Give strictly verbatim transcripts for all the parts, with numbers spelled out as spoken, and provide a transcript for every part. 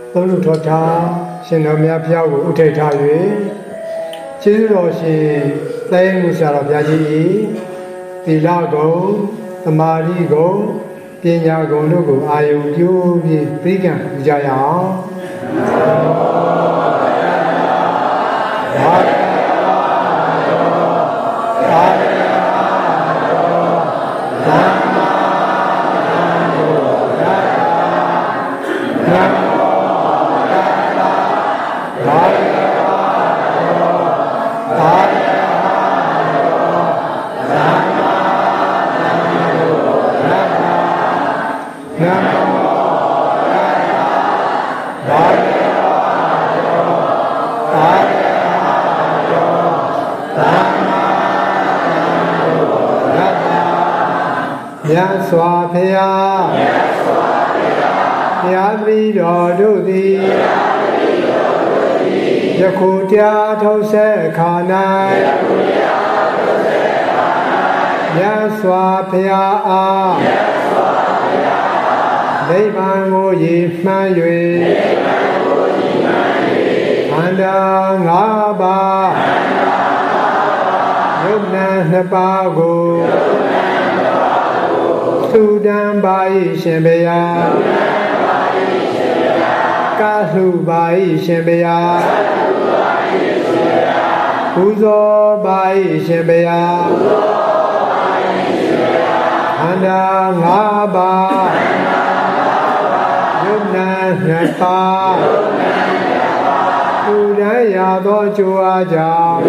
သုံးလူထောထားရှင်တော်မြတ်ဘုရားကိုဥထိတ်ထား၍ကျေးဇူးတော်ရှင်သိမှုဆရာတော်ဘုရားကြီး၏သီလဂုဏ်သမာဓိဂုဏ်ပညာဂုဏ်တို့ကိုအာယုံပြုပြီးပြိကံကြရအောင်ဘာမြတ်စွာဘုရားမြတ်စွာဘုရားဘုရားသခင်တော်တို့သည်ယခုတရားထုတ်ဆက်ခါ၌မြတ်စွာဘုရားအားနိဗ္ဗာန်ကိုရည်မှန်း၍ခန္ဓာငါးပါးယုတ်နံနှစ်ပါးကိုသုဒံပါ၏ရှင်ဘုရားကာလှူပါ၏ရှင်ဘုရားပူဇော်ပါ၏ရှင်ဘုရားခန္ဓာငါးပါးယုတ်နံနှစ်ပါးသုဒံရသောကြွားကြောင့်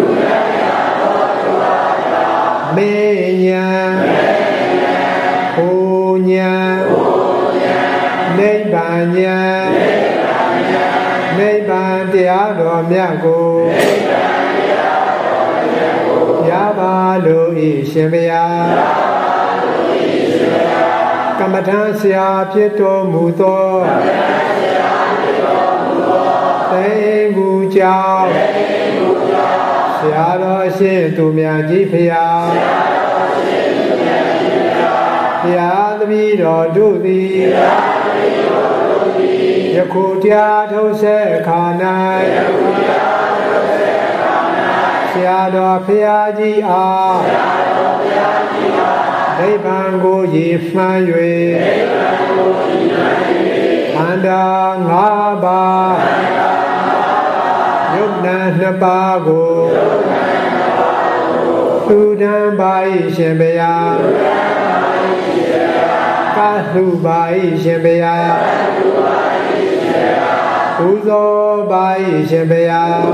မေညာဘုညာနိဗ္ဗာန်ညာနိဗ္ဗာန်တရားတော်မြတ်ကိုရပါလို့ဤရှင်ဘုရားကမ္မထမ်းဆရာဖြစ်တော်မူသောသိမှုကြောင့်ဆရာတော်ရှင်သူမြတ်ကြီးဖရာဘုရားသမီးတော်တို့သည်ယခုတရားထုတ်ဆက်ခါ၌ဆရာတော်ဘုရားကြီးအားနိဗ္ဗာန်ကိုရည်မှန်း၍ခန္ဓာငါးပါးယုတ်နံနှစ်ပါးကိုသုဒံပါ၏ရှင်ဘုရားကာလှူပါ၏ရှင်ဘုရားပူဇော်ပါ၏ရှင်ဘုရား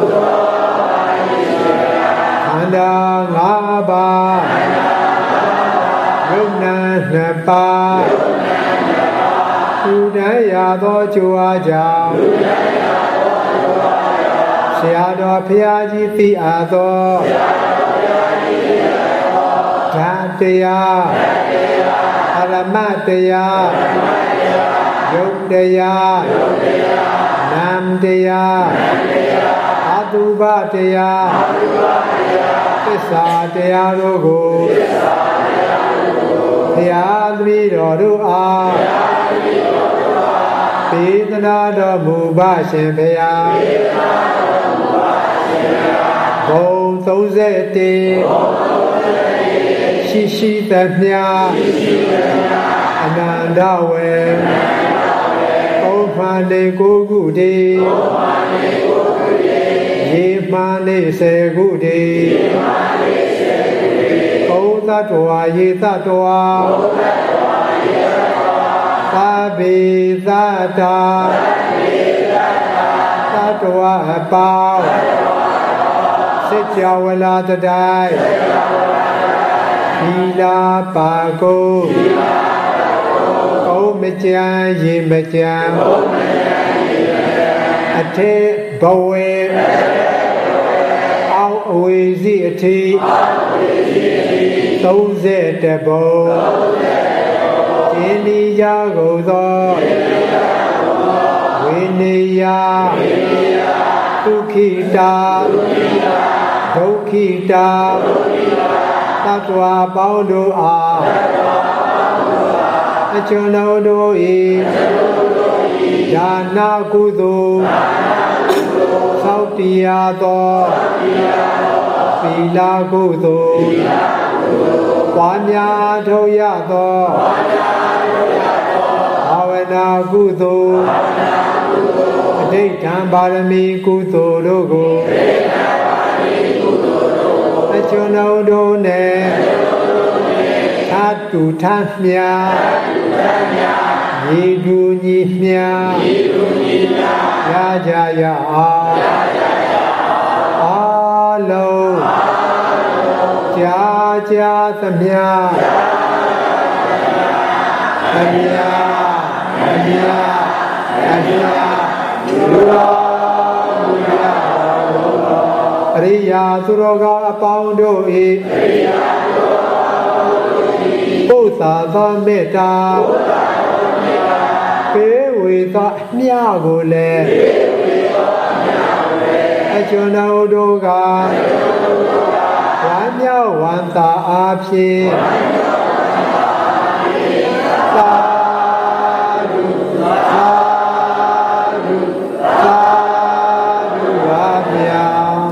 ခန္ဓာငါးပါးယုတ်နံနှစ်ပါးသုဒံရသောကြွားကြောင့်ဆရာတော်ဘုရားကြီးသိအားသောဓာတ်တရားအရမတရားယုတ်တရားနာမ်တရားအတုပတရားသစ္စာတရားတို့ကိုဘုရားသမီးတော်တို့အားပေသနာတော်မူပါရှင်ဘုရားဘုံသုံးဆယ်တည်းရှိရှိသမျှအနန္တဝေဩမာနေကိုကုတေယေမာနေစေကုတေဩသတ္တဝါယေသတ္တဝါသာဘိသတ္တာသတ္တဝါအပေါင်းစေကြဝဠာတတိုင်းသီလာပါကိုကုန်းမကြံရေမကြံအထေဘဝေအောက်အဝေစီအထိသုံးဆယ်တဘုံကျင်းဒီကြကုန်သောဝိနေယဒုက္ခိတာဒုက္ခိတာသတ္တဝါပေါင်းတို့အားအကျွန်ုပ်တို့၏ဒါနာကုသိုလ်သောက်တရားသောသီလကုသိုလ်ပွားများထုတ်ရသောဘာဝနာကုသိုလ်အဋိဋ္ဌံပါရမီကုသိုလ်တို့ကိုအကျွန်ုပ်တို့နဲ့သာတုထမြာညီတူညီမြာရကြရအောင်အားလုံးကြာကြာသမျှသမျှသမျှသမျှလူတော်မူရတော်အရိယာသူတော်ကောင်းအပေါင်းတို့၏ပုသ္သာသောမေတ္တာပေးဝေသောအမြကိုလည်းအကျွန်ုပ်တို့ကဝမ်းမြောက်ဝမ်းသာအားဖြင့်သာဓုသာဓုသာဓုပါဗျာ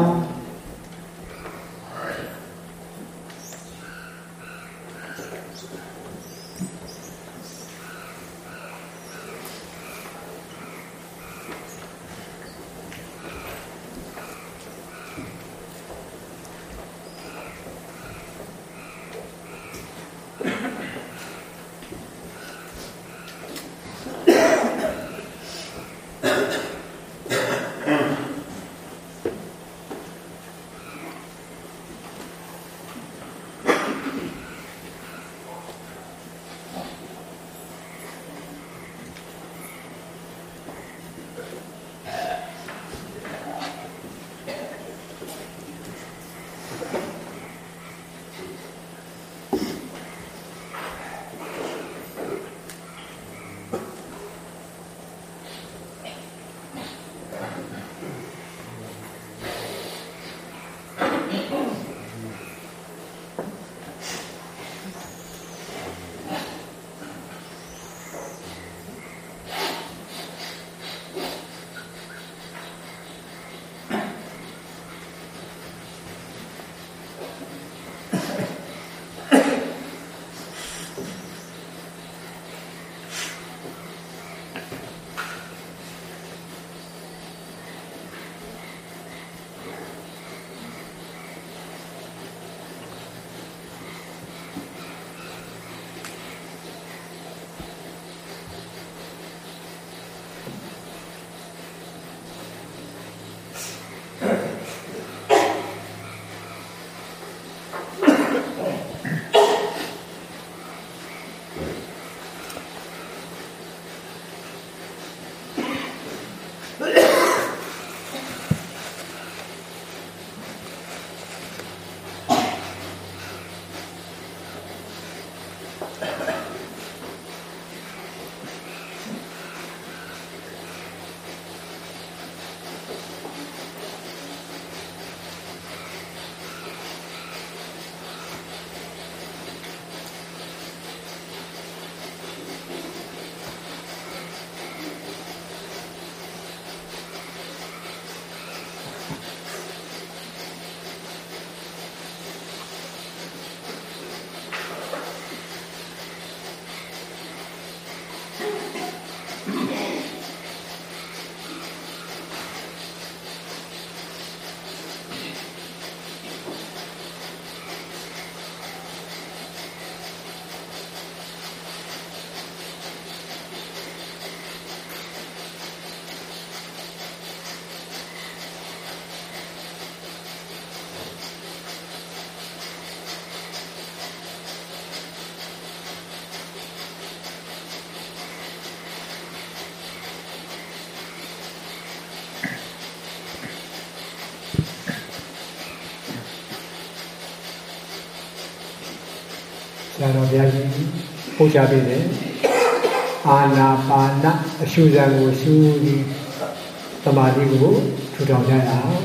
ဆရာတော်ဘုရားကြီးဟောကြားပေးတယ်အာနာပါနအရှုဇံကိုရှုပြီးသမာဓိကိုထူထောင်ကြရအောင်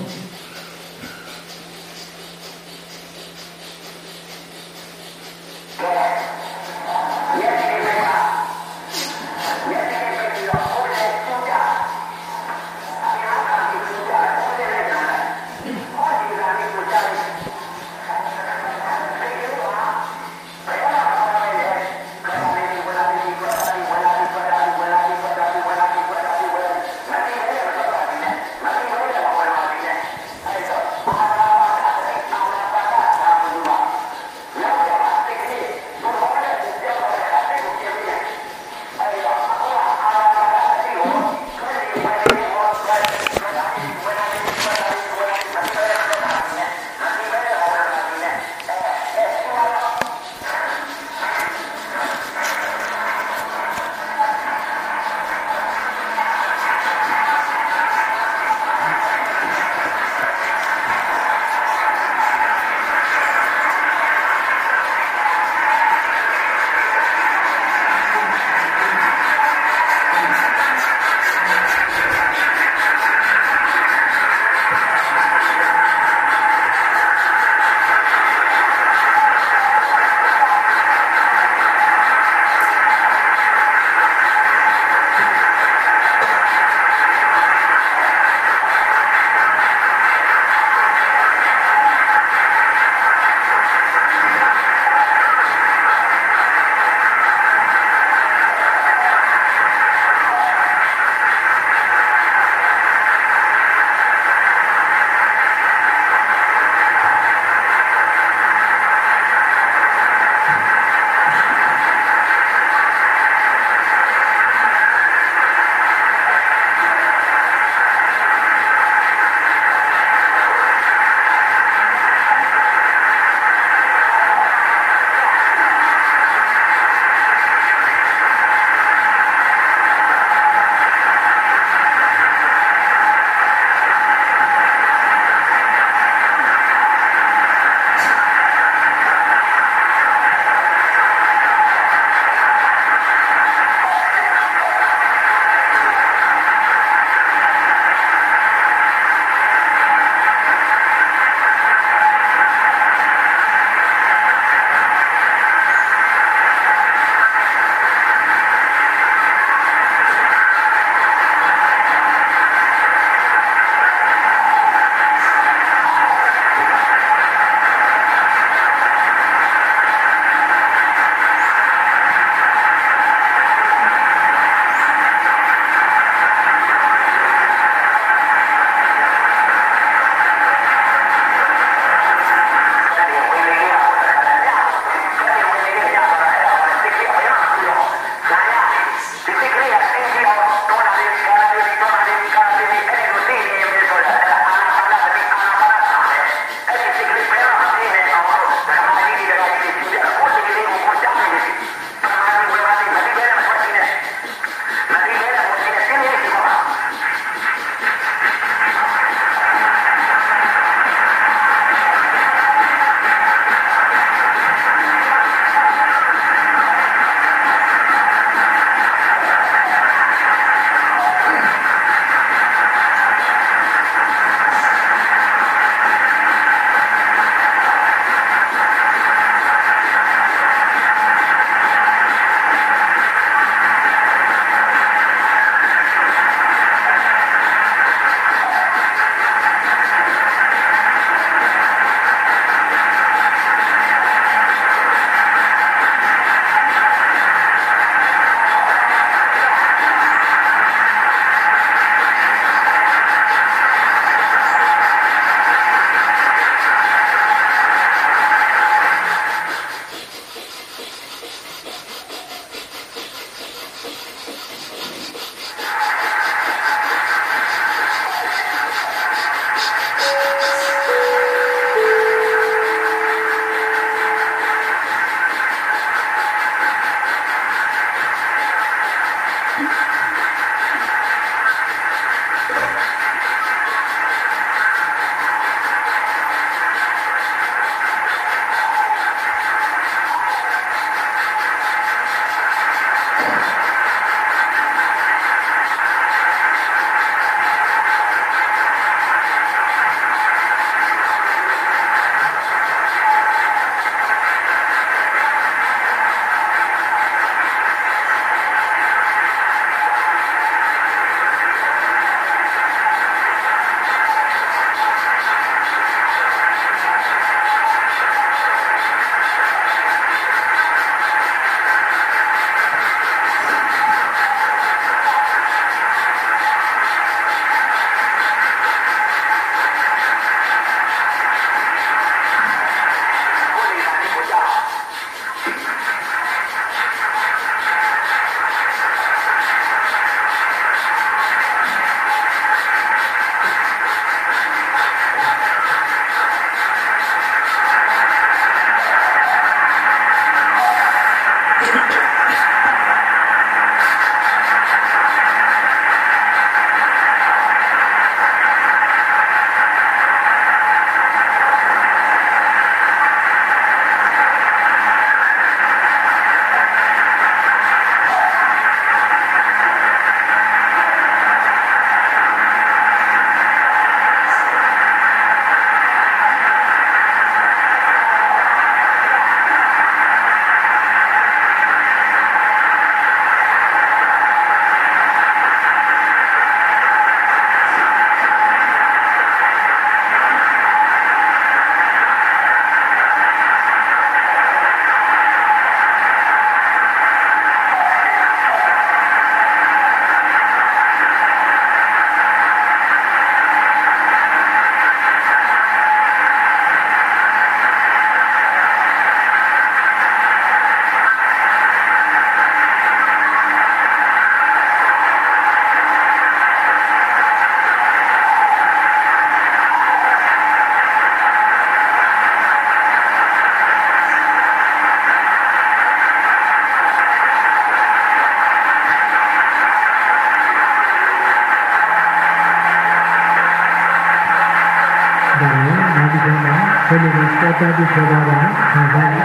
ဘယ်လိုလဲစောတာပြီးပြောတာလဲခံစားတယ်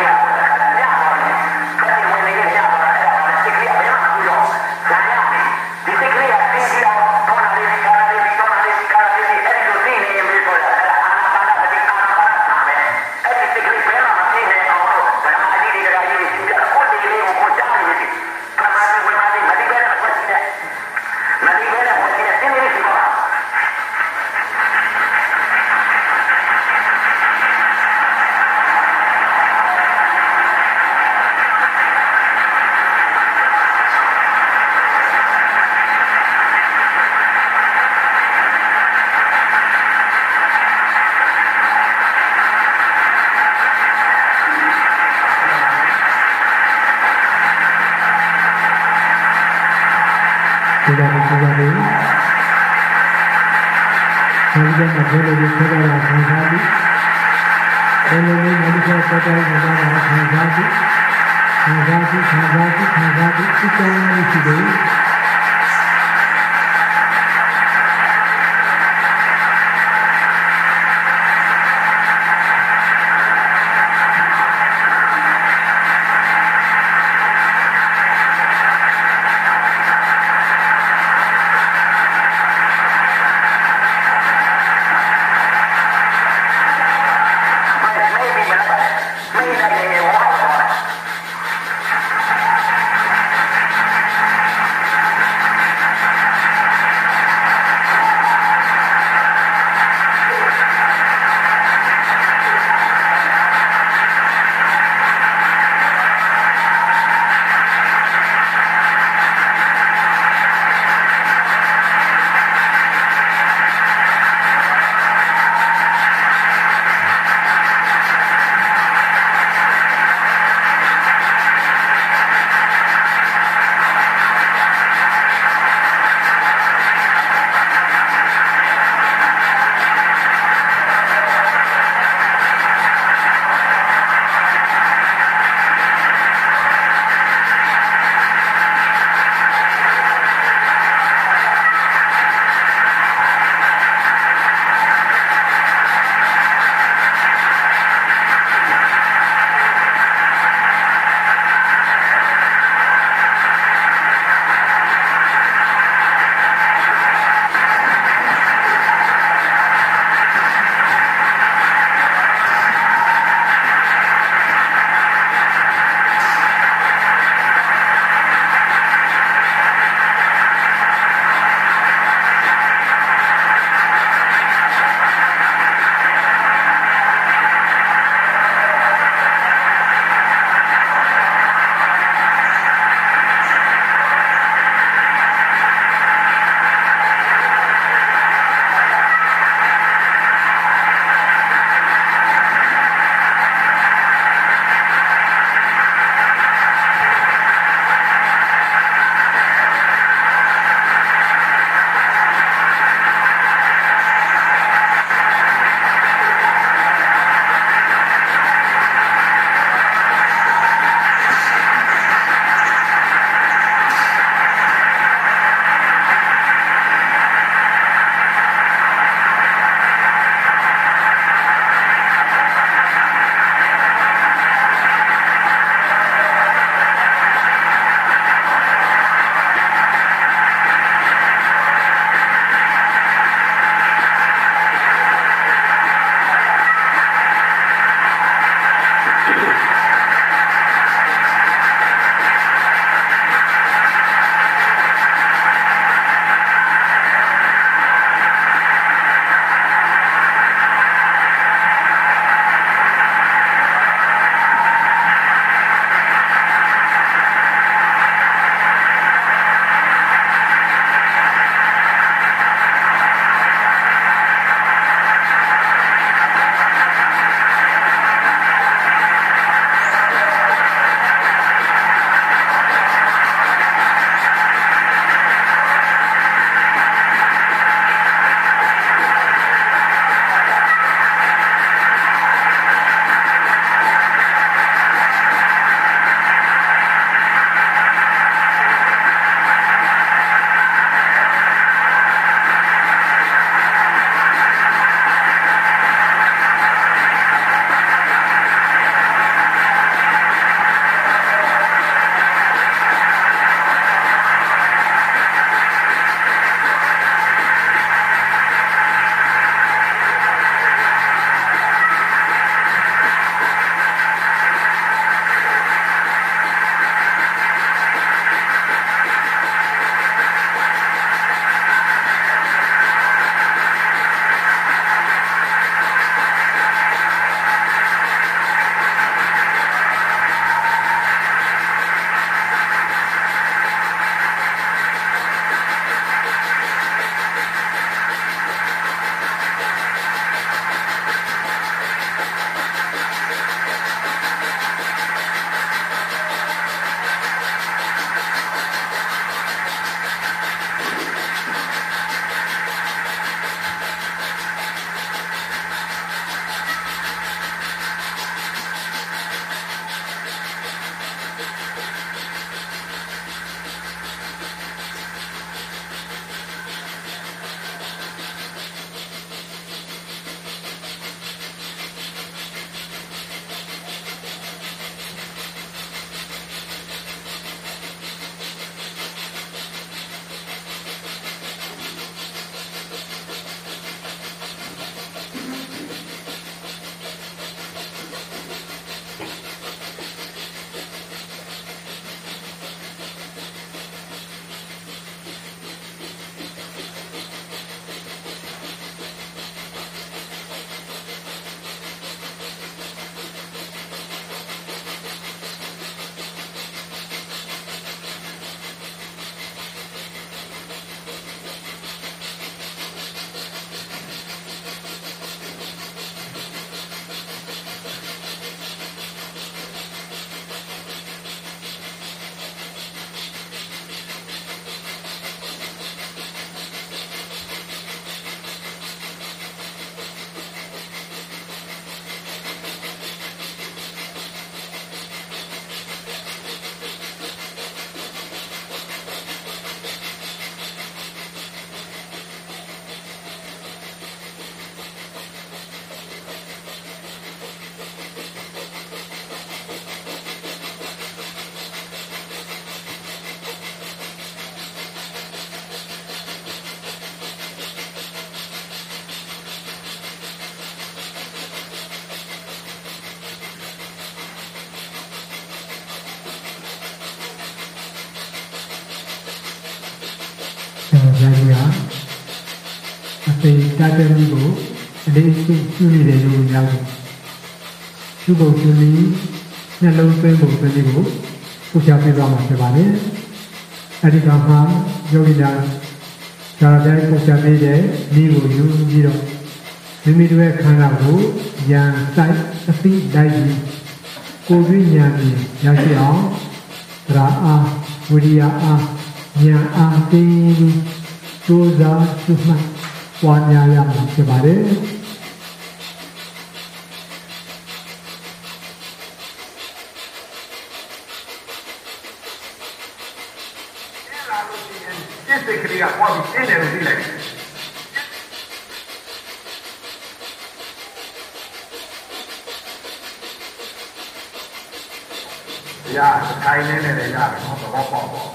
ဒီကနေ့ဒီကနေ့ဒီကနေ့ဘယ်လိုလဲဆက်ရအောင်ခံစားပြီးဘယ်လိုလဲဒီကနေ့ဆက်ရအောင်ခံစားပြီးခံစားပြီးခံစားပြီးခံစားပြီးခံစားပြီးစိတ်ကောင်းမှုရှိတယ်ကြီးဟာအပေတာတဲ့မှုကိုအလေးစိတ်ပြုနေတယ်လို့ပြောတယ်။သူ့ဘုံသူနည်းနှလုံးသွင်းပုံစံလေးကိုဖူးချပြသွားမှာဖြစ်ပါတယ်။အဲဒီကမှယောဂီများဒါတိုင်းဖူးချပေးတဲ့ဒီကိုယူပြီးတော့မိမိတို့ရဲ့ခန္ဓာကိုဉာဏ်ဆိုင်အသိလိုက်ပြီးကိုယ်တွေ့ဉာဏ်ကြီးရရှိအောင်သရအားဝိရိယအားဉာဏ်အားသိပြီးကြိုးစားရှုမှတ်ပွားများရမှာဖြစ်ပါတယ်။စိတ်ကလေးကပွားပြီးတင်းတယ်လို့သိလိုက်တယ်။ရာထိုင်နေနေတယ်ရတယ်နော်သဘောပေါက်ပေါ့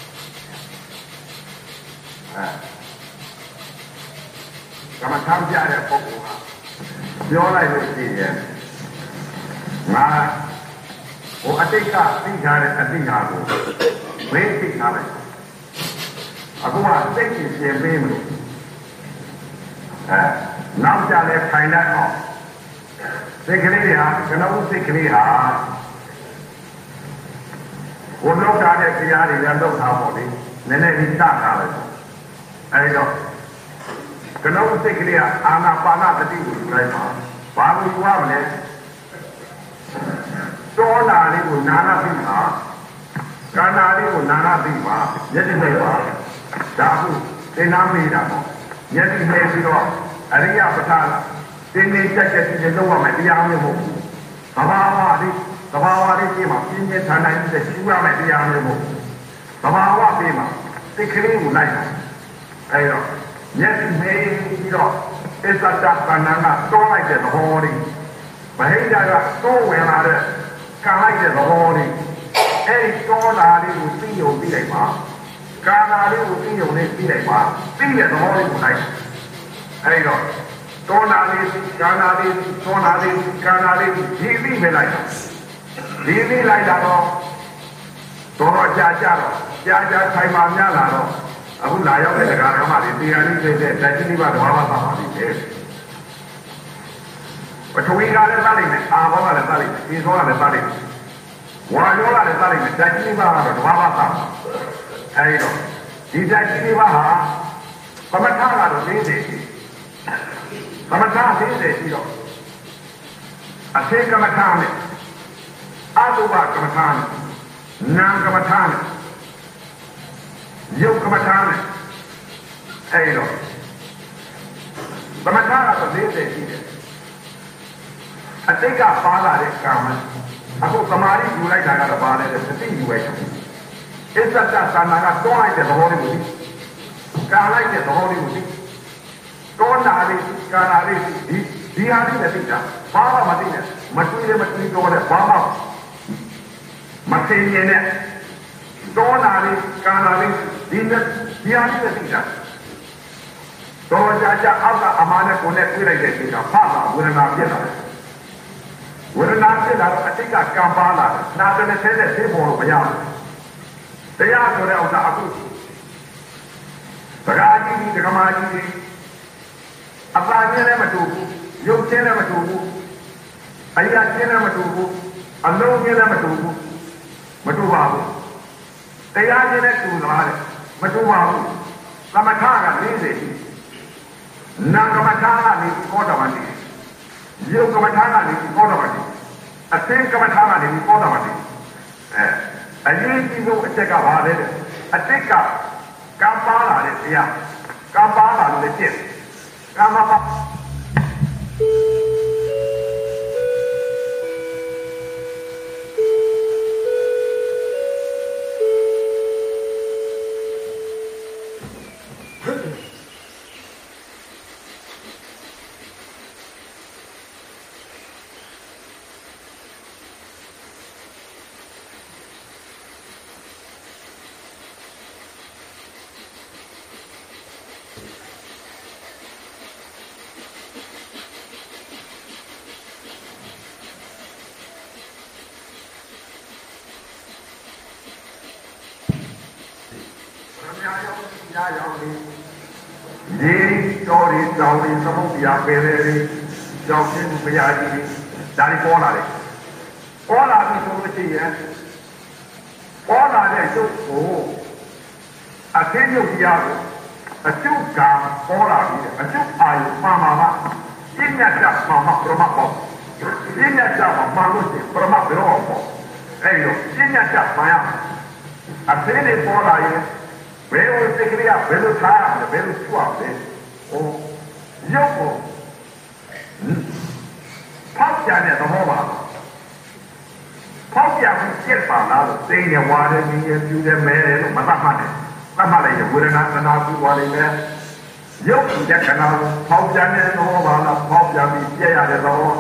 အဲကမ္မထမ်းပြတဲ့ပုဂ္ဂိုလ်ကပြောလိုက်လို့ရှိရင်ငါဟိုအတိတ်ကသိထားတဲ့အတိတ်ဟာကိုဝိသိထားလိုက်အခုကစိတ်ကြီးပြင်ပေးမလို့အဲနောက်ကြလဲထိုင်တတ်အောင်စိတ်ကလေးဟာကျွန်တော်စိတ်ကလေးဟာဘုံလောက်ထားတဲ့တရားတွေလည်းလောက်ထားပါလေနည်းနည်းလေးစထားလိုက်အဲဒီတော့ကျွန်တော်စိတ်ကလေးဟာအာနာပါနတတိကိုလိုက်ပါဘာလို့ယူရမလဲတောနာလေးကိုနာနာပြီးပါကာနာလေးကိုနာနာပြီးပါမျက်စိလိုက်ပါဒါအခုသင်္နာမေးတာပေါ့မျက်စိနှဲပြီးတော့အရိယပဋ္ဌာန်းတင်းတင်းကြက်ကြက်ကြီးလုံးဝမတရားမျိုးမဟုတ်ဘူးသဘာဝလေးသဘာဝလေးကြီးမှာပြင်းပြထန်ထန်ကြီးရှူရမယ်တရားမျိုးမဟုတ်ဘူးသဘာဝပေးမှာစိတ်ကလေးကိုလိုက်တာအဲတော့မျက်စိနှဲပြီးတော့အစ္ဆတကဏ္ဍကတောလိုက်တဲ့သဘောလေးမဟိတကတောဝင်လာတဲ့ကံလိုက်တဲ့သဘောလေးအဲဒီတောလာလေးကိုသိုံသိလိုက်ပါကာနာလေးကိုသိုံလေးသိလိုက်ပါသိတဲ့သဘောလေးကိုလိုက်အဲဒီတော့တောနာလေးကာနာလေးတောနာလေးကာနာလေးဒီသိပဲလိုက်တာဒီသိလိုက်တာတော့တော့ကြာကြာတော့ကြာကြာထိုင်မှများလာတော့အခုလာရောက်တဲ့ဒကာဓမ္မတွေတရားလေးသိတဲ့တတိနိဗ္ဗာန်ဘာဝသမာဓိပဲပထဝီကလည်းသတ်လိုက်မယ်အာဘောကလည်းသတ်လိုက်မယ်ဒီသောကလည်းသတ်လိုက်မယ်ဝါယောကလည်းသတ်လိုက်မယ်တတိနိဗ္ဗာန်ကတော့ဘာဝသမာအဲဒီတော့ဒီတတိနိဗ္ဗာန်ဟာသမထကတော့သိတယ်သမထသိတယ်ရှိတော့အသေကမ္မထာနဲ့အတုပကမ္မထာနဲ့နာမ်ကမ္မထာနဲ့ယုတ်ကမ္မထာနဲ့အဲဒီတော့သမထကတော့သိတယ်ရှိတယ်အတိတ်ကပါလာတဲ့ကာမအခုသမာဓိယူလိုက်တာကတော့ပါလေတဲ့သတိယူလိုက်တာအစ္ဆတသနာကတွန်းလိုက်တဲ့သဘောလေးကိုသိကာလိုက်တဲ့သဘောလေးကိုသိတွန်းတာလေးကာလာလေးဒီဒီဟာလေးနဲ့သိတာဘာမှမသိနဲ့မတွေ့ရမတွေ့တော့တဲ့ဘာမှမသိရင်နဲ့တွန်းတာလေးကာလာလေးဒီနဲ့ဒီဟာလေးနဲ့သိတာတော့ကြာကြာအောက်ကအမားနဲ့ကိုယ်နဲ့တွေ့လိုက်တဲ့ချိန်ကဖတာဝေဒနာပြည့်လာတယ်ဝေဒနာဖြစ်လာတော့အတိတ်ကကံပါလာတယ်နာတယ်နဲ့ဆဲတဲ့သိဖို့လို့မရဘူးတရားဆိုတဲ့ဥစ္စာအခုဗရာကြီးဒီကမာကြီးဒီအပါချင်းလည်းမတူဘူးရုပ်ချင်းလည်းမတူဘူးအရာချင်းလည်းမတူဘူးအလုံးချင်းလည်းမတူဘူးမတူပါဘူးတရားချင်းလည်းတူသွားတယ်မတူပါဘူးသမထကလေးစိနာကမထာကနေကောတော်ပါတိယုတ်ကမထာကနေကောတော်ပါတိအသင်ကမထာကနေကောတော်ပါတိအဲအရေးကြီးဆုံးအချက်ကဘာလဲအတိတ်ကကံပါလာတဲ့တရားကံပါလာလို့ဖြစ်ကံပါပါညာရောက်ညာရောက်နေဒီတော်ရီတောင်းရီသမုတ်ပြပယ်လေကြောက်ခြင်းဘုရားကြီးဒါလေးပေါ်လာတယ်ပေါ်လာပြီဆိုလို့ရှိရင်ပေါ်လာတဲ့ကျုပ်ကိုအသိဉာဏ်တရားကိုအကျုပ်ကပေါ်လာပြီအကျုပ်အာယုမှာမှာမှာပညာတတ်မှာမှာပရမတ်ပေါ့ပညာတတ်မှာမှာလို့ရှိရင်ပရမတ်ပြောပေါ့အဲ့လိုပညာတတ်မှာရအသိဉာဏ်ပေါ်လာရင်ဘယ်လိုစိတ်ကလေးကဘယ်လိုထားရမလဲဘယ်လိုချွတ်လဲဟိုရုပ်ကိုဖောက်ပြန်တဲ့သဘောပါဖောက်ပြန်မှုပြက်ပါလားလို့သိနေဝါတယ်မြင်ရပြူတယ်မဲတယ်လို့မသတ်မှတ်နဲ့သတ်မှတ်လိုက်ရင်ဝေဒနာသနာပြုသွားလိမ့်မယ်ရုပ်ကြက်ခဏဖောက်ပြန်တဲ့သဘောပါလားဖောက်ပြန်ပြီးပြက်ရတဲ့သဘော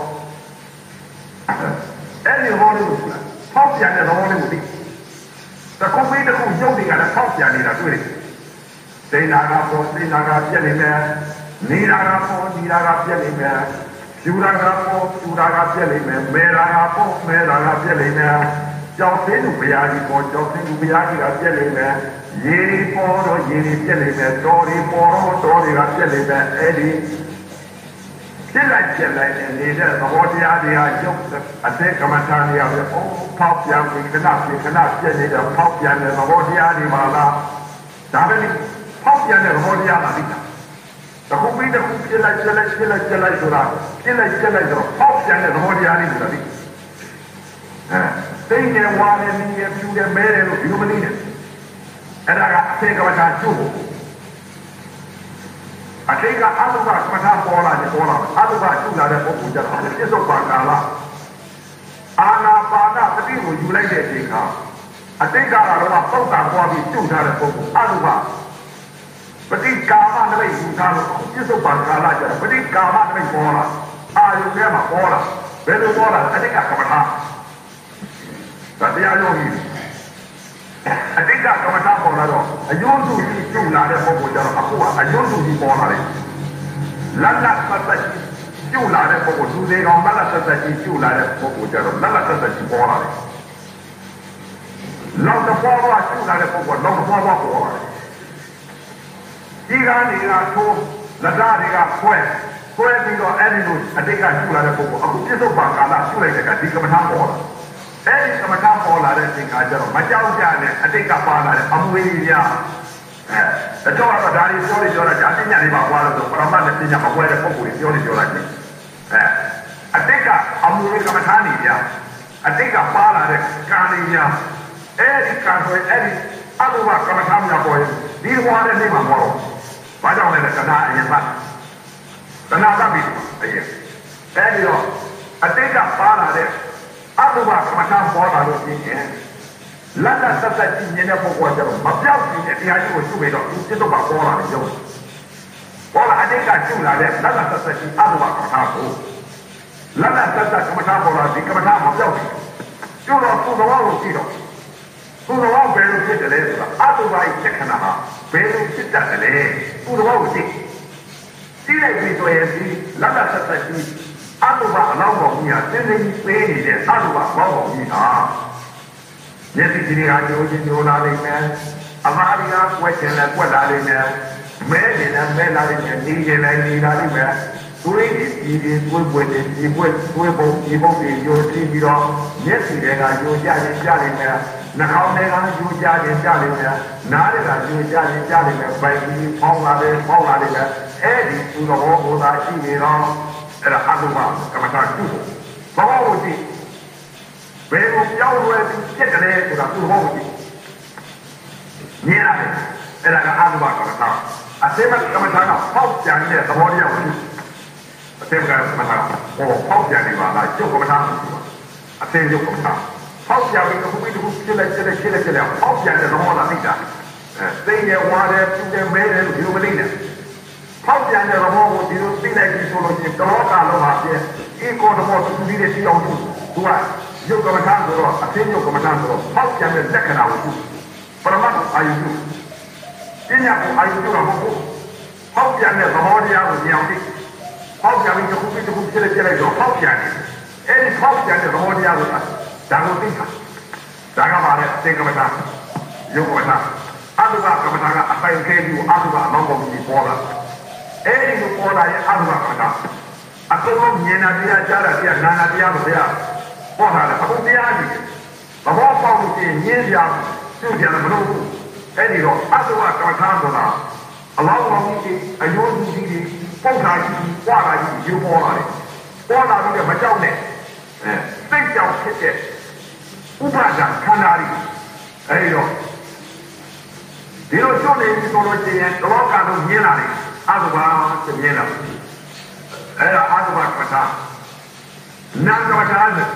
အဲ့ဒီဟောလို့ဖောက်ပြန်တဲ့သဘောလေးကိုသိတခုပြီးတခုရုပ်တွေကလည်းဖောက်ပြန်နေတာတွေ့တယ်သိနာကပေါ်သိနာကပြက်နေမယ်နေတာကပေါ်နေတာကပြက်နေမယ်ယူရာကပေါ်ယူရာကပြက်နေမယ်မဲရာကပေါ်မဲရာကပြက်နေမယ်ကြောက်သိသူဘုရားကြီးပေါ်ကြောက်သိသူဘုရားကြီးကပြက်နေမယ်ရေပေါ်တော့ရေတွေပြက်နေမယ်တော်တွေပေါ်တော့တော်တွေကပြက်နေမယ်အဲ့ဒီပြက်လိုက်ပြက်လိုက်နေတဲ့သဘောတရားတွေကရုပ်အသေးကမ္မထာတွေပဲအော်ဖောက်ပြန်ပြီးခဏပြီးခဏပြက်နေတဲ့ဖောက်ပြန်တဲ့သဘောတရားတွေပါလားဒါပဲလေဖောက်ပြန်တဲ့သဘောတရားလားသိတာတခုပြီးတခုပြစ်လိုက်ပြစ်လိုက်ပြစ်လိုက်ပြစ်လိုက်ဆိုတာပြစ်လိုက်ပြစ်လိုက်တော့ပေါက်ပြန်တဲ့သဘောတရားလေးဆိုတာဒီအဲသိနေဝါနေနေပြူတယ်မဲတယ်လို့ဒီလိုမသိနဲ့အဲ့ဒါကအသေးကမ္ဘာကျုပ်အသေးကအတုကကမ္ဘာပေါ်လာတယ်ပေါ်လာအတုကကျုပ်လာတဲ့ပုဂ္ဂိုလ်ကြတော့ပြစ္ဆုတ်ပါကာလအာနာပါနပတိကိုယူလိုက်တဲ့အချိန်ကအတိတ်ကတော့ပုတ်တာပွားပြီးကျုပ်ထားတဲ့ပုဂ္ဂိုလ်အတုကပฏิကာမနမိတ်ယူထားလို့ပြစ္ဆုတ်ပံကာလကျတော့ပฏิကာမနမိတ်ပေါ်လာအာယုထဲမှာပေါ်လာဘယ်လိုပေါ်လာအတိတ်ကကမ္မထာဒါတရားယောဂီအတိတ်ကကမ္မထာပေါ်လာတော့အယုံစုကြီးကျုပ်လာတဲ့ပုဂ္ဂိုလ်ကျတော့အခုကအယုံစုကြီးပေါ်လာတယ်လတ်လတ်ပတ်ပတ်ကျုပ်လာတဲ့ပုဂ္ဂိုလ်သူတွေကောင်လတ်လတ်ပတ်ပတ်ကြီးကျုပ်လာတဲ့ပုဂ္ဂိုလ်ကျတော့လတ်လတ်ပတ်ပတ်ကြီးပေါ်လာတယ်လောက်တော့ပေါ်လာကျုပ်လာတဲ့ပုဂ္ဂိုလ်လောက်တော့ပေါ်လာပေါ်လာတယ်ဒီကားတွေကထိုးလက်ဓာတ်တွေကခွဲခွဲပြီးတော့အဲ့ဒီလိုအတိတ်ကကျူလာတဲ့ပုဂ္ဂိုလ်အခုပြစ္ဆုတ်ပံကာလကျူလိုက်တဲ့ကဒီကမ္မထာပေါ်လာအဲ့ဒီကမ္မထာပေါ်လာတဲ့အချိန်ကကျတော့မကြောက်ကြနဲ့အတိတ်ကပါလာတဲ့အမွေကြီးများအဲတော့တော့ဒါတွေပြောနေပြောတာကြာပညာတွေပါကွာလို့ဆိုပရမတ်နဲ့ပညာမကွဲတဲ့ပုဂ္ဂိုလ်တွေပြောနေပြောလိုက်တယ်အဲအတိတ်ကအမွေကမ္မထာနေကြအတိတ်ကပါလာတဲ့ကာနေများအဲ့ဒီကာဆိုအဲ့ဒီအတုဝကမ္မထာများပေါ်ရင်ဒီဘဝနဲ့နေမှာမဟုတ်ဘာကြောင့်လဲကနာအရင်ပါကနာတတ်ပြီအရင်အဲဒီတော့အတိတ်ကပါလာတဲ့အတုပကမ္မထာပေါ်လာလို့ရှိရင်လတ်လတ်သက်သက်ကြီးနေတဲ့ပုဂ္ဂိုလ်ကျတော့မပြောက်ဘူးတဲ့တရားကြီးကိုရှုပြီးတော့ဒီစိတ်တော့ပေါ်လာတယ်ရုပ်ပေါ်လာအတိတ်ကရှုလာတဲ့လတ်လတ်သက်သက်ကြီးအတုပကမ္မထာကိုလတ်လတ်သက်သက်ကမ္မထာပေါ်လာဒီကမ္မထာမပြောက်ဘူးကျတော့သူ့တော်ကိုကြည့်တော့သူ့တော်ဘယ်လိုဖြစ်တယ်လဲဆိုတာအတုပရဲ့စက္ခဏာဟာဘယ်လိုဖြစ်တတ်တယ်လဲသူ့တော်ကိုကြည့်ကြည့်လိုက်ပြီးဆိုရင်ဒီလတ်လတ်သက်သက်ကြီးအတုပအလောင်းတော်ကြီးဟာသိသိပေးနေတဲ့အတုပဘောင်းတော်ကြီးဟာမျက်စိကြီးတွေကညိုချင်းညိုလာလိမ့်မယ်အမားတွေကကွက်ချင်လဲကွက်လာလိမ့်မယ်မဲနေလဲမဲလာလိမ့်မယ်နေချင်လဲနေလာလိမ့်မယ်သွေးတွေဒီဒီသွေးပွေတွေဒီပွေသွေးပုံဒီပုံတွေညိုကြည့်ပြီးတော့မျက်စိတွေကညိုကြရင်ကြလိမ့်မယ်နှာခေါင်းတွေကညိုကြရင်ကြလိမ့်မယ်နားတွေကညိုကြရင်ကြလိမ့်မယ်ပိုင်ကြီးပေါင်းလာတယ်ပေါင်းလာတယ်အဲ့ဒီသူတော်ဘောသာရှိနေတော့အဲ့ဒါအတုပကမ္မထာကျုပ်ဘောကိုကြည့်ဘယ်ကိုပြောင်းလဲပြီးပြက်တယ်ဆိုတာသူဘောကိုကြည့်မြင်ရတယ်အဲ့ဒါကအတုပကမ္မထာအစေမကမ္မထာကပေါက်ပြန်တဲ့သဘောတရားကိုကြည့်အစေမကမ္မထာဟောပေါက်ပြန်နေပါလားကျုပ်ကမ္မထာအစေကျုပ်ကမ္မထာပေါက်ပြန်ပြီးတစ်ခုပြီးတစ်ခုပြက်လိုက်ပြက်လိုက်ပြက်လိုက်ပြက်လိုက်ပေါက်ပြန်တဲ့သဘောလားသိတာအဲသိနေဝါတယ်ပြတယ်မဲတယ်လို့ဒီလိုမသိနဲ့ဖောက်ပြန်တဲ့သဘောကိုဒီလိုသိလိုက်ပြီးဆိုလို့ရှိရင်တော်ကလုံးပါပြည့်ဒီကိုယ်တော်သူပြီးတဲ့တရားကိုသူကရုပ်ကမ္မထာဆိုတော့အသိရုပ်ကမ္မထာဆိုတော့ဖောက်ပြန်တဲ့လက္ခဏာကိုသူပရမတ်အာယုပြုပညာကိုအာယုပြုတော့မဟုတ်ဘူးဖောက်ပြန်တဲ့သဘောတရားကိုမြင်အောင်သိဖောက်ပြန်ပြီးတစ်ခုပြီးတစ်ခုဖြစ်လိုက်ပြလိုက်တော့ဖောက်ပြန်တယ်အဲဒီဖောက်ပြန်တဲ့သဘောတရားကိုဒါကိုသိတာဒါကပါလေအသိကမ္မထာရုပ်ကမ္မထာအတုပကမ္မထာကအပိုင်ခဲပြီးအတုပအမောင်းပေါ်ပြီးပေါ်လာအဲ့ဒီလိုပေါ်လာရင်အတုပကမ္မထာအကုန်လုံးမြင်တာတရားကြားတာတရားနာတာတရားလို့တရားပေါ်လာတယ်အခုတရားကြီးဘဘောပေါက်လို့ရှိရင်ညင်းကြပြုတ်ကြတယ်မလို့ဘူးအဲ့ဒီတော့အတုပကမ္မထာဆိုတာအလောင်းတော်ကြီးအယိုးကြီးကြီးပုတ်တာကြီးပွားတာကြီးယူပေါ်လာတယ်ပေါ်လာပြီးတော့မကြောက်နဲ့အဲစိတ်ကြောက်ဖြစ်တဲ့ဥပါဒခန္ဓာကြီးအဲဒီတော့ဒီလိုကျွတ်နေပြီဆိုလို့ရှိရင်လောကတော့မြင်လာတယ်အတုပါသမြင်လာအဲ့ဒါအတုပါကမ္မထာနာကမ္မထာနဲ့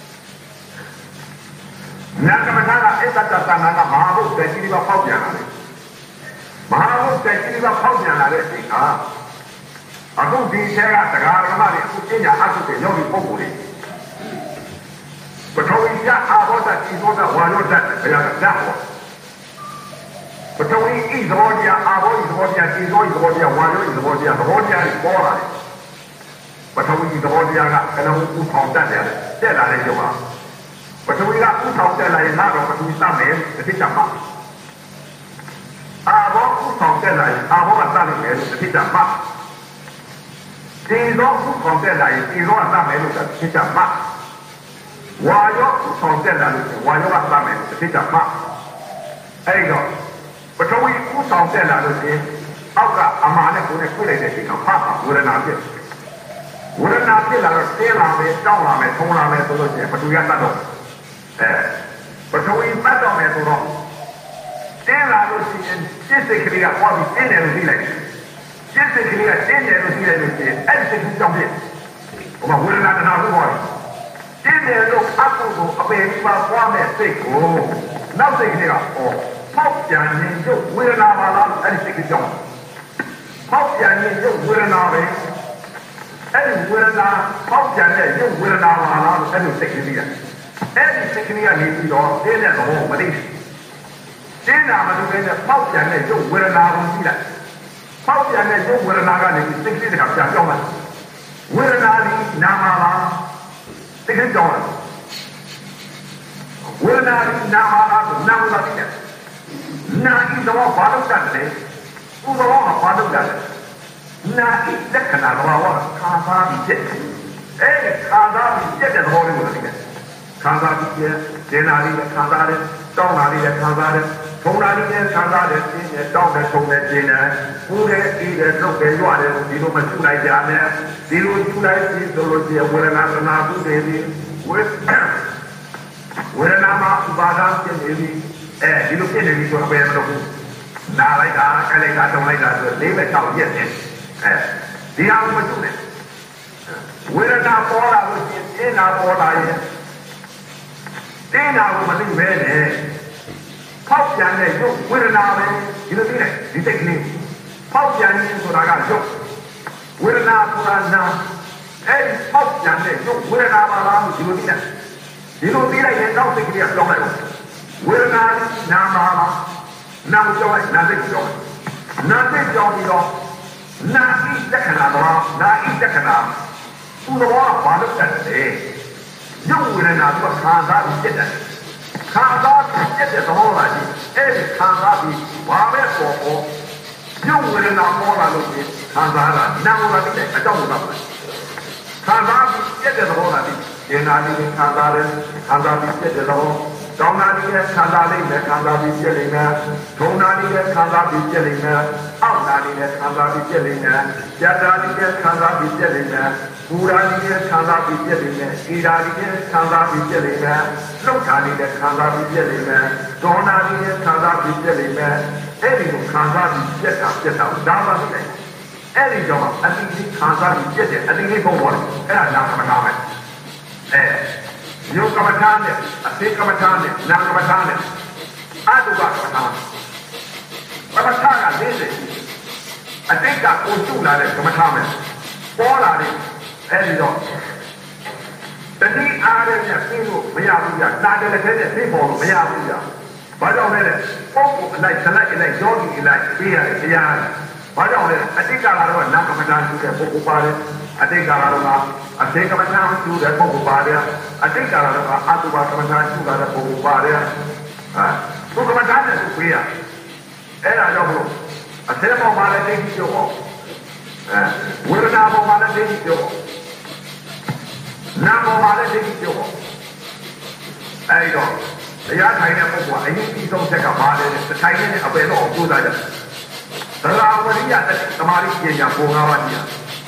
နာကမ္မထာကအစ္ဆတသနာကမဟာဘုဒ္ဓကြီးကပေါက်ပြန်လာတယ်မဟာဘုဒ္ဓကြီးကပေါက်ပြန်လာတဲ့အချိန်ကအခုဒီဆဲကတရားဓမ္မတွေအခုပညာအထုတွေရောက်ပြီးပုံပေါ်တယ်ပထဝီကအာဘောဓတိသောဝါယောဓာတ်ဘယ်ရကဓာတ်ဟောပထဝီဤသဘောတရားအာဘောဤသဘောတရားဒီသောဤသဘောတရားဝါယောဤသဘောတရားသဘောတရားတွေပေါ်လာတယ်ပထဝီသဘောတရားကကနဦးဥထောင်တက်တယ်တက်လာတဲ့ကြောင့်ပထဝီကဥထောင်တက်လာရင်နောက်တော့ပထဝီစမယ်တစ်ချက်ချမှာအာဘောဥထောင်တက်လာရင်အာဘောကစလိမ့်မယ်တစ်ချက်ချမှာဒီတော့ဥထောင်တက်လာရင်ဒီတော့စမယ်လို့တစ်ချက်ချမှာဝါယောဥထောင်တက်လာလို့ဝါယောကစမယ်တစ်ချက်ချမှာအဲ့တော့ပထဝီဥဆောင်တက်လာလို့ရှိရင်အောက်ကအမာနဲ့ကိုယ်နဲ့ခွေလိုက်တဲ့ချိန်ကဖတ်ပါဝေဒနာဖြစ်ဝေဒနာဖြစ်လာတော့တင်းလာမယ်တောက်လာမယ်ထုံလာမယ်ဆိုလို့ရှိရင်ပထဝီကတတ်တော့အဲပထဝီတတ်တော့မယ်ဆိုတော့တင်းလာလို့ရှိရင်စိတ်စိတ်ကလေးကဟောပြီးတင်းတယ်လို့သိလိုက်စိတ်စိတ်ကလေးကတင်းတယ်လို့သိလိုက်လို့ရှိရင်အဲ့ဒီစိတ်ကူးကြောင့်ဖြစ်ဟိုမှာဝေဒနာတနာလို့ဟောတယ်တင်းတယ်လို့အကုသို့အပေဒီမှာပွားမဲ့စိတ်ကိုနောက်စိတ်ကလေးကဟောပေါက်ပြန်ရင်ရုပ်ဝေဒနာပါလားအဲ့ဒီစိတ်ကြောင့်ပေါက်ပြန်ရင်ရုပ်ဝေဒနာပဲအဲ့ဒီဝေဒနာပေါက်ပြန်တဲ့ရုပ်ဝေဒနာပါလားအဲ့ဒီစိတ်ကလေးကအဲ့ဒီစိတ်ကလေးကနေပြီးတော့တင်းတဲ့သဘောမသိဘူးတင်းတာမလို့ပဲပေါက်ပြန်တဲ့ရုပ်ဝေဒနာကိုကြည့်လိုက်ပေါက်ပြန်တဲ့ရုပ်ဝေဒနာကနေပြီးစိတ်ကလေးကပြန်ကြောက်လာဝေဒနာဒီနာမလားစိတ်ကကြောက်လာဝေဒနာဒီနာမလားနာမလားသိတယ်နာဤတော့ဘာလို့တတ်တယ်ဥပဒေကဘာလို့တတ်တယ်နာဤလက္ခဏာတော့ခါစားပြီးဖြစ်တယ်အဲ့ခါစားပြီးဖြစ်တဲ့သဘောလေးကိုသိတယ်ခါစားပြီးဖြစ်ဒေနာလေးလည်းခါစားတယ်တောင်းတာလေးလည်းခါစားတယ်ထုံတာလေးလည်းခါစားတယ်ပြင်းတယ်တောင်းတယ်ထုံတယ်ပြင်းတယ်ကိုယ်ရဲ့ဤတဲ့ထုတ်တယ်ရွရတယ်ဒီလိုမထူလိုက်ကြနဲ့ဒီလိုထူလိုက်ပြီးဆိုလို့ရှိရင်ဝေဒနာသနာပုဒေပြီးဝေဝေဒနာမှာဥပါဒံဖြစ်နေပြီးအဲဒီလိုဖြစ်နေပြီဆိုတော့ဘယ်မလုပ်ဘူးနားလိုက်တာကလေးကတုံလိုက်တာဆိုလေးပဲတောက်ရက်နေအဲဒီဟာမကျုပ်နဲ့ဝေဒနာပေါ်လာလို့ရှိရင်တင်းနာပေါ်လာရင်တင်းနာကိုမသိပဲနဲ့ဖောက်ပြန်တဲ့ရုပ်ဝေဒနာပဲဒီလိုသိလိုက်ဒီစိတ်ကလေးဖောက်ပြန်ခြင်းဆိုတာကရုပ်ဝေဒနာဆိုတာနာအဲဒီဖောက်ပြန်တဲ့ရုပ်ဝေဒနာပါလားဒီလိုသိလိုက်ဒီလိုသိလိုက်ရင်တော့စိတ်ကလေးကပြောင်းလိုက်တော့ဝေဒနာနာမလားနာမကြောက်နာစိတ်ကြောက်နာစိတ်ကြောက်ပြီးတော့နာဤလက္ခဏာတော့နာဤလက္ခဏာသူတော်ဘာလို့တတ်တယ်ရုပ်ဝေဒနာကခံစားပြီးဖြစ်တယ်ခံစားပြီးဖြစ်တဲ့သဘောလားကြီးအဲ့ဒီခံစားပြီးဘာပဲပေါ်ပေါ်ရုပ်ဝေဒနာပေါ်လာလို့ခံစားတာနာမလားတဲ့အကြောင်းကိုတော့ခံစားပြီးဖြစ်တဲ့သဘောလားကြီးဒေနာလေးခံစားတယ်ခံစားပြီးဖြစ်တဲ့သဘောတောင်းတာလေးနဲ့ခံစားလိမ့်မယ်ခံစားပြီးပြည့်လိမ့်မယ်ဒုံနာလေးနဲ့ခံစားပြီးပြည့်လိမ့်မယ်အောက်နာလေးနဲ့ခံစားပြီးပြည့်လိမ့်မယ်ယတာလေးနဲ့ခံစားပြီးပြည့်လိမ့်မယ်ဘူရာလေးနဲ့ခံစားပြီးပြည့်လိမ့်မယ်ဣရာလေးနဲ့ခံစားပြီးပြည့်လိမ့်မယ်လှုပ်ခါလေးနဲ့ခံစားပြီးပြည့်လိမ့်မယ်ဒေါနာလေးနဲ့ခံစားပြီးပြည့်လိမ့်မယ်အဲ့ဒီကိုခံစားပြီးပြည့်တာပြည့်တာဒါမှမဟုတ်အဲ့ဒီကြောင့်အတိအကျခံစားပြီးပြည့်တယ်အတိအကျပုံပေါ်တယ်အဲ့ဒါနာမနာမယ်အဲယောကမ္မထာနဲ့အသိကမ္မထာနဲ့နာကမ္မထာနဲ့အတုပကမ္မထာကမ္မထာကလေးတယ်အတိတ်ကကိုကျူလာတဲ့ကမ္မထာမယ်ပေါ်လာတယ်အဲဒီတော့တတိအားရနဲ့ပြီးလို့မရဘူးကြာနာတယ်လည်းနဲ့ပြီးပေါ်လို့မရဘူးကြာဘာကြောင့်လဲပုံပုံအလိုက်ဇလိုက်အလိုက်ယောဂီအလိုက်ပြီးရတယ်တရားဘာကြောင့်လဲအတိတ်ကလာတော့နာကမ္မထာရှိတဲ့ပုဂ္ဂိုလ်ပါတယ်အတိတ်ကလာတော့အသိကမ္မထာရှိတဲ့ပုဂ္ဂိုလ်ပါတယ်အတိတ်ကလာတော့အတုပကမ္မထာရှိတဲ့ပုဂ္ဂိုလ်ပါတယ်ဟာသူကမ္မထာနဲ့သူပြေးရအဲ့ဒါကြောင့်မို့အသေးပေါ်မှာလည်းသိပြီးပြောပေါ့အဲဝေဒနာပေါ်မှာလည်းသိပြီးပြောပေါ့နာမ်ပေါ်မှာလည်းသိပြီးပြောပေါ့အဲ့တော့တရားထိုင်တဲ့ပုဂ္ဂိုလ်ကအရင်ပြီးဆုံးချက်ကပါလေထိုင်နေတဲ့အပေတော့ကိုးစားကြသရဝရိယသမာဓိပညာပုံငါးပါးကြီး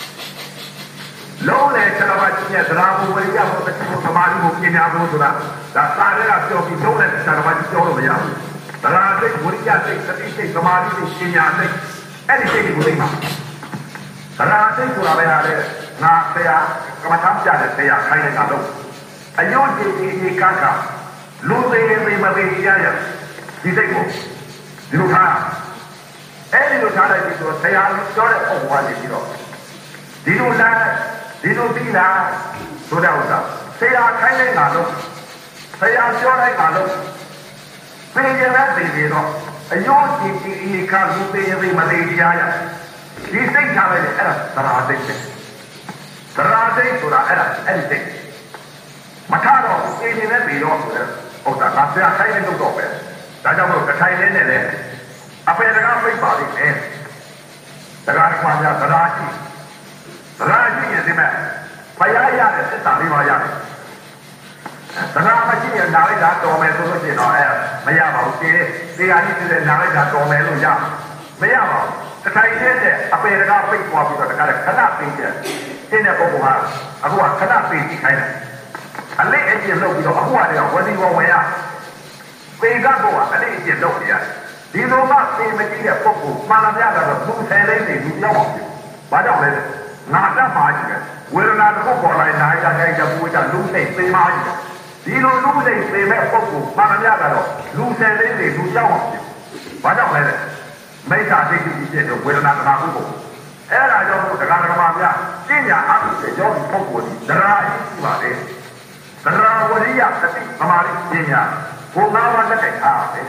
လုံးလေခြေတော်ကြီးရဲ့သရဝရိယဘုရားသမာဓိကိုပညာဘုဆိုတာဒါစာရဲကပြောပြီးလုံးလေခြေတော်ကြီးပြောလို့မရဘူးသရစိတ်ဝရိယစိတ်သတိစိတ်သမာဓိစိတ်ပညာစိတ်အဲ့ဒီစိတ်ကိုသိမှာသရစိတ်ဆိုတာပဲဟာလေငါဆရာကမ္မထမ်းပြတဲ့ဆရာခိုင်းနေတာတော့အယုတ်ဒီဒီကကလူသေးသေးမသေးရရဒီစိတ်ကိုဒီလိုထားအဲ့ဒီလိုထားလိုက်ပြီးတော့ဆရာပြောတဲ့ပုံပေါ်ကနေပြီးတော့ဒီလိုလားဒီလိုပြီးလားဆိုတဲ့ဥစ္စာဆရာခိုင်းလိုက်တာလို့ဆရာပြောလိုက်တာလို့ပြင်ရတဲ့ပြည်ပြီးတော့အယုတ်ဒီဒီကလူသေးသေးမသေးရရဒီစိတ်ထားလိုက်အဲ့ဒါသရာစိတ်ပဲသရာစိတ်ဆိုတာအဲ့ဒါအဲ့ဒီစိတ်မထားတော့အင်းနေတဲ့ပြည်တော့ဆိုတဲ့ဟုတ်တာငါဆရာခိုင်းနေတော့ပဲဒါကြောင့်မို့ကထိုင်နေနဲ့လေအပေတကားပြိပါလိမ့်မယ်တကားခွာပြသရာရှိသရာရှိရင်ဒီမဲ့ဖယားရတဲ့သစ္စာလေးပါရတယ်သရာမရှိရင်နားလိုက်တာတော်မယ်ဆိုလို့ရှိရင်တော့အဲမရပါဘူးဒီတရားကြီးတဲ့နားလိုက်တာတော်မယ်လို့ရမရပါဘူးကထိုင်နေတဲ့အပေတကားပြိသွားပြီးတော့တကားခဏပြီးတယ်ရှင်းတဲ့ပုဂ္ဂိုလ်ကအခုကခဏပြီးကြည့်ခိုင်းတယ်အလေးအကျင့်လုပ်ပြီးတော့အခုကတည်းကဝစီဝဝင်ရပေကဘောကအလေးအကျင့်လုပ်နေရတယ်ဒီလိုမှပေမကြည့်တဲ့ပုဂ္ဂိုလ်မှန်လားများတော့သူဆယ်လေးနေလူပြောက်အောင်ဘာကြောင့်လဲငါတတ်ပါကြည့်တယ်ဝေဒနာတစ်ခုပေါ်လာရင်နားရတဲ့ကြပူကြလူစိတ်ပေပါကြည့်ဒီလိုလူစိတ်ပေမဲ့ပုဂ္ဂိုလ်မှန်လားများတော့လူဆယ်လေးနေလူပြောက်အောင်ဘာကြောင့်လဲမိစ္ဆာဒိဋ္ဌိကြီးတဲ့ဝေဒနာတစ်ခုကိုအဲ့ဒါကြောင့်မို့တရားဓမ္မများကျင့်ကြအမှုတွေကြောင့်ပုဂ္ဂိုလ်ဒီဒရာအရှိပါလေသရဝရိယသတိသမာဓိပညာဘုံသားဝတ်တဲ့အားပဲ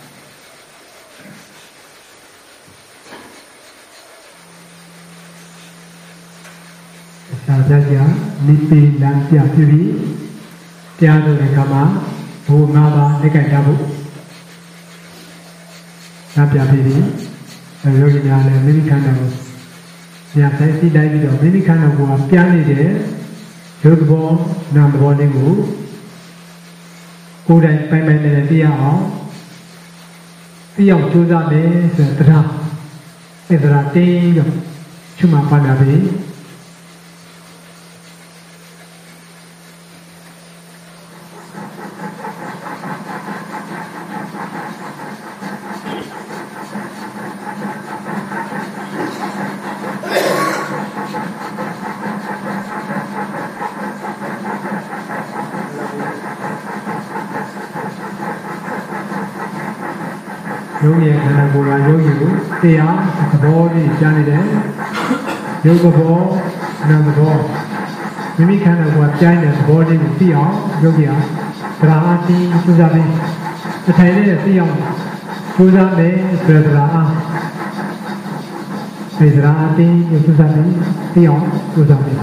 သာကြကြနိပိလံပြပြပြီးတရားတော်တဲ့ခါမှာဘုံငါးပါးလက်ခံထားဖို့နားပြပြီးပြီးယောဂီများလည်းမိမိခန္ဓာကိုညာဆိုင်သိတိုင်းပြီးတော့မိမိခန္ဓာကိုပြားနေတဲ့ရုပ်ဘောနာမ်ဘောလေးကိုကိုယ်တိုင်ပိုင်ပိုင်နဲ့သိရအောင်သိအောင်ကြိုးစားမယ်ဆိုတဲ့တရားအဲဒါတင်းရောချွတ်မှပါလာပြီယောဂီရဲ့ခန္ဓာကိုယ်ကယောဂီကိုတရားသဘောလေးကြားနေတယ်ယုတ်သဘောနာမ်သဘောမိမိခန္ဓာကိုယ်ကကြားနေတဲ့သဘောလေးကိုသိအောင်ယောဂီဟာသရာအတိစူးစမ်းပြီးတစ်ထိုင်လေးနဲ့သိအောင်စူးစမ်းမယ်ဆိုတဲ့သရာအားဒီသရာအတိစူးစမ်းပြီးသိအောင်စူးစမ်းပြီး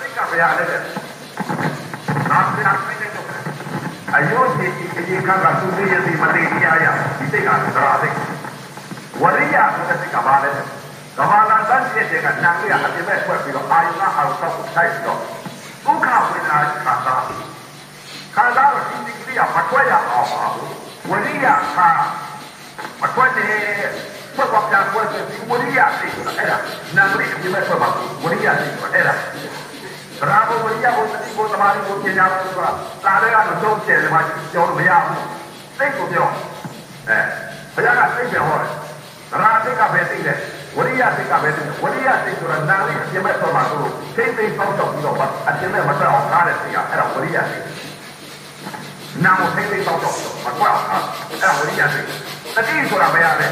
စိတ်ကဘယ်ရလဲတဲ့နာမည်နာမည်နဲ့တော့အယောဒီဒီခါကသူတွေရဲ့ဒီမတေရရဒီစိတ်ကသရာစိတ်ဝရိယဆိုတဲ့စိတ်ကဘာလဲကဘာလာတန်းရဲ့တဲ့ကနာမည်အပြည့်မဲ့ဖွက်ပြီးတော့အာယုဏအောက်တော့ထိုက်ပြီးတော့ဒုက္ခဝေဒနာခါတာခါတာတော့ဒီဒီကလေးကမထွက်ရအောင်ပါဘူးဝရိယခါမထွက်တဲ့ဖွက်ပေါ်ပြန်ဖွက်တဲ့ဒီဝရိယစိတ်အဲ့ဒါနာမည်အပြည့်မဲ့ဖွက်ပါဝရိယစိတ်အဲ့ဒါရာဘဝရိယကိုတိကိုသမာဓိကိုပညာကိုဆိုတာသာလည်းကတော့သုံးကျယ်တယ်မှာပြောလို့မရဘူးစိတ်ကိုပြောအဲဘုရားကစိတ်ပြောဟောတယ်ရာစိတ်ကပဲသိတယ်ဝရိယစိတ်ကပဲသိတယ်ဝရိယစိတ်ဆိုတာနာလေးအပြည့်မဲ့ဆိုမှသူစိတ်သိစောင့်တော့ပြီးတော့အပြည့်မဲ့မတော်အောင်ထားတဲ့စိတ်ကအဲ့ဒါဝရိယစိတ်နာမစိတ်သိစောင့်တော့မကွာအဲ့ဒါဝရိယစိတ်တတိဆိုတာမရတဲ့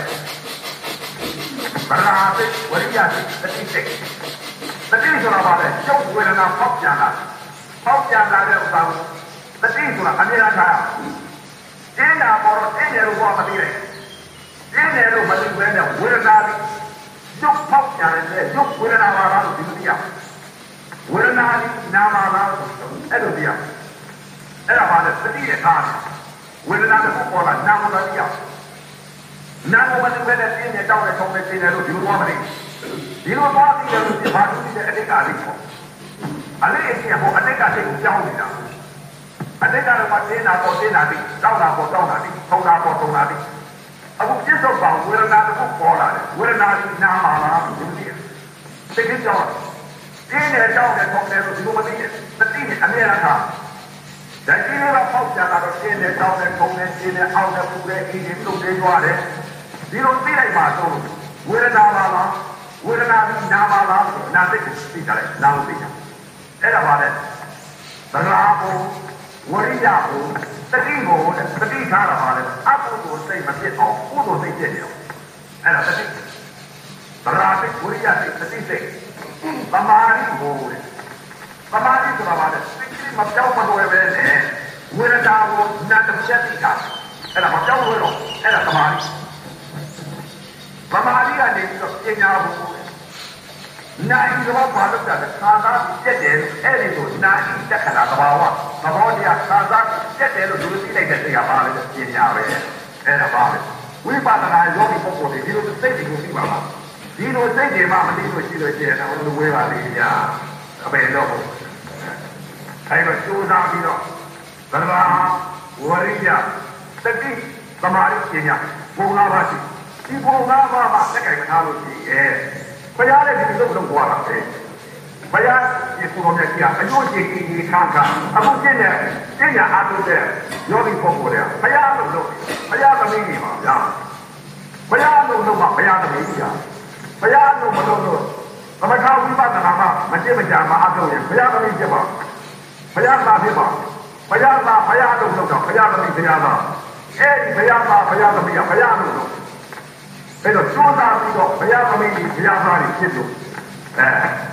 ရာစိတ်ဝရိယစိတ်တတိစိတ်တတိဆိုတာပါလေကျုပ်ဝေဒနာပေါက်ပြန်လာပေါက်ပြန်လာတဲ့ဥစ္စာကိုတတိဆိုတာအမြဲတမ်းထားရင်းနာပေါ်တော့အင်းတယ်လို့ဘာမသိလိုက်အင်းတယ်လို့မသိဘဲနဲ့ဝေဒနာပြီးကျုပ်ပေါက်ပြန်တဲ့ကျုပ်ဝေဒနာပါလားလို့ဒီလိုသိရဝေဒနာကြီးနာမလားလို့အဲ့လိုသိရအဲ့ဒါပါလေတတိရဲ့ထားဝေဒနာတစ်ခုပေါ်လာနာမလားသိရနာမမသိဘဲနဲ့အင်းတယ်တောင်းတယ်ထုံးတယ်သိတယ်လို့ဒီလိုဘာမသိဒီလိုသွားပြီးတော့ဒီဘာလို့ဒီတဲ့အတိတ်ကလေးပေါ့အလေးအကျင့်ဟောအတိတ်ကလေးကိုကြောင်းနေတာအတိတ်ကတော့မတင်းတာပေါ်တင်းတာပြီးတောက်တာပေါ်တောက်တာပြီးထုံတာပေါ်ထုံတာပြီးအခုပြစ္ဆုတ်ပါဝေဒနာတစ်ခုပေါ်လာတယ်ဝေဒနာကြီးနာမှာလားဒီလိုသိတယ်သိကြကြောင်းတင်းတယ်တောက်တယ်ထုံတယ်လို့ဒီလိုမသိနဲ့တတိနဲ့အမြဲတမ်းထားဒါကြီးလေးတော့ပေါက်ကြတာတော့တင်းတယ်တောက်တယ်ထုံတယ်တင်းတယ်အောက်တယ်ပူတယ်အေးတယ်တုတ်တယ်ကြွားတယ်ဒီလိုသိလိုက်ပါတော့ဝေဒနာပါလားဝေဒနာကနာမလားနာသိကိုသိကြတယ်နာမသိကြအဲ့ဒါပါလေသရာကိုဝရိယကိုတတိကိုတတိထားတာပါလေအကုသိုလ်စိတ်မဖြစ်အောင်ကုသိုလ်စိတ်ဖြစ်နေအောင်အဲ့ဒါတတိသရာစိတ်ဝရိယစိတ်တတိစိတ်သမာဓိကိုလေသမာဓိဆိုတာပါလေစိတ်ကြီးမပြောင်းမလို့ပဲနဲ့ဝေဒနာကိုနာတပြတ်သိတာအဲ့ဒါမပြောင်းလို့တော့အဲ့ဒါသမာဓိသမာဓိကနေပြီးတော့ပညာကိုနိုင်တော့ဘာလို့လဲခါသာပြက်တယ်အဲ့ဒီကိုနိုင်တက်ခဏသဘာဝသဘောတရားခါသာပြက်တယ်လို့လူသိလိုက်တဲ့တရားပါလေပညာပဲအဲ့ဒါပါပဲဝိပဿနာယောဂီပုဂ္ဂိုလ်တွေဒီလိုစိတ်တွေကိုသိပါမှာဒီလိုစိတ်တွေမှမသိလို့ရှိလို့ရှိရင်တော့လူဝဲပါလေညာအပေတော့အဲ့တော့ကျိုးစားပြီးတော့သဘာဝရိယတတိသမာဓိပညာဘုံလာပါရှိဒီဘုံသားဘာမှတက်ကင်ထားလို့ရှိရဲ့ဘုရားလည်းဒီလိုလုပ်သွားတာပဲဘုရားဒီကိုယ်တော်မြတ်ကြီးကအကျိုးကျေကြီးကြီးခါခါအခုကျင့်တဲ့ကျင့်ရအားထုတ်တဲ့ယောဂီပုဂ္ဂိုလ်တွေကဘုရားလို့လုပ်ဘုရားသမီးတွေပါဗျာဘုရားလို့လုပ်မှဘုရားသမီးကြီးอ่ะဘုရားလို့မလုပ်လို့သမထဝိပဿနာမှာမကျင့်မကြမှာအားထုတ်ရင်ဘုရားသမီးဖြစ်ပါဘုရားသားဖြစ်ပါဘုရားသားဘုရားလို့လုပ်တော့ဘုရားသမီးဘုရားသားအဲ့ဒီဘုရားသားဘုရားသမီးကဘုရားလို့လုပ်အဲ့တော့ကျွမ်းသားပြီးတော့ဘုရားသမီးကြီးဘုရားသားတွေဖြစ်လို့အဲ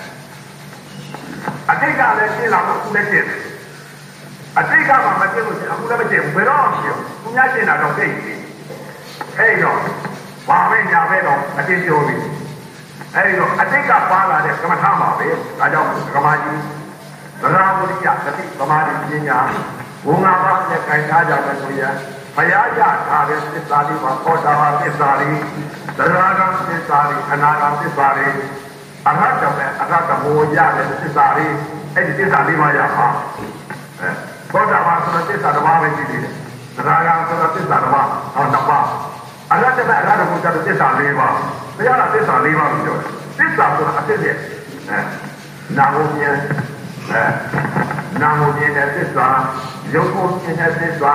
အတိတ်ကလည်းရှင်းလာလို့အခုလည်းရှင်းတယ်အတိတ်ကမှမရှင်းလို့ရှင်းအခုလည်းမရှင်းဘူးဘယ်တော့မှရှင်းဘူးသူများရှင်းတာတော့သိပြီအဲ့တော့ဘာပဲညာပဲတော့အတိတ်ပြောပြီအဲ့တော့အတိတ်ကပါလာတဲ့ကမ္မထာမှာပဲဒါကြောင့်ကမ္မကြီးသရဝရိယသတိသမာဓိပညာဘုံငါးပါးနဲ့ခိုင်ထားကြမယ်ဆိုရင်ဘုရားရထားတဲ့သစ္စာလေးပါဟောတာပါသစ္စာလေးသရဂံသစ္စာလေးအနာဂံသစ္စာလေးအရဟတမေအရဟတမောရတဲ့သစ္စာလေးအဲ့ဒီသစ္စာလေးပါရပါအဲဘောဓဘာဆိုတဲ့သစ္စာတစ်ပါးပဲရှိသေးတယ်သရဂံဆိုတဲ့သစ္စာတစ်ပါးဟောတစ်ပါးအရဟတမေအရဟတမောဆိုတဲ့သစ္စာလေးပါဘုရားကသစ္စာလေးပါလို့ပြောတယ်သစ္စာဆိုတာအစစ်စစ်အဲနာမမြင်အဲနာမမြင်တဲ့သစ္စာရုပ်ကိုမြင်တဲ့သစ္စာ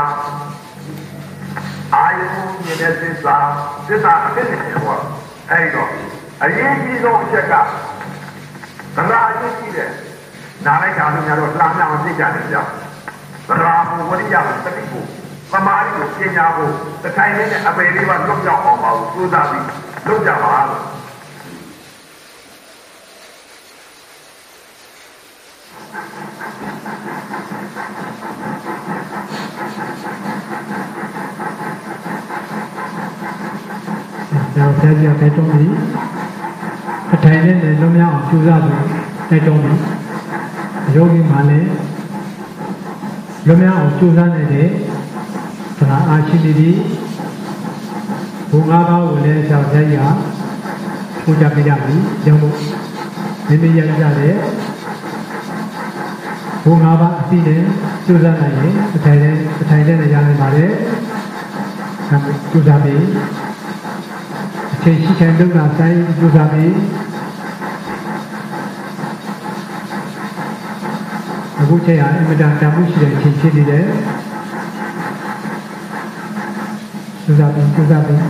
အာယုံမြင်တဲ့သစ္စာသစ္စာအဖြစ်နဲ့ပြောအဲ့တော့အရေးကြီးဆုံးအချက်ကသရအရေးကြီးတယ်နားလိုက်တာလို့များတော့လှမ်းလှမ်းသိကြတယ်ကြောက်သရဘုဝရိယကိုတတိကိုသမာဓိကိုပညာကိုတစ်ထိုင်လေးနဲ့အပေလေးပါလွတ်ကြောက်အောင်ပါကိုကြိုးစားပြီးလုပ်ကြပါလို့ဒါဆရာကြီးတိုက်တွန်းပြီးအထိုင်နဲ့လည်းလုံးများအောင်ကြိုးစားပြီးတိုက်တွန်းပြီးယောဂီမှလည်းလွတ်မြောက်အောင်ကြိုးစားနေတဲ့သနာအားရှိနေသည်ဘုံငါးပါးကိုလည်းကြောက်ကြရပူဇော်ပေးကြပြီကြောင့်မို့မိမိရကြတဲ့ဘုံငါးပါးအပြီးနဲ့ကြိုးစားနိုင်ရင်အထိုင်နဲ့အထိုင်နဲ့ရနိုင်ပါလေကြိုးစားပြီးအချိန်ရှိတဲ့ဒုက္ခဆိုင်ကြိုးစားပြီးအခုချိန်ဟာအမြဲတမ်းတမှုရှိတဲ့အချိန်ဖြစ်နေတယ်ကြိုးစားပြီးကြိုးစားပြီး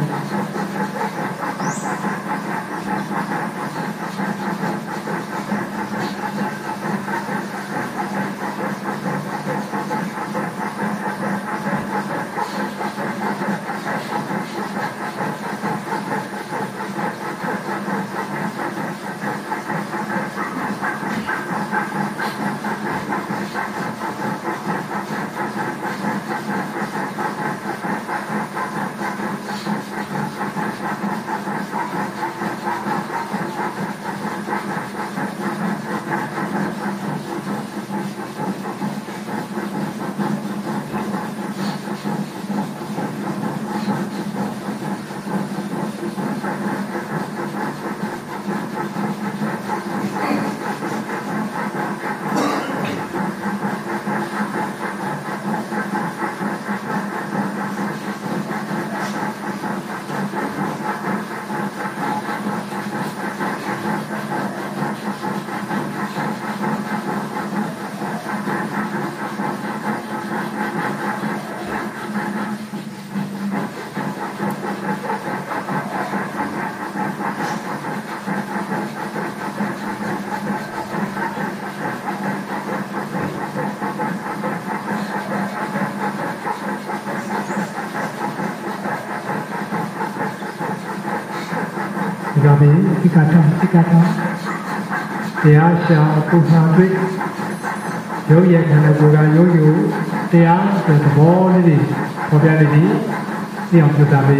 ဒါပဲဒီကတာဒီကတာတရားရှာပုဂ္ဂိုလ်တွေရုပ်ရည်ခန္ဓာကိုယ်ကရုပ်ယူတရားဆိုသဘောလေးတွေပေါ်ပြနေပြီဒီအောင်ပြတာပဲ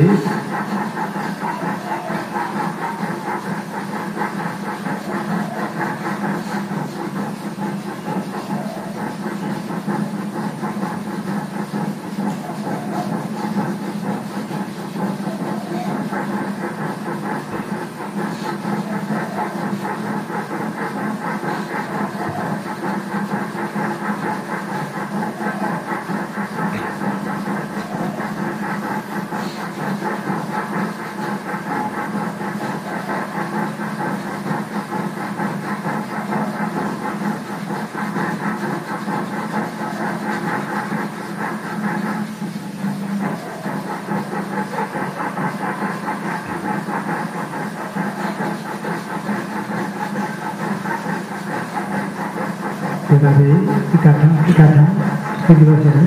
ဒါပဲဒီကတာဒီကတာဒီလိုဆိုရင်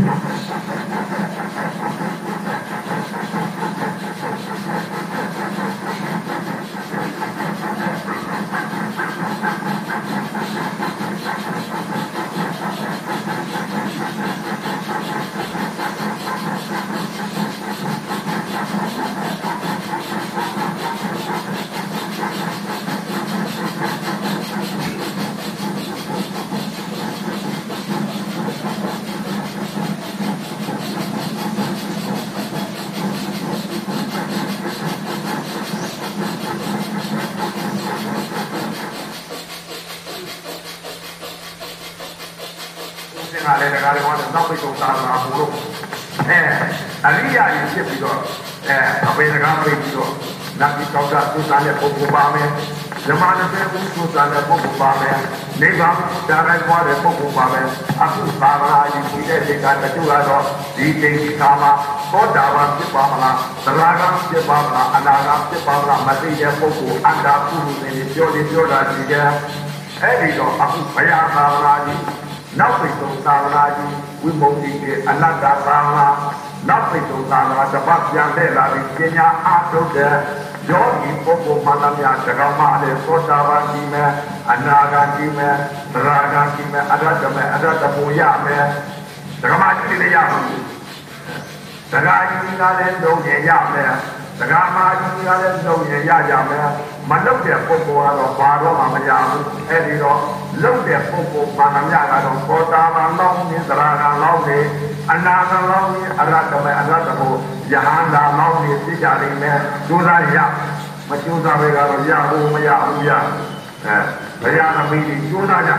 လည်းတကားလည်းကတော့နောက်ပိတ်ဆုံးသာသနာပို့လို့အဲအရိယာကြီးဖြစ်ပြီးတော့အဲအပေတကားပိတ်ပြီးတော့နတ်ပြည်တော်ကသုသာနဲ့ပုဂ္ဂိုလ်ပါမယ်ဇမနတဲ့ဥသုသာနဲ့ပုဂ္ဂိုလ်ပါမယ်နိဗ္ဗာန်ဒါရိုက်သွားတဲ့ပုဂ္ဂိုလ်ပါမယ်အခုသာသနာကြီးပြီးတဲ့ဒီကတချို့ကတော့ဒီတိတ်ဒီကာမသောတာပန်ဖြစ်ပါမလားသရဂံဖြစ်ပါမလားအနာဂံဖြစ်ပါမလားမသိတဲ့ပုဂ္ဂိုလ်အန္တာပုရုသေပြောနေပြောတာရှိတယ်အဲ့ဒီတော့အခုဘုရားသာသနာကြီးနောက်ပိတ်ဆုံးသာသနာကြီးဝိမု क्ति ရဲ့အနတ္တသာသနာနောက်ပိတ်ဆုံးသာသနာတစ်ပတ်ပြန်တဲ့လာပြီးပညာအားထုတ်တဲ့ယောဂီပုဂ္ဂိုလ်မှန်သမျှတက္ကမလည်းသောတာပန်ကြီးမယ်အနာဂတ်ကြီးမယ်သရဂတ်ကြီးမယ်အရဟတမယ်အရဟတပူရမယ်တက္ကမကြီးလည်းရမယ်တက္ကကြီးကလည်းလုံးရရမယ်တက္ကမကြီးကလည်းလုံးရရကြမယ်မလုပ်တဲ့ပုဂ္ဂိုလ်ကတော့ဘာတော့မှမရဘူးအဲ့ဒီတော့လုံတဲ့ပုဂ္ဂိုလ်ဘာသာများကတော့ဘောတာမလောင်းနေသရဂံလောင်းနေအနာဂံလောင်းနေအရတမေအရတကိုယဟန္တာလောင်းနေသိကြလိမ့်မယ်ကျိုးစားရမကျိုးစားပဲကတော့ရဖို့မရဘူးရအဲဘုရားသမီးကြီးကျိုးစားကြ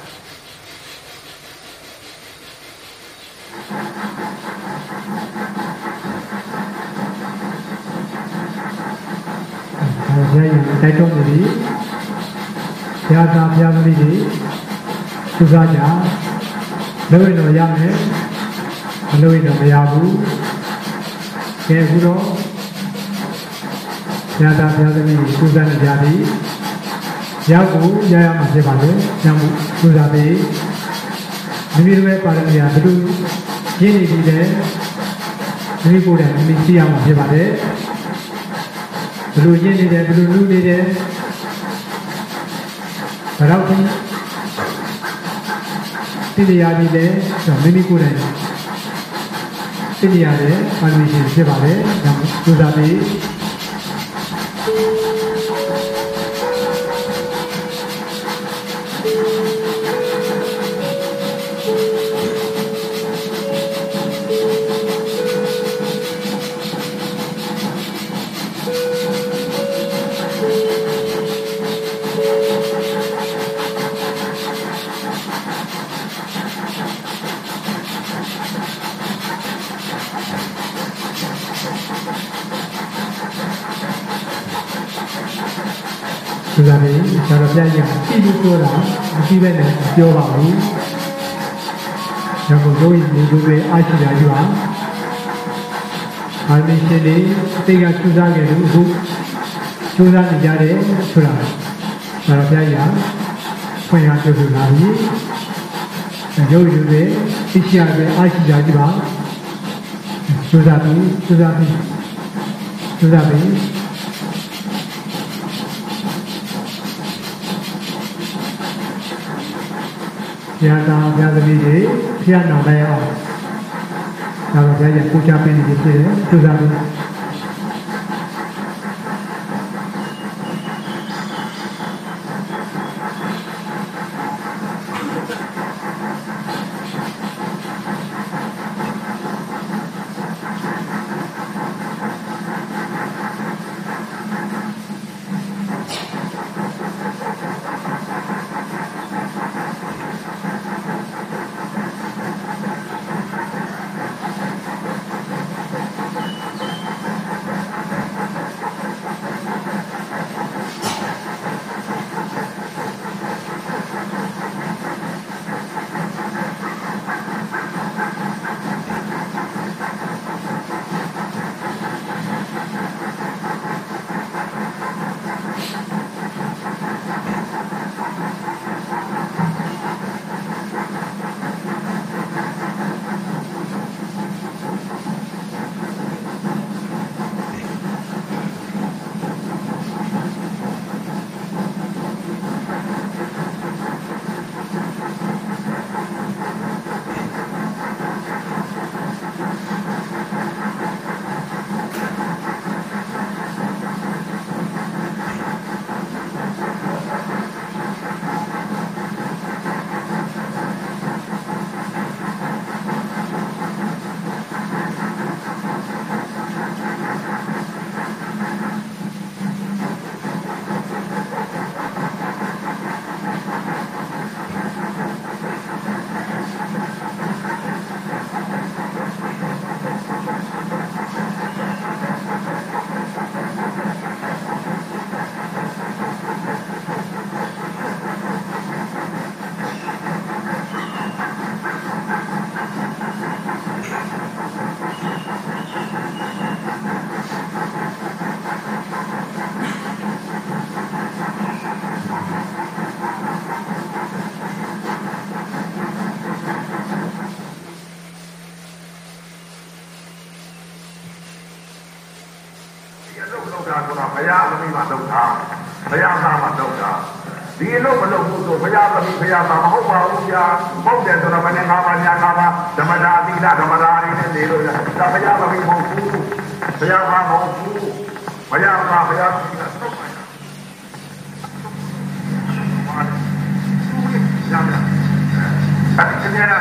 ဘုရားရင်တိုက်တော်မူပြီးဘုရားသားဘုရားသမီးကြီးကျူစားကြလို့ရင်တော့ရမယ်မလို့ရင်တော့မရဘူးကဲအခုတော့ဘုရားသားဘုရားသမီးကြီးကျူစားနေကြပြီရောက်ကိုရရမှာဖြစ်ပါလေညမှုကျူစားပြီးမိမိတို့ရဲ့ပါရမီဟာဘယ်လိုရင်းနေပြီလဲမိမိကိုယ်တိုင်မိမိသိရမှာဖြစ်ပါတယ်ဘယ်လိုရင်းနေတယ်ဘယ်လိုလူနေတယ်ဘယ်တော့ဒီတရားကြီးလဲဆိုမိမိကိုယ်တိုင်သိနေရတယ်ပါရမီရှင်ဖြစ်ပါတယ်ဒါမှကျူစားပြီးကျူစားပြီးဆရာတော်ဘုရားကြီးအတိအကျပြောတာအတိပဲနဲ့ပြောပါဘူး။ဒါကိုတို့ဒီလိုပဲအားရှိကြယူပါ။အာမင်ရှင်လေးအတိတ်ကကျူစားခဲ့လို့အခုကျူစားနေကြတယ်ဆိုတာဆရာတော်ဘုရားကြီးဖွင့်ရပြောပြလာပြီ။ဒါတို့ဒီလိုပဲသိရှိရပဲအားရှိကြယူပါ။ကျူစားပြီးကျူစားပြီးကျူစားပြီးဘုရားသားဘုရားသမီးတွေဘုရားနောင်လိုက်အောင်ဒါတော့ဘုရားရဲ့ကိုချပေးနေဖြစ်တယ်သူစားလို့တာဆိုတာဘုရားသမီးမှလုပ်တာဘုရားသားမှလုပ်တာဒီအလုပ်မလုပ်ဘူးဆိုဘုရားသမီးဘုရားသားမဟုတ်ပါဘူးဗျာဟုတ်တယ်ဆိုတော့ဘယ်နဲ့ငါးပါးညာငါးပါးဓမ္မတာသီလဓမ္မတာတွေနဲ့နေလို့ဒါဘုရားသမီးမဟုတ်ဘူးဘုရားသားမဟုတ်ဘူးဘုရားသားဘုရားသမီးကသုတ်ပါတာ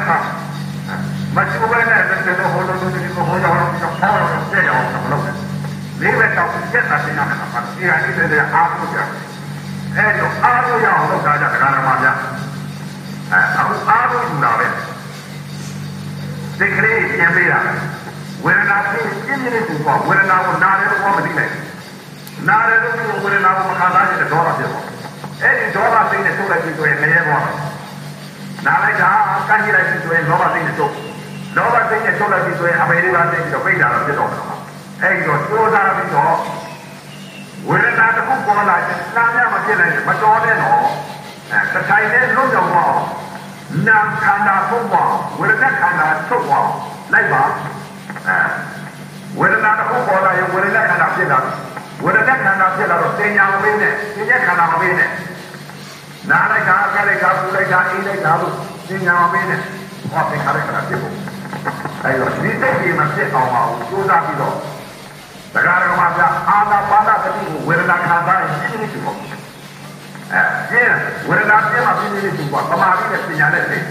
ဟာမရှိဘဲနဲ့တကယ်တော့ဟိုလိုလိုဒီလိုဟိုရောက်တော့ဆောင်းတော့ပြည့်အောင်တော့လုပ်တယ်လေးပဲတော့ပြက်တာတင်ရမှာပါဒီဟာလေးတွေအားကိုကြအဲတော့အားကိုရအောင်လုပ်တာကြတရားတော်မှာဗျအဲအခုအားကိုယူတာပဲဒီကလေးပြန်ပေးတာဝေဒနာဖြစ်ပြင်းပြင်းနဲ့သူကဝေဒနာကိုနားတယ်လို့မသိနိုင်နားတယ်လို့ဝေဒနာကိုမခံစားရတဲ့ဒေါသဖြစ်သွားအဲ့ဒီဒေါသစိတ်နဲ့ထုတ်လိုက်ပြီးဆိုရင်လည်းရဲပေါ်နားလိုက်တာကန့်ကြည့်လိုက်ပြီးဆိုရင်လောဘစိတ်နဲ့ထုတ်လောဘစိတ်နဲ့ထုတ်လိုက်ပြီးဆိုရင်အပေလေးပါစိတ်ပြီးတော့ပိတ်တာတော့ဖြစ်တော့မှာအဲ့ဒီတော့ကြိုးစားပြီးတော့ဝေဒနာတစ်ခုပေါ်လာရင်နားမြမဖြစ်နိုင်မတော်တဲ့တော့အဲတစ်ထိုင်နဲ့လုံးကြောင်တော့နာခန္ဓာပုံပေါ်ဝေဒနာခန္ဓာထုတ်ပေါ်လိုက်ပါအဲဝေဒနာတစ်ခုပေါ်လာရင်ဝေဒနာခန္ဓာဖြစ်လာဝေဒနာခန္ဓာဖြစ်လာတော့သင်ညာမပေးနဲ့သင်ညာခန္ဓာမပေးနဲ့နားလိုက်တာကြက်လိုက်တာပူလိုက်တာအေးလိုက်တာလို့သင်ညာမပေးနဲ့ဟောသင်္ခါရခန္ဓာဖြစ်ဖို့အဲတော့ဒီစိတ်ကြီးမဖြစ်အောင်ပါဘူးကြိုးစားပြီးတော့တရားတော်မှာပြအာနာပါနသတိကိုဝေဒနာခန္ဓာရဲ့ရှင်းနေပြီပေါ့အဲကျင်းဝေဒနာပြမှာပြင်းနေပြီပေါ့သမာဓိနဲ့ပညာနဲ့သိ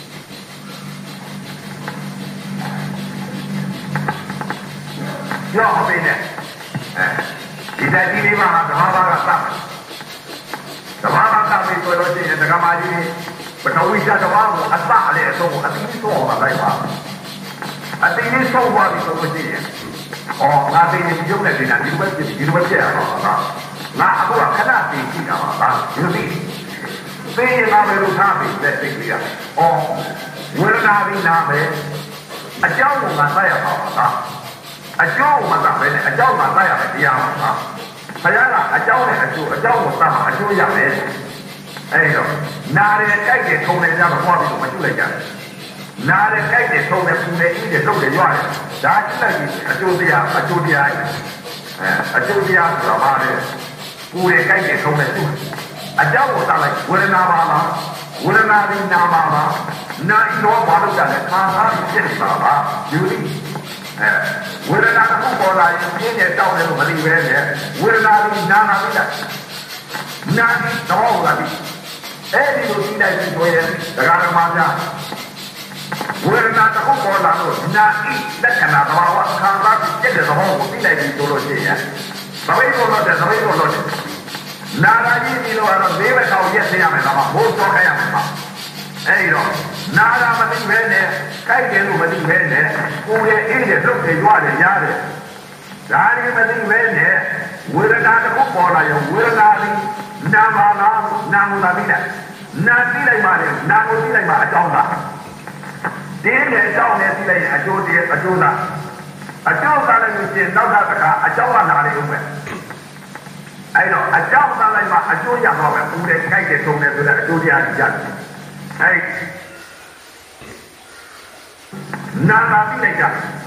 ကြောက်အမေနဲ့အဲဒီတိုင်းဒီလေးပါဓမ္မဘာကသတ်ဓမ္မဘာသတ်ပြီးဆိုလို့ရှိရင်ဓမ္မကြီးပထဝီဓာတ်တော်ကိုအစအလေအဆုံးကိုအတိအဆုံးအောင်လိုက်ပါအတိအဆုံးပါပြီးဆိုလို့ရှိရင်အော်ငါသိနေဒီရုပ်နဲ့ဒီနာဒီလိုပဲဖြစ်ဒီလိုပဲဖြစ်ရမှာပါငါအခုကခဏသိကြည့်တာပါဒီလိုသိသိရင်ငါပဲလို့ထားပြီးလက်သိကြည့်ရအော်ဝေဒနာပြီးနာမယ်အကြောင်းကိုငါသိရပါပါအကျိုးမှသာပဲနဲ့အကြောင်းမှသိရမယ်တရားမှာပါဘုရားကအကြောင်းနဲ့အကျိုးအကြောင်းကိုသတ်မှာအကျိုးရမယ်အဲဒီတော့နားတယ်ကြိုက်တယ်ထုံတယ်ကြတော့သွားပြီးတော့မကျွလိုက်ကြဘူးနားတယ်ကြိုက်တယ်ထုံတယ်ပူတယ်အေးတယ်လုပ်တယ်ရွရတယ်ဒါကြည့်လိုက်ပြီးအကျိုးတရားအကျိုးတရားအဲအကျိုးတရားဆိုတာပါလေပူတယ်ကြိုက်တယ်ထုံတယ်သူအကြောင်းကိုသတ်လိုက်ဝေဒနာပါလားဝေဒနာဒီနာပါလားနာဤတော့ဘာလို့ကြလဲခါသားဖြစ်နေတာပါယူလိအဲဝေဒနာတစ်ခုပေါ်လာရင်ပြင်းနေတောက်တယ်လို့မသိပဲနဲ့ဝေဒနာဒီနာနာပြီးတာနာဒီတော့လာပြီအဲ့ဒီလိုပြီးလိုက်ပြီးဆိုရင်တရားတော်မှာပြဝေဒနာတစ်ခုပေါ်လာလို့နာဤလက္ခဏာသဘာဝခံစားပြီးတဲ့သဘောကိုပြီးလိုက်ပြီးဆိုလို့ရှိရင်သဘိတော်လို့တဲ့သဘိတော်လို့နာရာကြီးဒီလိုကတော့လေးဘက်ထောင်ရက်သိရမယ်တော့ဘိုးတော်ခိုင်းရမယ်ပါအဲ့ဒီတော့နာရာမသိပဲနဲ့ကြိုက်တယ်လို့မသိပဲနဲ့ကိုယ်ရဲ့အေးတဲ့လုပ်တယ်ကြွားတယ်ရားတယ်ဒါရီမသိပဲနဲ့ဝေဒနာတစ်ခုပေါ်လာရင်ဝေဒနာဒီနာမနာနာမသာပြီးတယ်နာသိလိုက်ပါလေနာကိုသိလိုက်ပါအကြောင်းသာတင်းတဲ့အကြောင်းနဲ့သိလိုက်ရင်အကျိုးတည်းအကျိုးသာအကျိုးသာလည်းလို့ရှိရင်နောက်တစ်ခါအကြောင်းကနာတယ်ဦးမယ်အဲ့တော့အကြောင်းသာလိုက်မှအကျိုးရတော့ပဲဦးတယ်ကြိုက်တယ်ထုံတယ်ဆိုတဲ့အကျိုးတရားကြီးရတယ်အဲ့နာလာပြီးလိုက်ကြ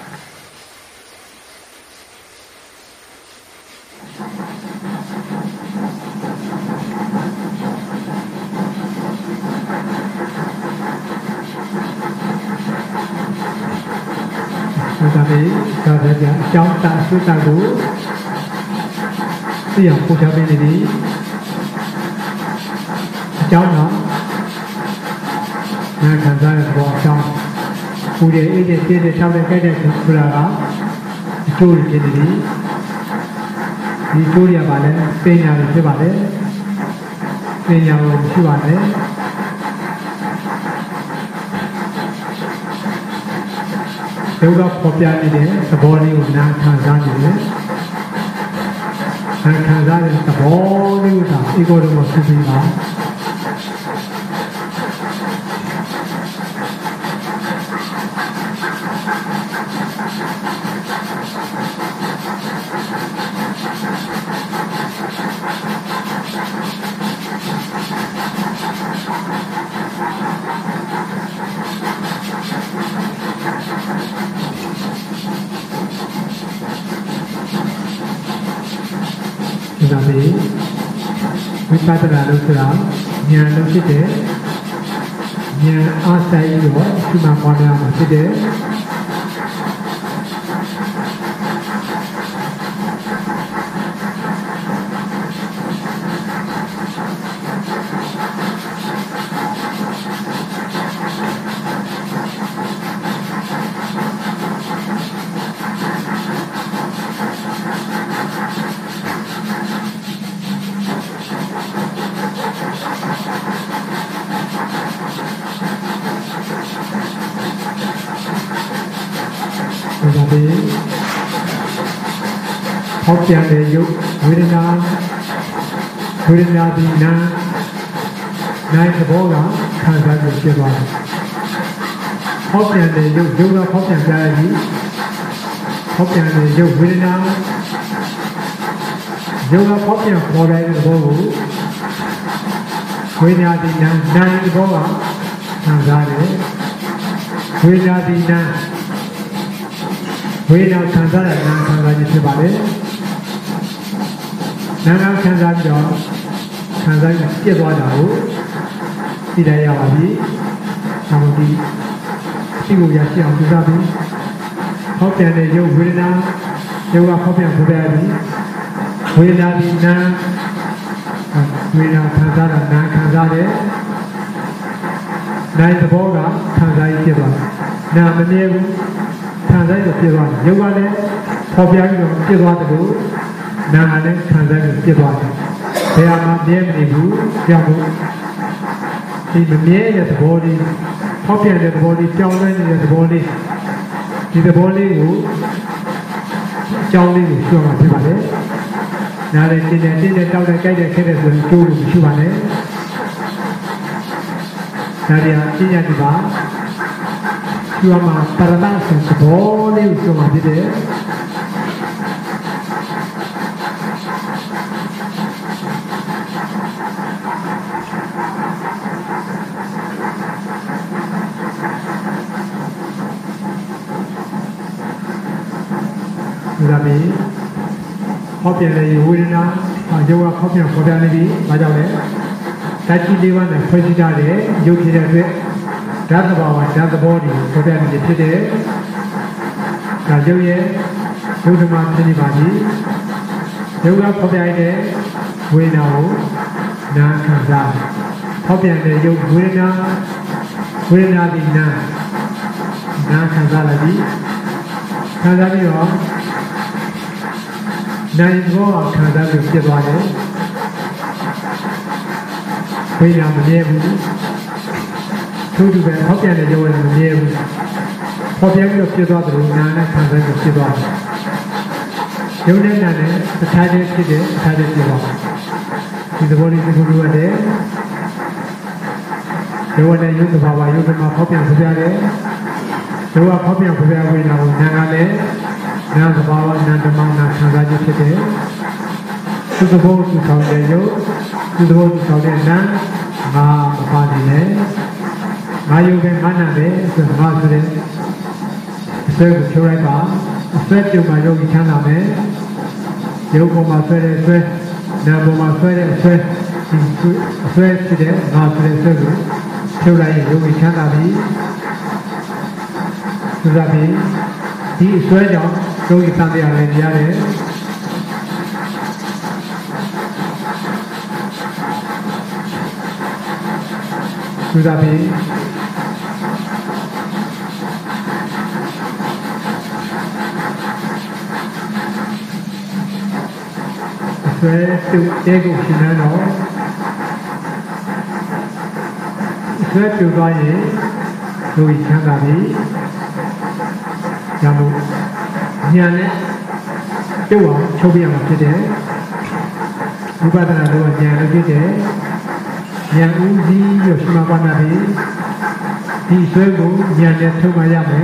ဒါပေမဲ့ဒါကြအကြောင်းတာဆွေးတာကိုသိအောင်ပို့ချပေးနေပြီအကြောင်းကနာခံစားရတဲ့အကြောင်းပူတယ်အေးတယ်သိတယ်ထောက်တယ်ကြိုက်တယ်ဆိုတာကအကျိုးတွေဖြစ်နေပြီဒီကျိုးရပါလဲပညာတွေဖြစ်ပါလေပညာကိုရှိပါလေဒုက္ခပေါ်ပြနေတဲ့သဘောလေးကိုနားခံစားနေတယ်နားခံစားတဲ့သဘောလေးကိုဒါဧကောဓမ္မဖြစ်ပြီးပါဒါပေမဲ့ဝိပဿနာလို့ဆိုတာဉာဏ်လို့ဖြစ်တယ်ဉာဏ်အားဆိုင်ပြီးတော့ဒီမှာပေါ်လာမှာဖြစ်တယ်ပြီးဟောပြန်တဲ့ယုတ်ဝေဒနာဝေဒနာဒီနာနိုင်သဘောကခံစားပြီးဖြစ်သွားတယ်ဟောပြန်တဲ့ယုတ်ယုတ်ကဟောပြန်ကြရည်ဟောပြန်တဲ့ယုတ်ဝေဒနာယုတ်ကဟောပြန်ပေါ်တဲ့သဘောကိုဝေဒနာဒီနာနိုင်သဘောကခံစားတယ်ဝေဒနာဒီနာဝေဒနာခံစားတဲ့နာခံစားခြင်းဖြစ်ပါတယ်နာနာခံစားပြီးတော့ခံစားပြီးပြည့်သွားတာကိုသိရရပါပြီ။ဒါမှမဟုတ်ဒီကိုရရှိအောင်ကြိုးစားပြီးဟောပြန်တဲ့ရုပ်ဝေဒနာရုပ်ကဟောပြန်ဖို့ရပြီဝေဒနာဒီနာဝေဒနာခံစားတာနာခံစားတယ်နိုင်သဘောကခံစားရဖြစ်သွားတယ်နာမမြဲဘူးခံစားရဖြစ်သွားတယ်ရုပ်ကလည်းဟောပြန်ပြီးတော့ဖြစ်သွားတယ်လို့နာကလည်းခံစားရဖြစ်သွားတယ်ဘယ်မှာမြဲမနေဘူးကြောက်လို့ဒီမမြဲတဲ့သဘောလေးဟောပြန်တဲ့သဘောလေးကြောင်းလဲနေတဲ့သဘောလေးဒီသဘောလေးကိုကြောင်းလေးကိုပြောမှာဖြစ်ပါတယ်နားလည်းတင်းတယ်တင်းတယ်တောက်တယ်ကြိုက်တယ်ခဲတယ်ဆိုရင်ကျိုးလို့မရှိပါနဲ့ဒါရီအပြည့်ရည်ပါပြောမှာပရဒတ်ဆိုသဘောလေးကိုပြောမှာဖြစ်တယ်ဒါပေမဲ့ဟောပြန်တဲ့ဝေဒနာရုပ်ကဟောပြန်ပေါ်ပြန်နေပြီ။ဘာကြောင့်လဲ။ဓာတ်ကြီးလေးပါးနဲ့ဖွဲ့စည်းထားတဲ့ရုပ်ဖြစ်တဲ့အတွက်ဓာတ်သဘာဝဓာတ်သဘောတွေပေါ်ပြန်နေဖြစ်တဲ့ဒါရုပ်ရဲ့ရုပ်ဓမ္မဖြစ်နေပါပြီ။ရုပ်ကပေါ်ပြန်တဲ့ဝေဒနာကိုနာခံစားဟောပြန်တဲ့ရုပ်ဝေဒနာဝေဒနာဒီနာနာခံစားလိုက်ပြီ။ခံစားပြီးတော့နိုင်ဘောခံစားပြီးဖြစ်သွားတယ်ဝိညာဉ်မမြဲဘူးထို့တူပဲဟောပြန်တဲ့ကြောင့်မမြဲဘူးဟောပြန်ပြီးတော့ဖြစ်သွားတယ်နာနဲ့ခံစားပြီးဖြစ်သွားတယ်ယုံနဲ့နာနဲ့တစ်ခါတည်းဖြစ်တယ်တစ်ခါတည်းဖြစ်သွားတယ်ဒီသဘောလေးဒီလိုလိုရတယ်ယုံနဲ့ယုံသဘာဝယုံကမှာဟောပြန်ပြရတယ်ယုံကဟောပြန်ပြရဝိညာဉ်ကိုနာကလည်းနာသဘာဝနာဓမ္မနာခံစားခြင်းဖြစ်တယ်။သူသဘောသူဆောင်တဲ့ယုတ်သူသဘောသူဆောင်တဲ့နာငါမပါနေနဲ့ငါယုတ်ပဲငါနာပဲဆိုငါဆိုတဲ့အစွဲကိုဖြိုးလိုက်ပါအစွဲပြုံမှာယုတ်ချမ်းသာမယ်ယုတ်ပေါ်မှာဆွဲတဲ့ဆွဲနာပေါ်မှာဆွဲတဲ့ဆွဲဒီအစွဲဖြစ်တဲ့ငါဆိုတဲ့ဆွဲကိုဖြိုးလိုက်ရင်ယုတ်ချမ်းသာပြီသူကပြီးဒီအစွဲကြောင့်ဒုက္ခသံတရားလည်းကြားတယ်သူသာပြီးအစွဲတုတ်တဲကိုရှင်းနေတော့အစွဲပြုတ်သွားရင်ဒုက္ခချမ်းသာပြီရမို့ညာနဲ့ပြုတ်အောင်ချုပ်ပြရမှာဖြစ်တယ်ဝိပဿနာတော့ညာလည်းဖြစ်တယ်ညာဦးစီးရရှိမှပါနာပြီးဒီဆွဲကိုညာနဲ့ထုတ်မှရမယ်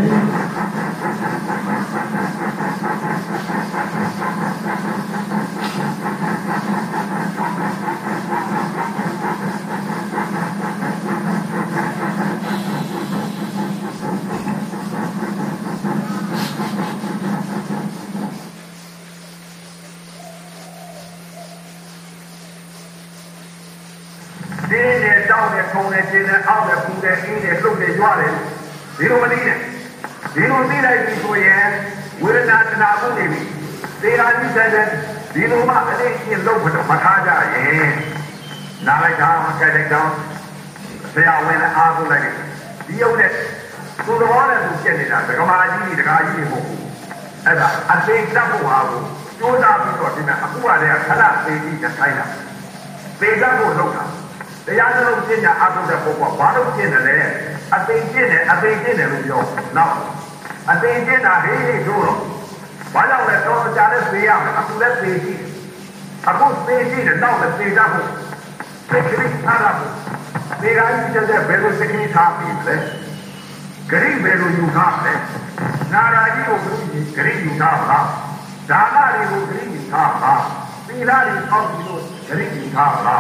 ထုံနဲ့ကျင်းနဲ့အောက်နဲ့ပူနဲ့အင်းနဲ့လှုပ်နဲ့ရွာတယ်ဒီလိုမသိနဲ့ဒီလိုသိလိုက်ပြီဆိုရင်ဝေဒနာတနာမှုနေပြီသေရာကြီးတဲ့ဒီလိုမှအလေးချင်းလှုပ်ဖို့မထားကြရင်နားလိုက်တာကြိုက်လိုက်တော့ဆရာဝင်နဲ့အားကိုလိုက်တယ်ဒီရုပ်နဲ့သူ့တော်နဲ့သူပြက်နေတာဒကမာကြီးတွေဒကာကြီးတွေမဟုတ်ဘူးအဲ့ဒါအသိတတ်ဖို့ဟာကိုကြိုးစားပြီးတော့ဒီမှာအခုကတည်းကခဏသိပြီးထိုင်တာသိတတ်ဖို့လုပ်တာတရားစလုံးရှင်းကြအထုတဲ့ပုဂ္ဂိုလ်ဘာလို့ရှင်းတယ်လဲအသိရှင်းတယ်အသိရှင်းတယ်လို့ပြောနောက်အသေးချင်းတာဟေးဟေးတို့တော့ဘာကြောင့်လဲတော့ကြားလဲသေးရမယ်အခုလည်းသေးရှိအခုသေးရှိတယ်တော့လည်းသေးကြဖို့သိခရီးထားတာသေရာကြီးကျတဲ့ဘယ်လိုသိခရီးထားပြီလဲဂရိဘယ်လိုယူထားလဲနာရာကြီးကိုဂရိယူထားပါဒါနတွေကိုဂရိယူထားပါသီလတွေအောက်ပြီးလို့ဂရိယူထားပါ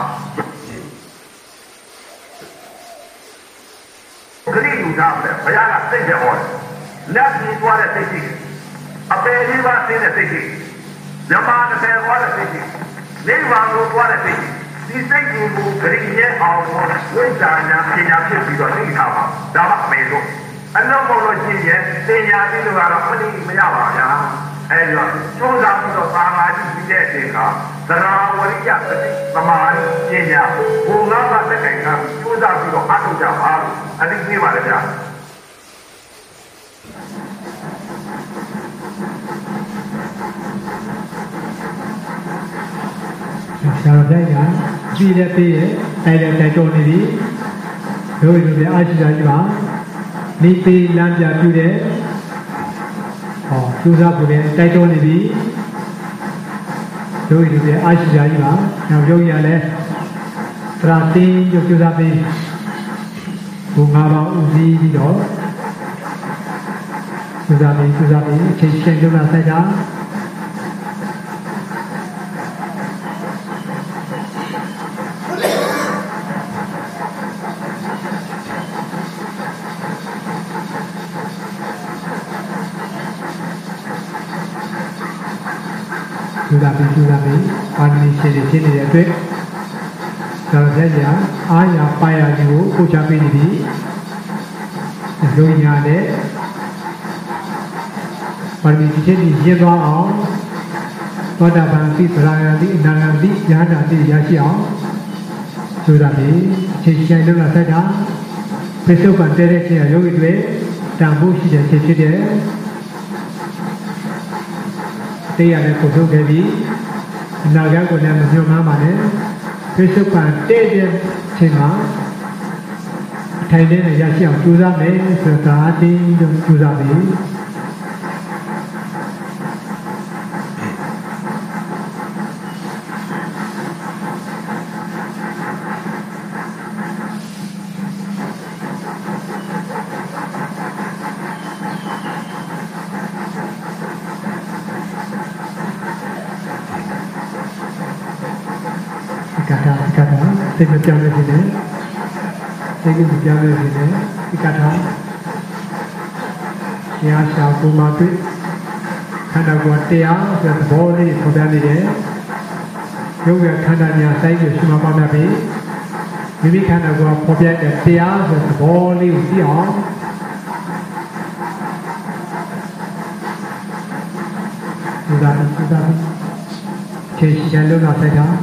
ဂရိယူထားတယ်ဘုရားကသိတယ်ဟောလက်ပြီးသွားတဲ့သိရှိအပေလေးပါသိတဲ့သိရှိဇမားတစ်ဆယ်သွားတဲ့သိရှိနိဗ္ဗာန်ကိုသွားတဲ့သိရှိဒီစိတ်ကိုဂရိရဲ့အောင်ဝိဇ္ဇာညာပညာဖြစ်ပြီးတော့သိထားပါဒါမှအမေလို့အလုံးမလို့ရှိရင်သင်ညာပြီးလို့ကတော့မသိမရပါဗျာအဲဒါကျိုးစားပြီးတော့သာမာတိပြီးတဲ့အချိန်ကသရဝရိယပတိသမာဓိပညာဘုံငါးပါးသက်ဆိုင်ကကျိုးစားပြီးတော့အထုတ်ကြပါလို့အသိပေးပါလေဗျာဆရာတော်တိုင်းကပြည်တဲ့ပေးရဲ့တိုက်တဲ့တိုက်တော်နေပြီတို့တို့ပြအားရှိကြကြီးပါနေပေးလမ်းပြပြတဲ့ဟောကျူးစားဖို့တဲ့တိုက်တော်နေပြီတို့တို့ပြအားရှိကြကြီးပါနောက်ရုပ်ရလဲသရတင်းကျူးစားပေးဘုံငါးပါးဦးစီးပြီးတော့ကျူးစားပေးကျူးစားပေးအချိန်ချင်းကျုံးလာဆိုင်တာကျူးစားပြီးကျူးစားပြီးပါဏိရှင်တွေဖြစ်နေတဲ့အတွက်သာရပြာအာရပါရကြီးကိုပို့ချပေးနေပြီလူညာနဲ့ပါဏိရှင်တွေရင်းသွားအောင်သောတာပန်သိသရဂံသိအနာဂံသိဉာဏ်သာသိရရှိအောင်ကျူးစားပြီးအချိန်ချင်းလုံးလာဆက်တာပိဿုပန်တဲတဲ့ခြင်းယောဂီတွေတန်ဖို့ရှိတဲ့ခြင်းဖြစ်တဲ့တရားနဲ့ကိုထုတ်ခဲ့ပြီးအနာဂတ်ကိုလည်းမညှို့မှန်းပါနဲ့ပိဿုပန်တဲ့တဲ့ခြင်းမှာအထိုင်နဲ့ရရှိအောင်ကြိုးစားမယ်ဆိုတာအတင်းကြိုးစားပြီးစိတ်မပြောင်းလဲခြင်းနဲ့စိတ်ကမပြောင်းလဲခြင်းနဲ့ဒီကထာတရားရှာပုံမှာတွေ့ခန္ဓာကိုယ်တရားဆိုတဲ့သဘောလေးပေါ်ပြနေတယ်ရုပ်ရခန္ဓာညာစိုက်ပြီးရှိမှပေါက်နေပြီမိမိခန္ဓာကိုယ်ပေါ်ပြတဲ့တရားဆိုတဲ့သဘောလေးကိုသိအောင်ဒီကနေ့ဒီကနေ့ခြေရှိတဲ့လုံလောက်ဆိုင်တာ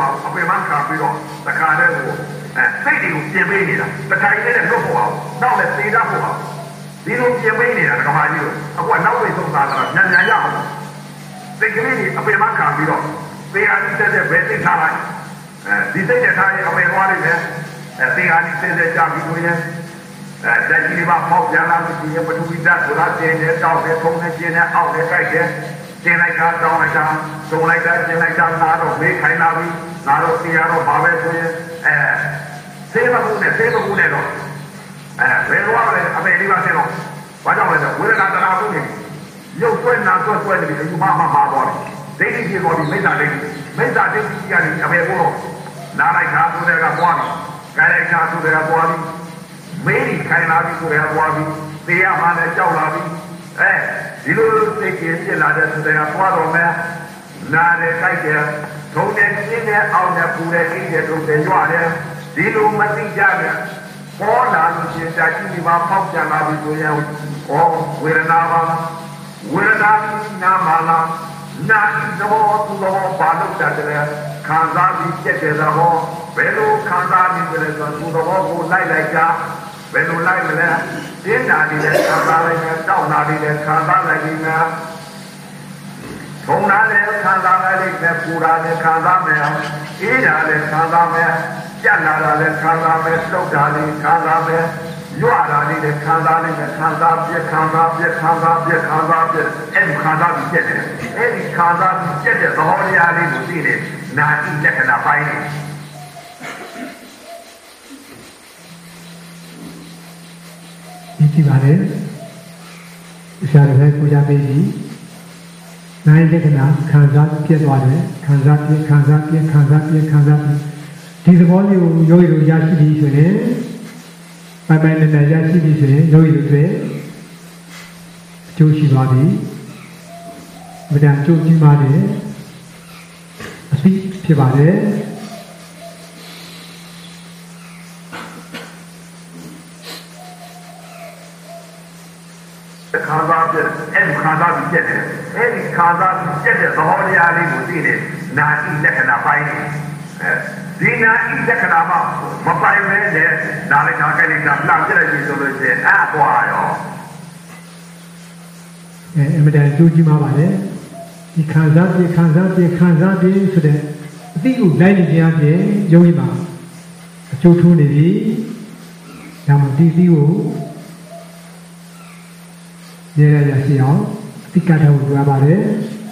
အပင်မခံပြီးတော့တခါတည်းကိုအဲစိတ်တွေကိုပြင်ပေးနေတာတခါကြီးနဲ့လွတ်ဖို့အောင်နောက်လည်းသေတတ်ဖို့အောင်ဒီလိုပြင်ပေးနေတာကမာကြီးတို့အခုကနောက်ဝိသုံးသားကတော့ညံ့ညံ့ရအောင်စိတ်ကလေးကြီးအပင်မခံပြီးတော့သေဟာကြီးတဲ့ဘယ်သိထားလိုက်အဲဒီစိတ်နဲ့ထားရင်အပင်သွားလိမ့်မယ်အဲသေဟာကြီးတဲ့ကြပြီးလို့ရင်အဲတက်ကြီးမှာပေါက်ပြန်လာလို့ဒီပထဝီဓာတ်ကိုလာတင်တဲ့တောက်တဲ့ထုံးတဲ့ကျင်းတဲ့အောက်တဲ့ကြိုက်တဲ့ကျင်းလိုက်တာတောင်းလိုက်တာထုံလိုက်တာကျင်းလိုက်တာငါတော့မေးခိုင်းလာပြီငါတော့တရားတော့ဘာပဲဆိုရင်အဲသေမကူနဲ့သေမကူနဲ့တော့အဲဘယ်လိုလဲအမေလေးပါဆင်းတော့ဘာကြောင့်လဲဆိုဝေဒနာတရားမှုနေရုပ်ဆွဲနာဆွဲဆွဲနေပြီးဘာမှမပါတော့ဒိဋ္ဌိပြေပေါ်ပြီးမိစ္ဆာဒိဋ္ဌိမိစ္ဆာဒိဋ္ဌိကြီးကနေအမေကတော့နားလိုက်တာဆိုတဲ့ကပွားတယ်ကြိုက်လိုက်တာဆိုတဲ့ကပွားပြီးမေးပြီးခိုင်းလာပြီးဆိုတဲ့ကပွားပြီးသေရမှလည်းကြောက်လာပြီးအဲဒီလိုသိကျင်ဖြစ်လာတဲ့ဆိုတဲ့ကပွားတော့မယ်နားတယ်ကြိုက်တယ်ထုံးတယ်ရှင်းတယ်အောင်တယ်ပူတယ်အေးတယ်တို့တယ်ကြွတယ်ဒီလိုမသိကြနဲ့ပေါ်လာလို့ရှင်တာကြီးဒီမှာပေါက်ပြန်လာပြီဆိုရင်ဩဝေဒနာပါဝေဒနာနာမလားနာသောသူတော်ဘာလို့တတ်တယ်ခံစားပြီးပြက်တယ်တော့ဘယ်လိုခံစားပြီးလဲဆိုသူတော်ကိုလိုက်လိုက်ကြဘယ်လိုလိုက်မလဲတင်းတာတွေလည်းခံစားလိုက်မယ်တောက်တာတွေလည်းခံစားလိုက်ပြီများထုံတာလည်းခံစားလိုက်တယ်ပူတာလည်းခံစားမယ်အေးတာလည်းခံစားမယ်ကြက်လာတာလည်းခံစားမယ်လှုပ်တာလည်းခံစားမယ်ရွတာလည်းခံစားလိုက်မယ်ခံစားပြက်ခံစားပြက်ခံစားပြက်ခံစားပြက်အဲ့ဒီခံစားပြီးပြက်တယ်အဲ့ဒီခံစားပြီးပြက်တဲ့သဘောတရားလေးကိုသိတယ်နာဣလက္ခဏာပိုင်းနေဒီကြည့်ပါလေဆရာတော်ကကိုကြပေးပြီနိုင်လက္ခဏာခံစားပြည့်သွားတယ်ခံစားပြည့်ခံစားပြည့်ခံစားပြည့်ခံစားပြည့်ဒီသဘောလေးကိုယောဂီတို့ရရှိပြီဆိုရင်ပိုင်ပိုင်နဲ့နဲ့ရရှိပြီဆိုရင်ယောဂီတို့တွေအကျိုးရှိသွားပြီဗဒံအကျိုးကြီးပါတယ်အသိဖြစ်ပါတယ်ခံစားပြည့်အဲ့ဒီခံစားပြီးပြည့်တယ်အဲ့ဒီခံစားပြီးပြည့်တဲ့သဘောတရားလေးကိုသိတယ်နာဣလက္ခဏာပိုင်းနေအဲဒီနာဣလက္ခဏာမှာမပိုင်ပဲလေဒါလည်းဒါကြိုက်လိုက်တာလှပြလိုက်ပြီဆိုလို့ရှိရင်အဲ့သွားရောအဲအမတန်အကျိုးကြီးမှာပါလေဒီခံစားပြည့်ခံစားပြည့်ခံစားပြည့်ဆိုတဲ့အသိကိုလိုက်နေခြင်းအပြင်ယုံကြည်ပါအကျိုးထူးနေပြီဒါမှဒီသိကိုရရရရှိအောင်အတိကထောက်ရပါတယ်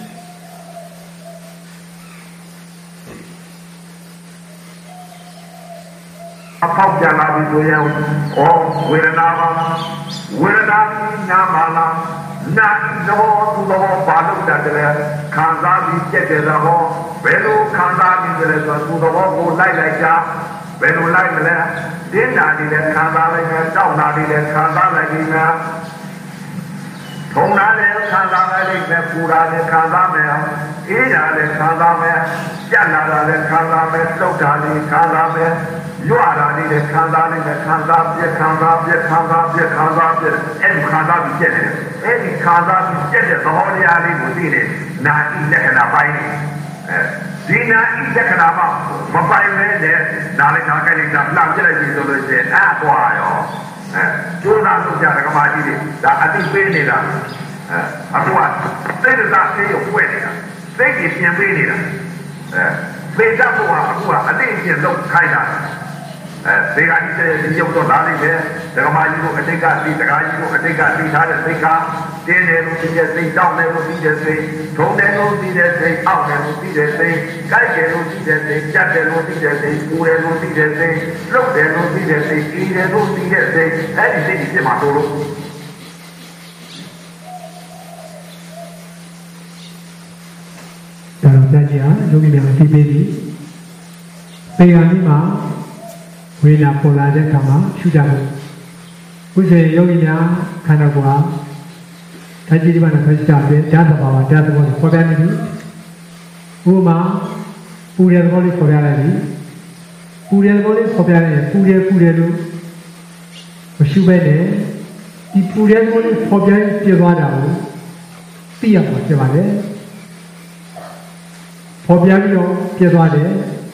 အပေါက်ပြန်လာပြီဆိုရင်ဩဝေဒနာပါဝေဒနာနာမလားနာသောသူတော်ဘာလို့တတ်တယ်ခံစားပြီးပြက်တယ်တော့ဘယ်လိုခံစားပြီးလဲဆိုသူတော်ကိုလိုက်လိုက်ကြဘယ်လိုလိုက်မလဲတင်းတာတွေလည်းခံစားလိုက်မယ်တောက်တာတွေလည်းခံစားလိုက်ပြီများထုံတာလည်းခံစားလိုက်မယ်ပူတာလည်းခံစားမယ်အေးတာလည်းခံစားမယ်ကြက်လာတာလည်းခံစားမယ်လှုပ်တာလည်းခံစားမယ်ရွတာလည်းခံစားလိုက်မယ်ခံစားပြက်ခံစားပြက်ခံစားပြက်ခံစားပြက်အဲ့ဒီခံစားပြီးပြက်တယ်အဲ့ဒီခံစားပြီးပြက်တဲ့သဘောတရားလေးကိုသိတယ်နာဣလက္ခဏာပိုင်းနေအဲဒီနာဣလက္ခဏာမှာမပိုင်ပဲလေဒါလည်းဒါကြိုက်လိုက်တာလှပြလိုက်ပြီဆိုလို့ရှိရင်အဲ့သွားရောအဲကျိုးနာလို့ကြတယ်ကမာကြီးတွေဒါအတိပေးနေတာအဲအခုကစိတ်သာသိရပွက်နေတာစိတ်ကြီးပြင်ပေးနေတာအဲသိတတ်ဖို့ကအခုကအတိအကျင့်လောက်ခိုင်းတာအဲဒီကဒီတဲ့ရုပ်တော့လာလိမ့်မယ်ဒကမာကြီးကိုအတိတ်ကသိဒကာကြီးကိုအတိတ်ကသိထားတဲ့စိတ်ကတင်းတယ်လို့သိတဲ့စိတ်တောင်းတယ်လို့သိတဲ့စိတ်ထုံတယ်လို့သိတဲ့စိတ်အောက်တယ်လို့သိတဲ့စိတ်ကြိုက်တယ်လို့သိတဲ့စိတ်ကြက်တယ်လို့သိတဲ့စိတ်ပူတယ်လို့သိတဲ့စိတ်လှုပ်တယ်လို့သိတဲ့စိတ်အေးတယ်လို့သိတဲ့စိတ်အဲဒီစိတ်ကြီးဖြစ်မှာတို့လို့ဒါတော့ကြကြယောဂီများသိပေးပြီပေဂာမိမှာဝေလာပေါ်လာတဲ့အခါမှာရှုကြတယ်။ခုချိန်ယောဂီများခန္ဓာကိုယ်ဟာဓာတ်ကြီးဒီမှာနဲ့ဖက်ကြတယ်ဓာတ်သဘာဝဓာတ်သဘောကိုပေါ်ပြနေပြီ။ဥပမာပူတဲ့သဘောလေးပေါ်ပြလိုက်ပြီ။ပူတဲ့သဘောလေးပေါ်ပြလိုက်ရင်ပူတယ်ပူတယ်လို့မရှုပဲနဲ့ဒီပူတဲ့သဘောလေးပေါ်ပြပြသွားတာကိုသိရမှာဖြစ်ပါတယ်။ပေါ်ပြပြီးတော့ပြသွားတယ်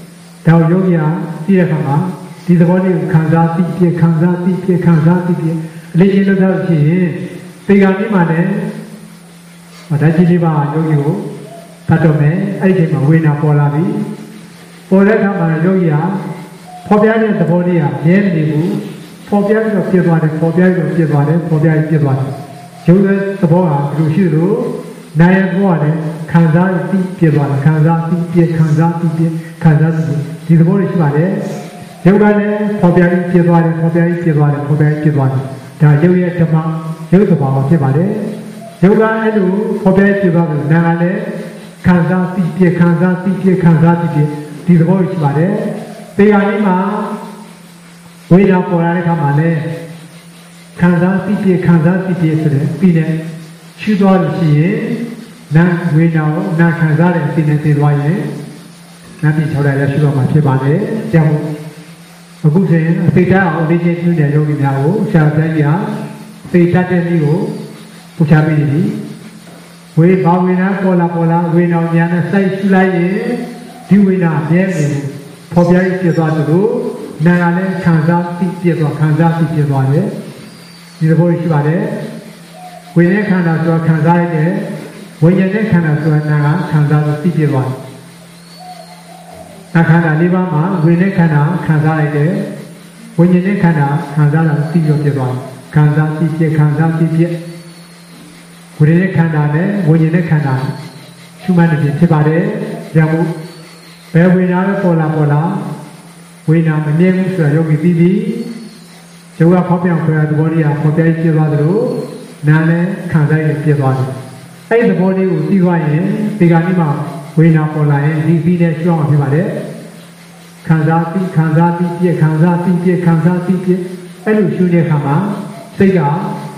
ဒါယောဂီဟာပြည့်တဲ့ခါမှာဒီသဘောလေးကိုခံစားသိပြခံစားသိပြခံစားသိပြအလေးချင်းလုပ်တော့ဖြစ်ရင်ပေကနေ့မှလည်းဓာတ်ကြီးလေးပါယောဂီကိုတတ်တော့မယ်အဲ့ဒီချိန်မှာဝေဒနာပေါ်လာပြီပေါ်တဲ့အခါမှာယောဂီဟာဖော်ပြတဲ့သဘောလေးဟာမြဲနေဘူးဖော်ပြပြီးတော့ပြသွားတယ်ဖော်ပြပြီးတော့ပြသွားတယ်ဖော်ပြပြီးပြသွားတယ်ရုပ်ရဲ့သဘောဟာဘယ်လိုရှိလို့နာယဘောကလည်းခံစားသိပြသွားတယ်ခံစားသိပြခံစားသိပြခံစားသိဒီသဘောတွေရှိပါတယ်ရုပ်ကလည်းဖော်ပြပြီးပြသွားတယ်ဖော်ပြပြီးပြသွားတယ်ဖော်ပြပြီးပြသွားတယ်ဒါရုပ်ရဲ့ဓမ္မရုပ်သဘောဖြစ်ပါတယ်ရုပ်ကအဲ့လိုဖော်ပြပြီးပြသွားတယ်နာကလည်းခံစားသိပြခံစားသိပြခံစားသိပြဒီသဘောရှိပါတယ်ပေယာလေးမှာဝေဒနာပေါ်လာတဲ့အခါမှာလည်းခံစားသိပြခံစားသိပြဆိုတဲ့ပြီးတဲ့ရှိသွားလို့ရှိရင်နာဝေဒနာကိုနာခံစားတဲ့အပြင်နဲ့သိသွားရင်နာပြီး၆ရရရှိတော့မှာဖြစ်ပါတယ်။ကြောင့်အခုဆိုရင်အသိတတ်အောင်အလေးချင်းပြုတဲ့ယောဂီများကိုဆရာပြကြီးဟာသိတတ်တဲ့နည်းကိုပူချပေးနေပြီ။ဝေဘာဝေဒနာပေါ်လာပေါ်လာဝေဒနာများနဲ့စိုက်ရှုလိုက်ရင်ဒီဝေဒနာမြဲနေတယ်ဖော်ပြရပြသွားသလိုနာကလည်းခံစားသိပြသွားခံစားသိပြသွားတယ်ဒီလိုရှိပါတယ်ဝိညာဉ်ခန္ဓာဆိုတာခံစားရတဲ့ဝိညာဉ်နဲ့ခန္ဓာဆိုတာနာကခံစားလို့သိပြသွားတယ်အခန္ဓာလေးပါးမှာဝိညာဉ်ခန္ဓာခံစားရတဲ့ဝိညာဉ်နဲ့ခန္ဓာခံစားတာသိပြပြသွားတယ်ခံစားသိပြခံစားသိပြဝိညာဉ်ခန္ဓာနဲ့ဝိညာဉ်နဲ့ခန္ဓာရှုမှတ်နေဖြစ်ပါတယ်ကြောင့်မို့ဘယ်ဝိညာဉ်လဲပေါ်လာပေါ်လာဝိညာဉ်မမြဲဘူးဆိုတာယောဂီသိပြီယောဂဖောက်ပြန်ခွဲတဲ့သဘောလေးကဖော်ပြပြသွားသလိုနာလည်းခံစားရပြသွားတယ်အဲ့ဒီသဘောလေးကိုသိသွားရင်ဒီကနေ့မှဝိညာဉ်ပေါ်လာရင်ဒီပြီးတဲ့ရှောင်းအောင်ဖြစ်ပါတယ်ခံစားပြီးခံစားပြီးပြခံစားပြီးပြခံစားပြီးပြအဲ့လိုရှုတဲ့အခါမှာစိတ်က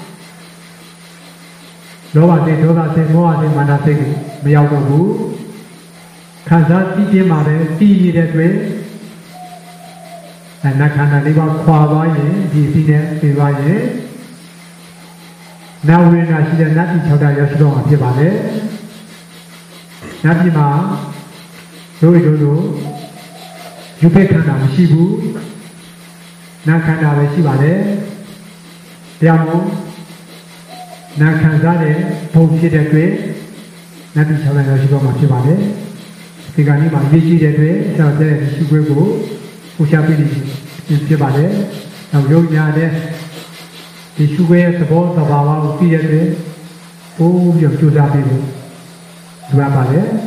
လောဘစိတ်ဒေါသစိတ်မောဟစိတ်မာနစိတ်ကိုမရောက်တော့ဘူးခံစားပြီးပြမှာပဲပြီးနေတဲ့တွေ့အနာခန္ဓာလေးပါခွာသွားရင်ဒီစီနဲ့ပြေးသွားရင်နာဝိညာဉ်ရှိတဲ့နတ်ပြည်၆ဓာတ်ရရှိတော့မှာဖြစ်ပါလေနတ်ပြည်မှာတို့တို့တို့ယူဖက်ခန္ဓာမရှိဘူးနာခန္ဓာပဲရှိပါလေတရားမို့နာခံစားတဲ့ဘုံဖြစ်တဲ့တွေ့နတ်ပြည်၆ဓာတ်ရရှိတော့မှာဖြစ်ပါလေဒီကနေ့မှာရေးကြည့်တဲ့တွေ့ဆောက်တဲ့ရှိခွဲကိုပူချပေးနေဖြစ်ပါတယ်။နောက်ရုပ်ညာတဲ့ဒီရှုခွဲသဘောသဘာဝကိုသိရတဲ့ပိုးပြီးကြိုးစားပြီးလို့လိုအပ်ပါလေ။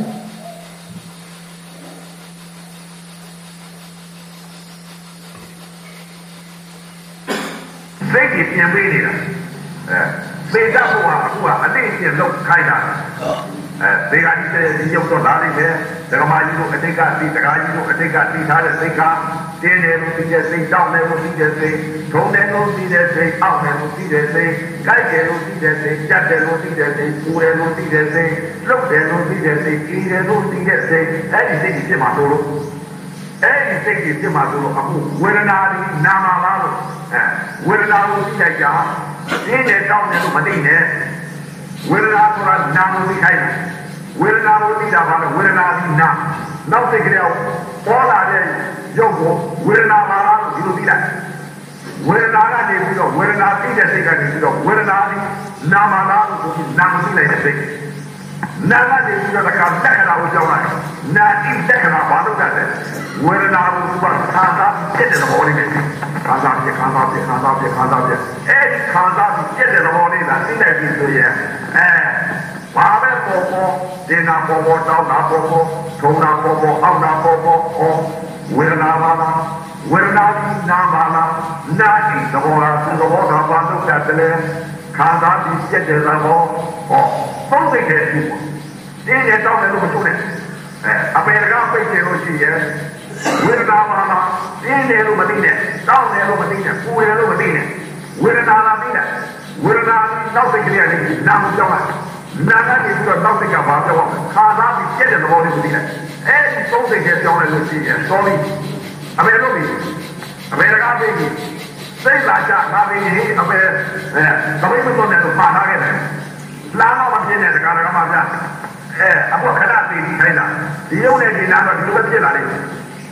စိတ်ကြီးပြန်ပေးနေတာအဲစိတ်ဓာတ်ဘုရားအခုကအတိအကျလောက်ခိုင်းတာအဲဒီကဒီရုပ်တော့လာလိမ့်မယ်ဒကမာကြီးတို့အတိတ်ကဒီဒကာကြီးတို့အတိတ်ကတည်ထားတဲ့စိတ်ကတင်းတယ်လို့သိတဲ့စိတ်တောင်းတယ်လို့သိတဲ့စိတ်ထုံတယ်လို့သိတဲ့စိတ်အောက်တယ်လို့သိတဲ့စိတ်ကြိုက်တယ်လို့သိတဲ့စိတ်ကြက်တယ်လို့သိတဲ့စိတ်ပူတယ်လို့သိတဲ့စိတ်လှုပ်တယ်လို့သိတဲ့စိတ်ကြည်တယ်လို့သိတဲ့စိတ်အဲ့ဒီစိတ်ကြီးဖြစ်မှာလို့လို့အဲ့ဒီစိတ်ကြီးဖြစ်မှာလို့အခုဝေဒနာဒီနာမလားလို့အဲဝေဒနာကိုသိလိုက်ကြတင်းတယ်တောင်းတယ်လို့မသိနဲ့ဝေဒနာဆိုတာနာမသိခိုင်းတယ်ဝေဒနာကိုသိတာပါလို့ဝေဒနာဒီနာနောက်စိတ်ကလေးပေါ်လာတဲ့ရုပ်ကိုဝေဒနာပါလားလို့ဒီလိုသိလိုက်ဝေဒနာကနေပြီးတော့ဝေဒနာသိတဲ့စိတ်ကနေပြီးတော့ဝေဒနာဒီနာမလားလို့ကိုနာမသိလိုက်တဲ့စိတ်နာကနေပြီးတော့တခါတက်ခဏကိုကြောက်လိုက်နာအိတက်ခဏဘာလို့တတ်လဲဝေဒနာကိုသူကခါသာဖြစ်တဲ့သဘောလေးပဲခါသာဖြစ်ခါသာဖြစ်ခါသာဖြစ်ခါသာဖြစ်အဲဒီခါသာဖြစ်တဲ့သဘောလေးကသိလိုက်ပြီဆိုရင်အဲဘာပဲပေါ်ပေါ်ဒီနာပေါ်ပေါ်တောင်းတာပေါ်ပေါ်ထုံတာပေါ်ပေါ်အောက်တာပေါ်ပေါ်ဟောဝေဒနာပါလားဝေဒနာနာပါလားနာတိသဘောလားသဘောသာဘာလို့တတ်တယ်ခါသာပြီးပြက်တဲ့သဘောဟောသုံးစိတ်တဲ့ဒီနေ့တောင်းတယ်လို့မဆိုနဲ့အဲအပေကပိတ်တယ်လို့ရှိရဲ့ဝေဒနာပါလားပြင်းတယ်လို့မသိနဲ့တောင်းတယ်လို့မသိနဲ့ပူတယ်လို့မသိနဲ့ဝေဒနာလားသိနဲ့ဝေဒနာတောက်စိတ်ကလေးကနာမကြောက်လိုက်နာကနေပြီးတော့တောက်စိတ်ကဘာပြောအောင်ခါသာပြီးပြက်တဲ့သဘောလေးကိုသိလိုက်အဲဒီသုံးစိတ်တဲ့ကြောင်းလိုက်လို့ရှိရဲ့ sorry အပေလို့ပြီအပေကပိတ်ပြီစိတ်လာကြငါပဲဟေးအပေအဲတပိတ်မတော်နဲ့လို့ပါထားခဲ့တယ်လာတော့မပြင်းတဲ့ကာရကမှပြအဲအခုခဏတည်ပြီးခိုင်းတာဒီရုပ်နဲ့ဒီနာတော့ဒီလိုပဲဖြစ်လာလိမ့်မယ်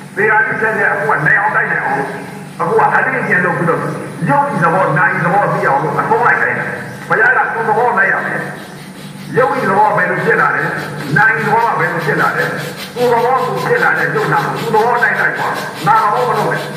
သေရာတိဆက်တဲ့အခုကနိုင်အောင်တိုက်နိုင်အောင်အခုကအတင်းကျန်လို့ပြီးတော့ရုပ်ဒီသဘောနိုင်သဘောသိအောင်လို့အကုန်လိုက်တယ်ဘုရားကကိုယ်သဘောလိုက်ရမယ်ရုပ်ဒီသဘောပဲလို့ဖြစ်လာတယ်နိုင်သဘောပဲလို့ဖြစ်လာတယ်ကိုယ်သဘောကိုဖြစ်လာတဲ့ရုပ်နာကိုသဘောတိုက်လိုက်ပါနာသဘောမလုပ်နဲ့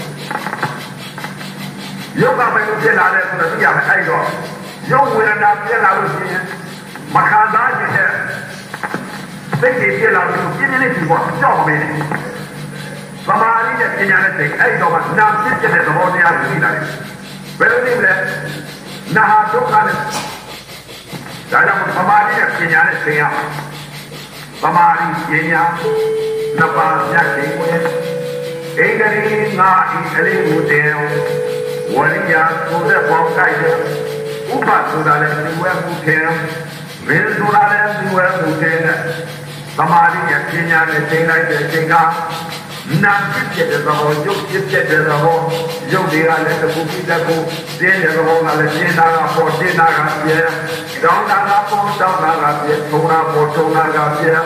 ရုပ်ကပဲလို့ဖြစ်လာတယ်ဆိုတော့သိရမယ်အဲ့တော့ရုပ်ဝေဒနာဖြစ်လာလို့ရှိရင်မခံစားခြင်းနဲ့စိတ်ကြီးဖြစ်လာလို့ပြင်းပြင်းလေးဒီပေါ်ကြောက်မင်းသမာဓိနဲ့ပညာနဲ့စိတ်အဲ့တော့ကနာဖြစ်တဲ့သဘောတရားကိုသိလာတယ်ဘယ်လိုလဲနာဟာဒုက္ခနဲ့ဒါကြောင့်သမာဓိနဲ့ပညာနဲ့သင်ရမှာသမာဓိပညာနှစ်ပါးညတ်ခြင်းကိုဧကရိငါဤအလေးကိုတင်ဝရိယဆိုတဲ့ပေါင်းကြိုက်တယ်ဥပဆိုတာလည်းဒီဝဲမှုထင်မင်းဆိုတာလည်းဒီဝဲမှုထင်သမာဓိနဲ့ပညာနဲ့သင်လိုက်တဲ့အချိန်ကနာဖြစ်တဲ့သဘောရုပ်ဖြစ်တဲ့သဘောရုပ်တွေကလည်းတစ်ခုပြီးတစ်ခုသင်တဲ့သဘောကလည်းရှင်းတာကပေါ်ရှင်းတာကပြဲတောင်းတာကပေါ်တောင်းတာကပြဲထုံတာပေါ်ထုံတာကပြဲ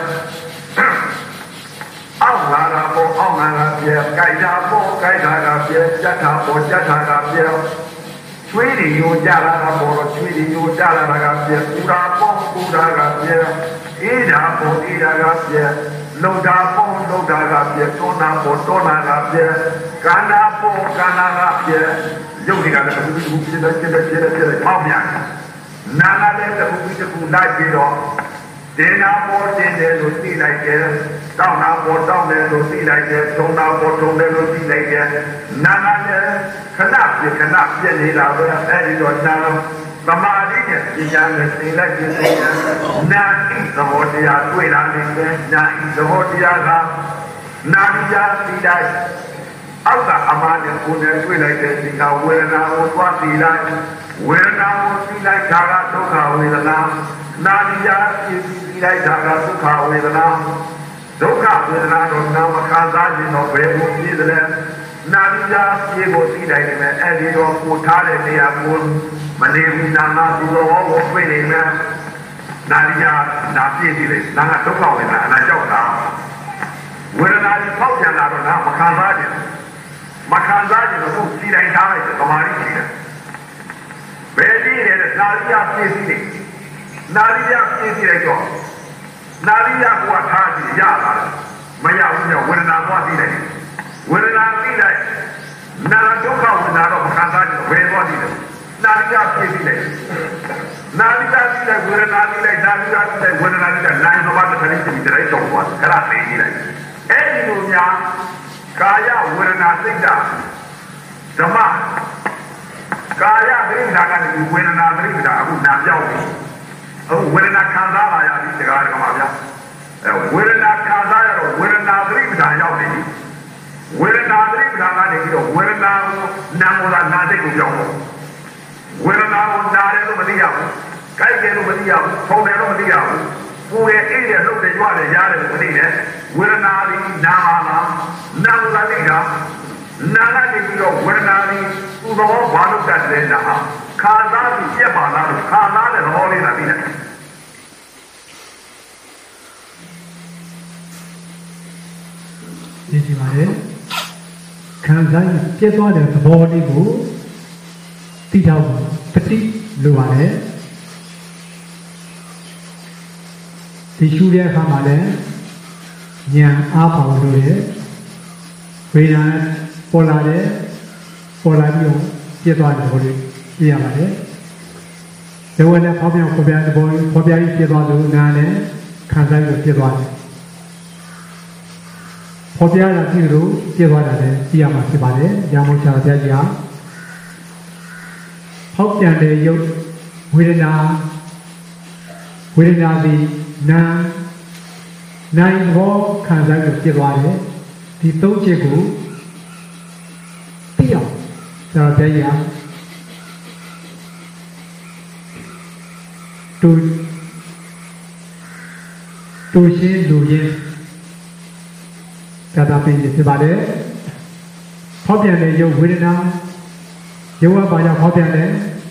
အောက်လာတာပေါ်အောက်လာတာပြဲကြိုက်တာပေါ်ကြိုက်တာကပြဲကြက်တာပေါ်ကြက်တာကပြဲချွေးတွေယိုကြလာတာပေါ်တော့ချွေးတွေယိုကြလာတာကပြဲပူတာပေါ်ပူတာကပြဲအေးတာပေါ်အေးတာကပြဲလုံတာပေါ်လုံတာကပြဲတွန်းတာပေါ်တွန်းတာကပြဲကန္နာပေါ်ကန္နာကပြဲရုပ်တွေကလည်းတစ်ခုတစ်ခုဖြစ်တဲ့ဖြစ်တဲ့ဖြစ်တဲ့ဖြစ်တဲ့ပေါ့မြန်နာလာတဲ့တစ်ခုတစ်ခုလိုက်ပြီးတော့ဒေနာပေါ်တင်တယ်လို့သိလိုက်တယ်တောင်းတာပေါ်တောင်းတယ်လို့သိလိုက်တယ်ထုံတာပေါ်ထုံတယ်လို့သိလိုက်တယ်နာလာတဲ့ခဏပြခဏပြနေတာပဲအဲဒီတော့နာသမာဓိနဲ့ပညာနဲ့သိလိုက်ခြင်းနဲ့နာဣသဘောတရားတွေ့လာနေတယ်နာဣသဘောတရားကနာတရားသိလိုက်အောက်ကအမှားနဲ့ကိုယ်နဲ့တွေ့လိုက်တဲ့ဒီကဝေဒနာကိုသွားသိလိုက်ဝေဒနာကိုသိလိုက်တာကဒုက္ခဝေဒနာနာတရားသိသိလိုက်တာကဒုက္ခဝေဒနာဒုက္ခဝေဒနာတော့နာမခံစားခြင်းတော့ဘယ်လိုဖြစ်သလဲနာတရားပြေဖို့သိလိုက်တယ်အဲ့ဒီတော့ကိုထားတဲ့နေရာကိုမနေဘူးနာမသူတော်ကိုပြနေမယ်နာတရားနာပြည့်သေးတယ်နာကဒုက္ခဝေဒနာအနာကြောက်တာဝေဒနာကြီးပေါက်ပြန်လာတော့နာမခံစားခြင်းမခံစားခြင်းတော့ကိုစီတိုင်းထားလိုက်တယ်သမာဓိရှိတယ်ဘယ်ကြည့်ရလဲနာတရားပြည့်စည်နေနာတရားပြည့်စည်လိုက်တော့နာတရားကိုထားကြည့်ရလာတယ်မရဘူးညဝေဒနာသွားသိလိုက်ဝေဒနာသိလိုက်နာဒုက္ခဝေဒနာတော့မခံစားခြင်းဘယ်သွားသိလဲနာတရားပြည့်စည်လိုက်နာတရားသိလိုက်ဝေဒနာသိလိုက်နာတရားသိလိုက်ဝေဒနာသိလိုက်နိုင်တော့တဲ့ခရီးစီတဲ့တော့ဘာကရသိနေလိုက်အဲ့ဒီလိုများကာယဝေဒနာစိတ်ဓာတ်ဓမ္မကာယဒိဋ္ဌာကနေဝေဒနာဒိဋ္ဌာအခုနာပြောက်ပြီအခုဝေဒနာခံစားလာရပြီတကားတကမှာဗျာအဲဝေဒနာခံစားရတော့ဝေဒနာဒိဋ္ဌာရောက်နေပြီဝေဒနာဒိဋ္ဌာကနေပြီးတော့ဝေဒနာကိုနာမောလာနာစိတ်ကိုပြောင်းတော့ဝေဒနာကိုနာတယ်လို့မသိရဘူးကြိုက်တယ်လို့မသိရဘူးဖုံတယ်လို့မသိရဘူးပူရဲ့အေးရဲ့လှုပ်တယ်ကြွတယ်ရားတယ်လို့မသိနဲ့ဝေဒနာဒီနာပါလားနာမလာသိတာနာကနေပြီးတော့ဝေဒနာဒီသူ့သဘောဘာလို့တတ်လဲနာခါသားပြီးပြက်ပါလားလို့ခါသားတဲ့သဘောလေးသာသိတယ်ဒီဒီပါလေခံစားရင်ပြက်သွားတဲ့သဘောလေးကိုသိထားဖို့တတိလိုပါလေဒီရှုတဲ့အခါမှာလည်းဉာဏ်အားပါလို့ရတယ်ဝေဒနာပေါ်လာတယ်ပေါ်လာပြီးတော့ပြည့်သွားတဲ့ဘောလေးပြရပါတယ်ဇဝနဲ့ဖောက်ပြောင်းဖော်ပြတဲ့ဘောဖော်ပြပြီးပြည့်သွားလို့နားနဲ့ခံစားပြီးပြည့်သွားတယ်ဖော်ပြတာကြည့်လို့ပြည့်သွားတာလည်းသိရမှာဖြစ်ပါတယ်ရာမောချာဆရာကြီးဟာဖောက်ပြန်တဲ့ရုပ်ဝေဒနာဝေဒနာသည်နာနိုင်ဘောခံစားပြီးပြည့်သွားတယ်ဒီသုံးချက်ကိုသိအောင်ဆရာဘုရားတူတူရှင်းလူရင်းသာသာပြင်ဖြစ်ပါတယ်ဖောက်ပြန်တဲ့ရုပ်ဝေဒနာရုပ်ဝါပါကြောင့်ဖောက်ပြန်တဲ့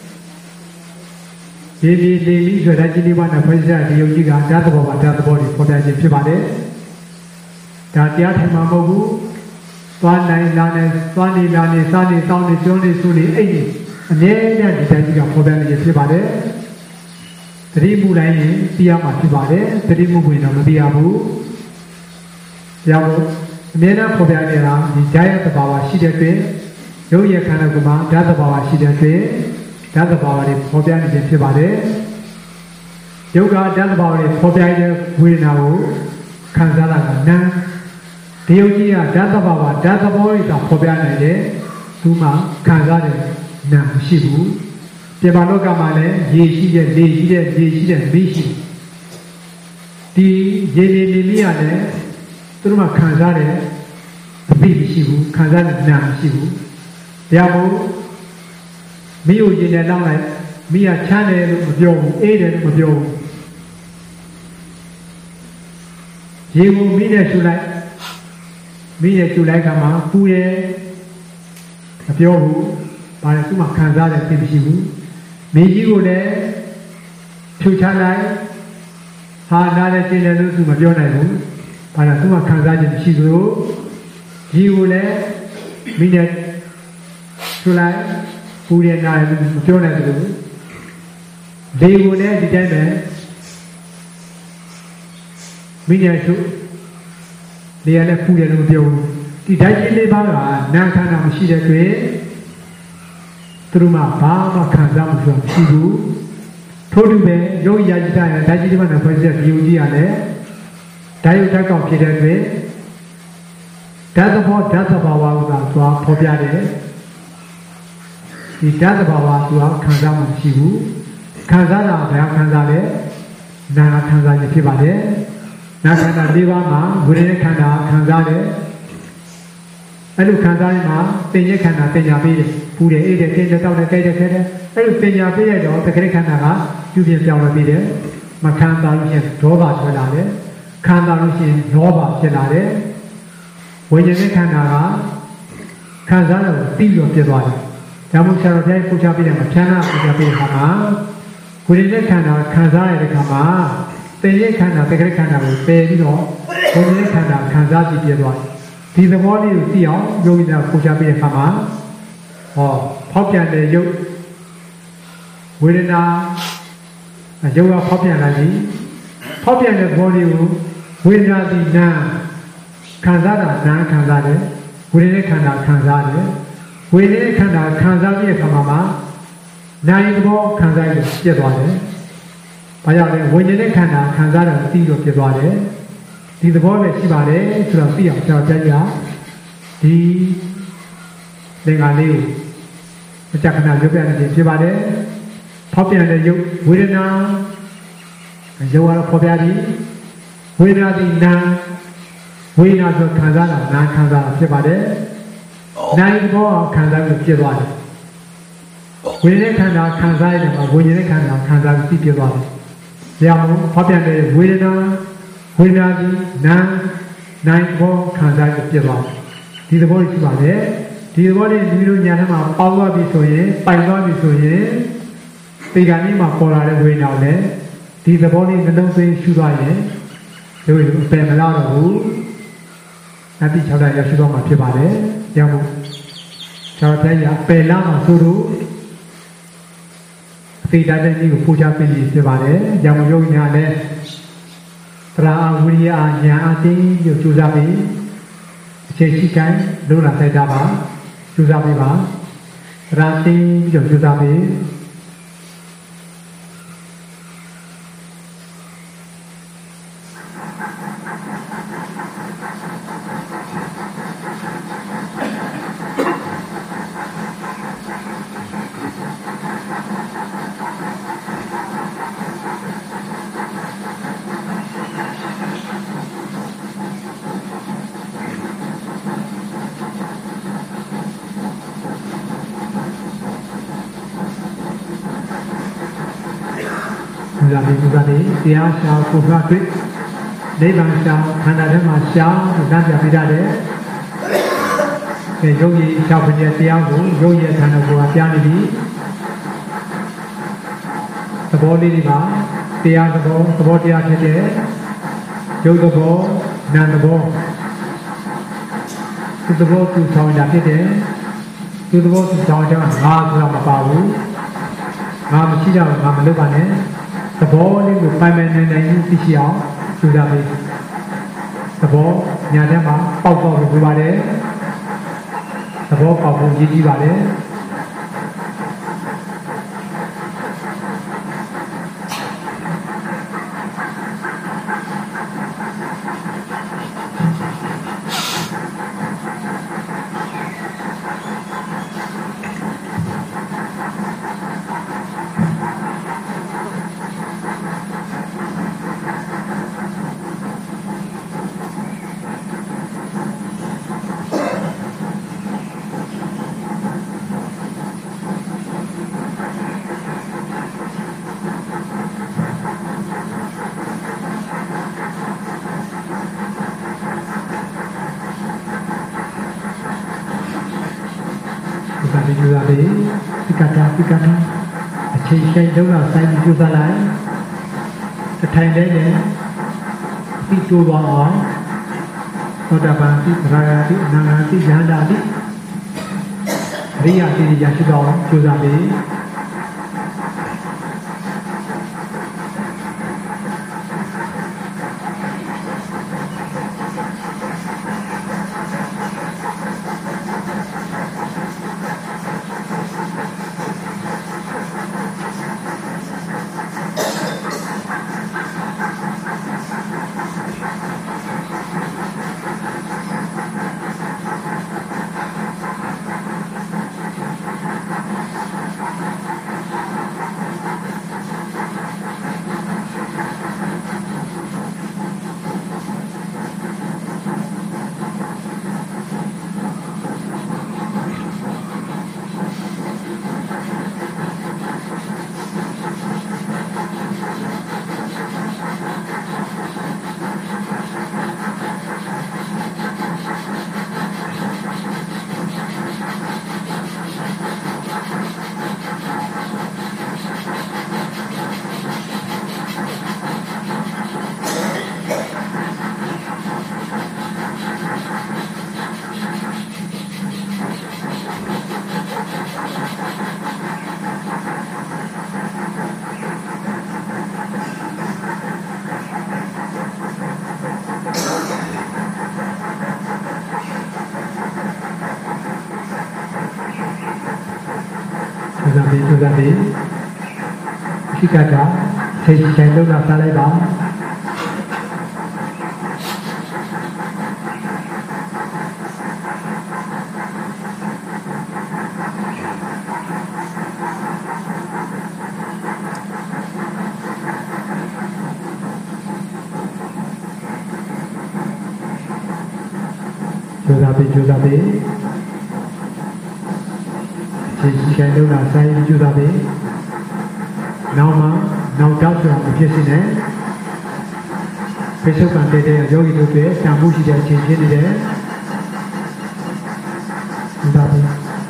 ဒီဒီဒီမိဆိုတဲ့จิตဝါနဲ့ဖွဲ့စည်းတဲ့ရုပ်ကြီးကဓာတ်သဘောပါဓာတ်သဘောတွေဖော်ပြခြင်းဖြစ်ပါတယ်ဒါတရားထိုင်မှာမဟုတ်ဘူးသွားနိုင်လာနိုင်သွားနေလာနေစားနေတောင်းနေပြောနေဆိုနေအဲ့ဒီအမြဲတမ်းဒီတိုင်းကြီးကပေါ်ပြနေဖြစ်ပါတယ်သတိမှုတိုင်းရင်သိရမှာဖြစ်ပါတယ်သတိမှုဝင်တော့မသိရဘူးကြောင့်အမြဲတမ်းပေါ်ပြနေတာဒီဓာတ်ရဲ့သဘာဝရှိတဲ့အတွက်ရုပ်ရခန္ဓာကမှာဓာတ်သဘာဝရှိတဲ့အတွက်ဓာတ်သဘာဝတွေပေါ်ပြနေခြင်းဖြစ်ပါတယ်ယုတ်ကဓာတ်သဘာဝတွေပေါ်ပြတဲ့ဝေဒနာကိုခံစားတာကနာဒီယုတ်ကြီးကဓာတ်သဘာဝဓာတ်သဘောတွေကပေါ်ပြနိုင်တယ်သူမှခံစားတယ်နာမရှိဘူးပြပါလောကမှာလည်းရေရှိတဲ့လေရှိတဲ့ရေရှိတဲ့မီးရှိဒီရေနေနေမိရတယ်သူတို့မှခံစားတယ်အသိမရှိဘူးခံစားတယ်နာမရှိဘူးတရားမို့မိကိုရေနဲ့လောက်လိုက်မိကချမ်းတယ်လို့မပြောဘူးအေးတယ်လို့မပြောဘူးရေကိုမိနဲ့ရှူလိုက်မိနဲ့ရှူလိုက်ကမှပူတယ်မပြောဘူးဘာလဲသူမှခံစားတယ်သိမရှိဘူးမိကြီးကိုလည်းဖြူချလိုက်ဟာနားလည်းကျင်းတယ်လို့သူမပြောနိုင်ဘူးဘာလဲသူမှခံစားခြင်းမရှိဘူးရေကိုလည်းမိနဲ့ရှူလိုက်ပူတယ်နားလည်းမပြောနိုင်ဘူးလေကိုလည်းဒီတိုင်းပဲမိညာရှုလေရလည်းပူတယ်လို့ပြောဘူးဒီဓာတ်ကြီးလေးပါးကနာခန္ဓာမရှိတဲ့တွေ့သူတို့မှဘာမှခံစားမှုမရှိဘူးထို့တူပဲရုပ်ရည်ကြတဲ့ဓာတ်ကြီးလေးပါးနဲ့ဖွဲ့စည်းတဲ့ဒီယုံကြည်ရတယ်ဓာတ်ရုပ်ဓာတ်ကောင်ဖြစ်တဲ့တွေ့ဓာတ်သဘောဓာတ်သဘာဝကသွားဖော်ပြတယ်ဒီဓာတ်သဘာဝသူကခံစားမှုမရှိဘူးခံစားတာဘယ်ခံစားလဲနာခံစားခြင်းဖြစ်ပါတယ်နာခန္ဓာ၄ပါးမှာဝိရိယခန္ဓာခံစားတယ်အဲ့လိုခံစားရင်မှာသင်္ညေခန္ဓာပညာပေးတယ်ပူတယ်အေးတယ်တင်းတယ်တောက်တယ်ကြိုက်တယ်ခဲတယ်အဲ့လိုပညာပေးရတော့တက္ကရာခန္ဓာကပြုပြင်ပြောင်းလဲပြီးတယ်မခံစားလို့ရှိရင်ဒေါသထွက်လာတယ်ခံစားလို့ရှိရင်လောဘဖြစ်လာတယ်ဝိညာဉ်ခန္ဓာကခံစားတော့ပြီးတော့ပြသွားတယ်ဒါမှမဟုတ်ဆရာတော်ဘုရားပူချပေးတယ်မှာဖြန်းတာပူချပေးတဲ့အခါမှာဝိညာဉ်ခန္ဓာခံစားရတဲ့အခါမှာသင်္ညေခန္ဓာတက္ကရာခန္ဓာကိုပယ်ပြီးတော့ဝိညာဉ်ခန္ဓာခံစားကြည့်ပြသွားတယ်ဒီသဘောလေးကိုသိအောင်ယောဂီများပူချပေးတဲ့အခါမှာဟောဖောက်ပြန်တဲ့ရုပ်ဝေဒနာရုပ်ကဖောက်ပြန်လာပြီဖောက်ပြန်တဲ့သဘောလေးကိုဝေဒနာဒီနာခံစားတာနာခံစားတယ်ဝေဒနာခန္ဓာခံစားတယ်ဝေဒနာခန္ဓာခံစားပြီးတဲ့အခါမှာနာယီသဘောခံစားရပြတ်သွားတယ်ဘာကြောင့်လဲဝိညာဉ်နဲ့ခန္ဓာခံစားတာသိတော့ပြတ်သွားတယ်ဒီသဘောပဲရှိပါတယ်ဆိုတော့သိအောင်ကြောက်ကြကြဒီသင်္ခါလေးကိုအကြခဏရုပ်ပြနေခြင်းဖြစ်ပါတယ်ဖောက်ပြန်တဲ့ရုပ်ဝေဒနာရုပ်ကတော့ဖော်ပြသည်ဝေဒနာသည်နာဝေဒနာဆိုခံစားတာနာခံစားတာဖြစ်ပါတယ်နာယီသဘောခံစားပြီးပြတ်သွားတယ်ဝိညာဉ်ခန္ဓာခံစားရတဲ့မှာဝိညာဉ်ခန္ဓာခံစားပြီးပြတ်သွားတယ်။ဒါမှမဟုတ်ဖောက်ပြန်တဲ့ဝေဒနာဝေဒနာဒီနာနိုင်ဘောခံစားပြီးပြတ်သွားတယ်။ဒီသဘောရှိပါတယ်။ဒီသဘောလေးဒီလိုညာထဲမှာပေါက်သွားပြီဆိုရင်ပိုင်သွားပြီဆိုရင်ဒီကနေ့မှာပေါ်လာတဲ့ဝေဒနာလည်းဒီသဘောလေးနှလုံးသွင်းရှုသွားရင်တို့ပယ်မလာတော့ဘူး။အတိ၆တာရရှိတော့မှာဖြစ်ပါတယ်။ဒါမှမဟုတ်ခြောက်တဲ့ရပယ်လာမှာဆိုတော့သေတတ်တဲ့ကြီးကိုပူဇော်ပေးပြီးဖြစ်ပါတယ်။ရောင်ရုပ်ညာနဲ့သရာဝိရိယညာအသိကိုကြိုးစားပြီးအခြေရှိတိုင်းလုံးလာတိုက်တာပါကြိုးစားပေးပါသရာသိပြီးတော့ကြိုးစားပြီးဒါပြီးဒီကနေ့တရားရှာကိုဖတ်ပြီးနိဗ္ဗာန်ရှာခန္ဓာထဲမှာရှာလမ်းပြပေးရတယ်။ဒီယုတ်ကြီး၆ပညာတရားကိုယုတ်ရဲ့ခန္ဓာကိုယ်ကကြားနေပြီ။သဘောလေးတွေပါတရားသဘောသဘောတရားဖြစ်တဲ့ယုတ်သဘောနာမ်သဘောသူသဘောသူဆောင်တာဖြစ်တယ်သူသဘောသူဆောင်ကြောင်းငါဆိုတာမပါဘူးငါမရှိတော့ငါမလုပ်ပါနဲ့သဘောလေးကိုပိုင်ပိုင်နိုင်နိုင်သိရှိအောင်ကြိုးစားပေးသဘောညာထဲမှာပေါက်ပေါက်လို့ပြောပါတယ်သဘောပေါက်ဖို့ရည်ကြီးပါတယ်ကြိုးစားပြီးပိကတာပိကတာအချိန်ချိန်လုံးတော့စိုင်းကြိုးစားလိုက်တစ်ထိုင်လေးနဲ့ပြီးတိုးပါအောင်သောတာပန်တိသရဂတိအနာဂတိဉာဏ်တာတိအရိယတိရရှိတော်ကြိုးစားပြီးကြိုးစားပြီးကြိုးစားပြီးခိကတာထိတ်ချိန်လုံးတော့စားလိုက်ပါကြိုးစားပြီးကြိုးစားပြီးဒီချိန်လုံးကစိုင်းကြိုးစားပြီးနောက်မှနောက်တော့ဆိုတာမဖြစ်စေနဲ့ပိဿုကံတဲ့တဲ့ယောဂီတို့တွေတန်ဖိုးရှိတဲ့အချိန်ဖြစ်နေတယ်ကြိုးစားပြီး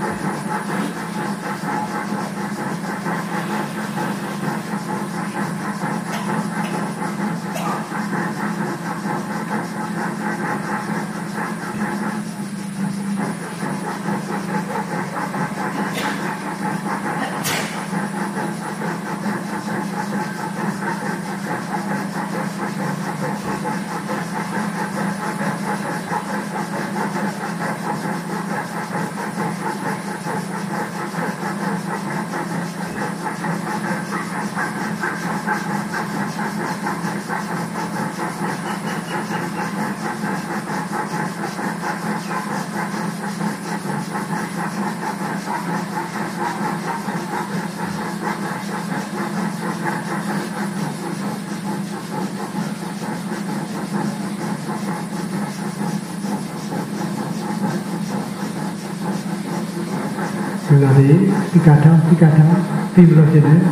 ကြိုးစားပြီးပိကတာပိကတာပြီးလို့ဖြစ်တယ်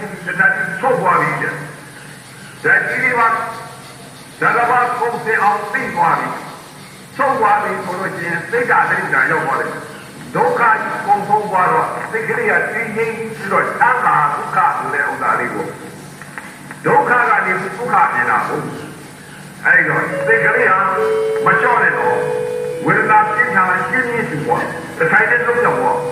တတတိချုပ်သွားပြီတဲ့ဓာတ်ကြီးလေးပါဓာတ်ဘာကုန်စင်အောင်သိသွားပြီချုပ်သွားပြီဆိုလို့ချင်းသိက္ခာတိက္ခာရောက်သွားတယ်ဒုက္ခကုန်ဆုံးသွားတော့သိက္ခရိယသိငြိမ်းပြီးတော့သံဃာဒုက္ခဆိုတဲ့ဥစ္စာလေးကိုဒုက္ခကနေဒုက္ခနေတာဟုတ်အဲ့တော့သိက္ခရိယမကြောက်နဲ့တော့ဝေဒနာပြင်းထန်ရှင်းရှင်းစီပေါ်တစ်ထိုင်တည်းလုံးတော့ပေါ့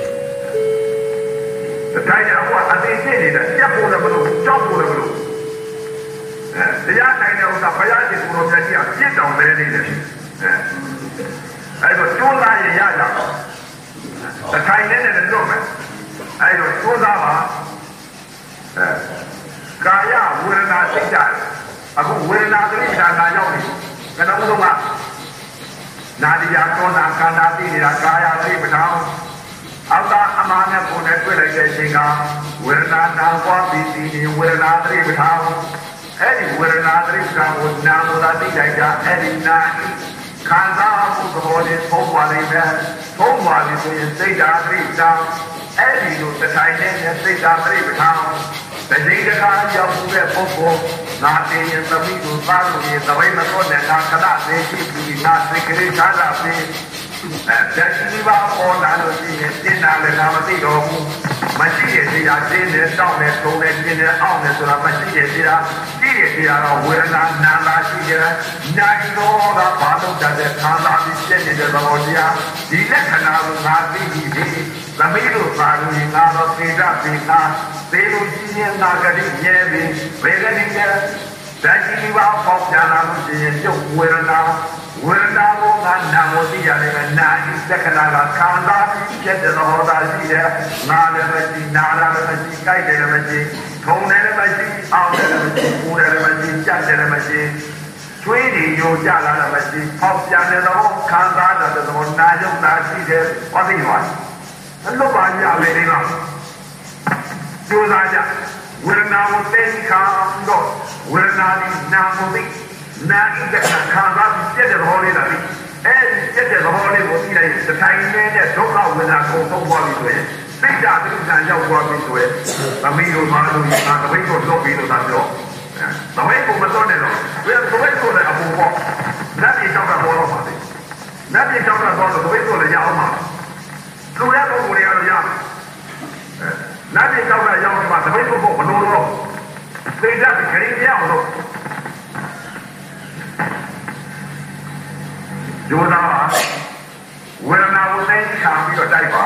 တစ်ထိုင်တည်းကအသေးစိတ်နေတဲ့ပြတ်ဖို့လည်းမလို့ကြောက်ဖို့လည်းမလို့အဲတရားတိုင်းတဲ့ဥစ္စာဘုရားရှင်ကိုယ်တော်မြတ်ကြီးကပြစ်တောင်လဲနေတယ်အဲအဲ့တော့ကျွန်းလာရရကြတော့တစ်ထိုင်တည်းနဲ့တော့မယ်အဲ့တော့ကျွန်းသားပါအဲကာယဝေဒနာစိတ်ဓာတ်အခုဝေဒနာတိဋ္ဌာနာရောက်နေဘယ်တော့မှနာဒီယာတောနာခန္ဓာသိနေတာကာယသိပ္ပံအောက်တာအမှန်နဲ့ပုံနဲ့တွေ့လိုက်တဲ့အချိန်ကဝေဒနာနာပွားပြီးဒီဝေဒနာသိပ္ပံအဲ့ဒီဝေဒနာသိပ္ပံကိုနာလို့သာသိလိုက်တာအဲ့ဒီနာခန္ဓာမှုသဘောနဲ့ပုံပွားလိုက်တယ်ပုံပွားပြီးဆိုရင်စိတ်ဓာတ်သိပ္ပံအဲ့ဒီလိုတစ်ထိုင်နဲ့စိတ်ဓာတ်သိပ္ပံတတိယခါရောက်တဲ့ပုဂ္ဂိုလ်နာတေယသမီးတို့သားတို့ရဲ့သဝိမသောနဲ့နာခဏသိရှိပြီးနာသိကလေးသာသာပြီးအဲတတိယဘာပေါ်လာလို့ရှိရင်တင်တာလည်းမသိတော့ဘူးမရှိရသေးတာတင်းနဲ့တောင်းနဲ့ထုံနဲ့တင်းနဲ့အောင့်နဲ့ဆိုတာမရှိရသေးတာရှိရသေးတာတော့ဝေဒနာနာလာရှိရနိုင်တော့တာဘာလို့တတ်တဲ့ခန္ဓာပြီးပြည့်နေတဲ့သဘောတရားဒီလက္ခဏာကိုငါသိပြီးပြီသမီးတို့သာလို့ငါတော့သေတသေတာသေလို့ကြီးရင်နာဂတိမြဲပြီးဝေဒနိကဓာတ်ကြီးပါပေါပြလာလို့ရှိရင်ကျုပ်ဝေဒနာဝေဒနာကိုငါနာမသိရတယ်ကနာဤသက္ကနာကခန္ဓာဖြစ်တဲ့သဘောသာရှိတယ်နာလည်းမရှိနာလည်းမရှိကြိုက်တယ်လည်းမရှိထုံတယ်လည်းမရှိအောင်းတယ်လည်းမရှိပူတယ်လည်းမရှိကြက်တယ်လည်းမရှိသွေးတွေညိုကြလာလည်းမရှိပေါပြတဲ့သဘောခန္ဓာတဲ့သဘောနာယုတ်တာရှိတယ်ဟောသိပါအလုပ်ပါကြလေဒီကကျိုးစားကြဝေဒနာကိုသိခါတော့ဝေဒနာဒီနာမသိနာဣဒကခန္ဓာပြည့်တဲ့ဘောလေးလားဒီအဲဒီပြည့်တဲ့ဘောလေးကိုသိလိုက်တထိုင်နေတဲ့ဒုက္ခဝေဒနာကိုသုံးသွားပြီဆိုရင်သိတာတိဋ္ဌာန်ရောက်သွားပြီဆိုရင်သမီးတို့မာတို့ငါတပိတ်ကိုလုပ်ပြီးလို့သာပြောတပိတ်ကိုမတော်နဲ့တော့ဘယ်တပိတ်ကိုလည်းအပူပေါ့နတ်ပြည်ကြောက်တာဘောတော့ပါလေနတ်ပြည်ကြောက်တာဘောတော့တပိတ်ကိုလည်းရအောင်ပါလူရပုဂ္ဂိုလ်တွေကတော့ရနတ်ပြည်ကြောက်တာရောက်နေမှာတပိတ်ကိုမလို့တော့သိတတ်ကြရင်ရအောင်လို့ဂျိုးသားဝေဒနာကိုသိခံပြီးတော့တိုက်ပါ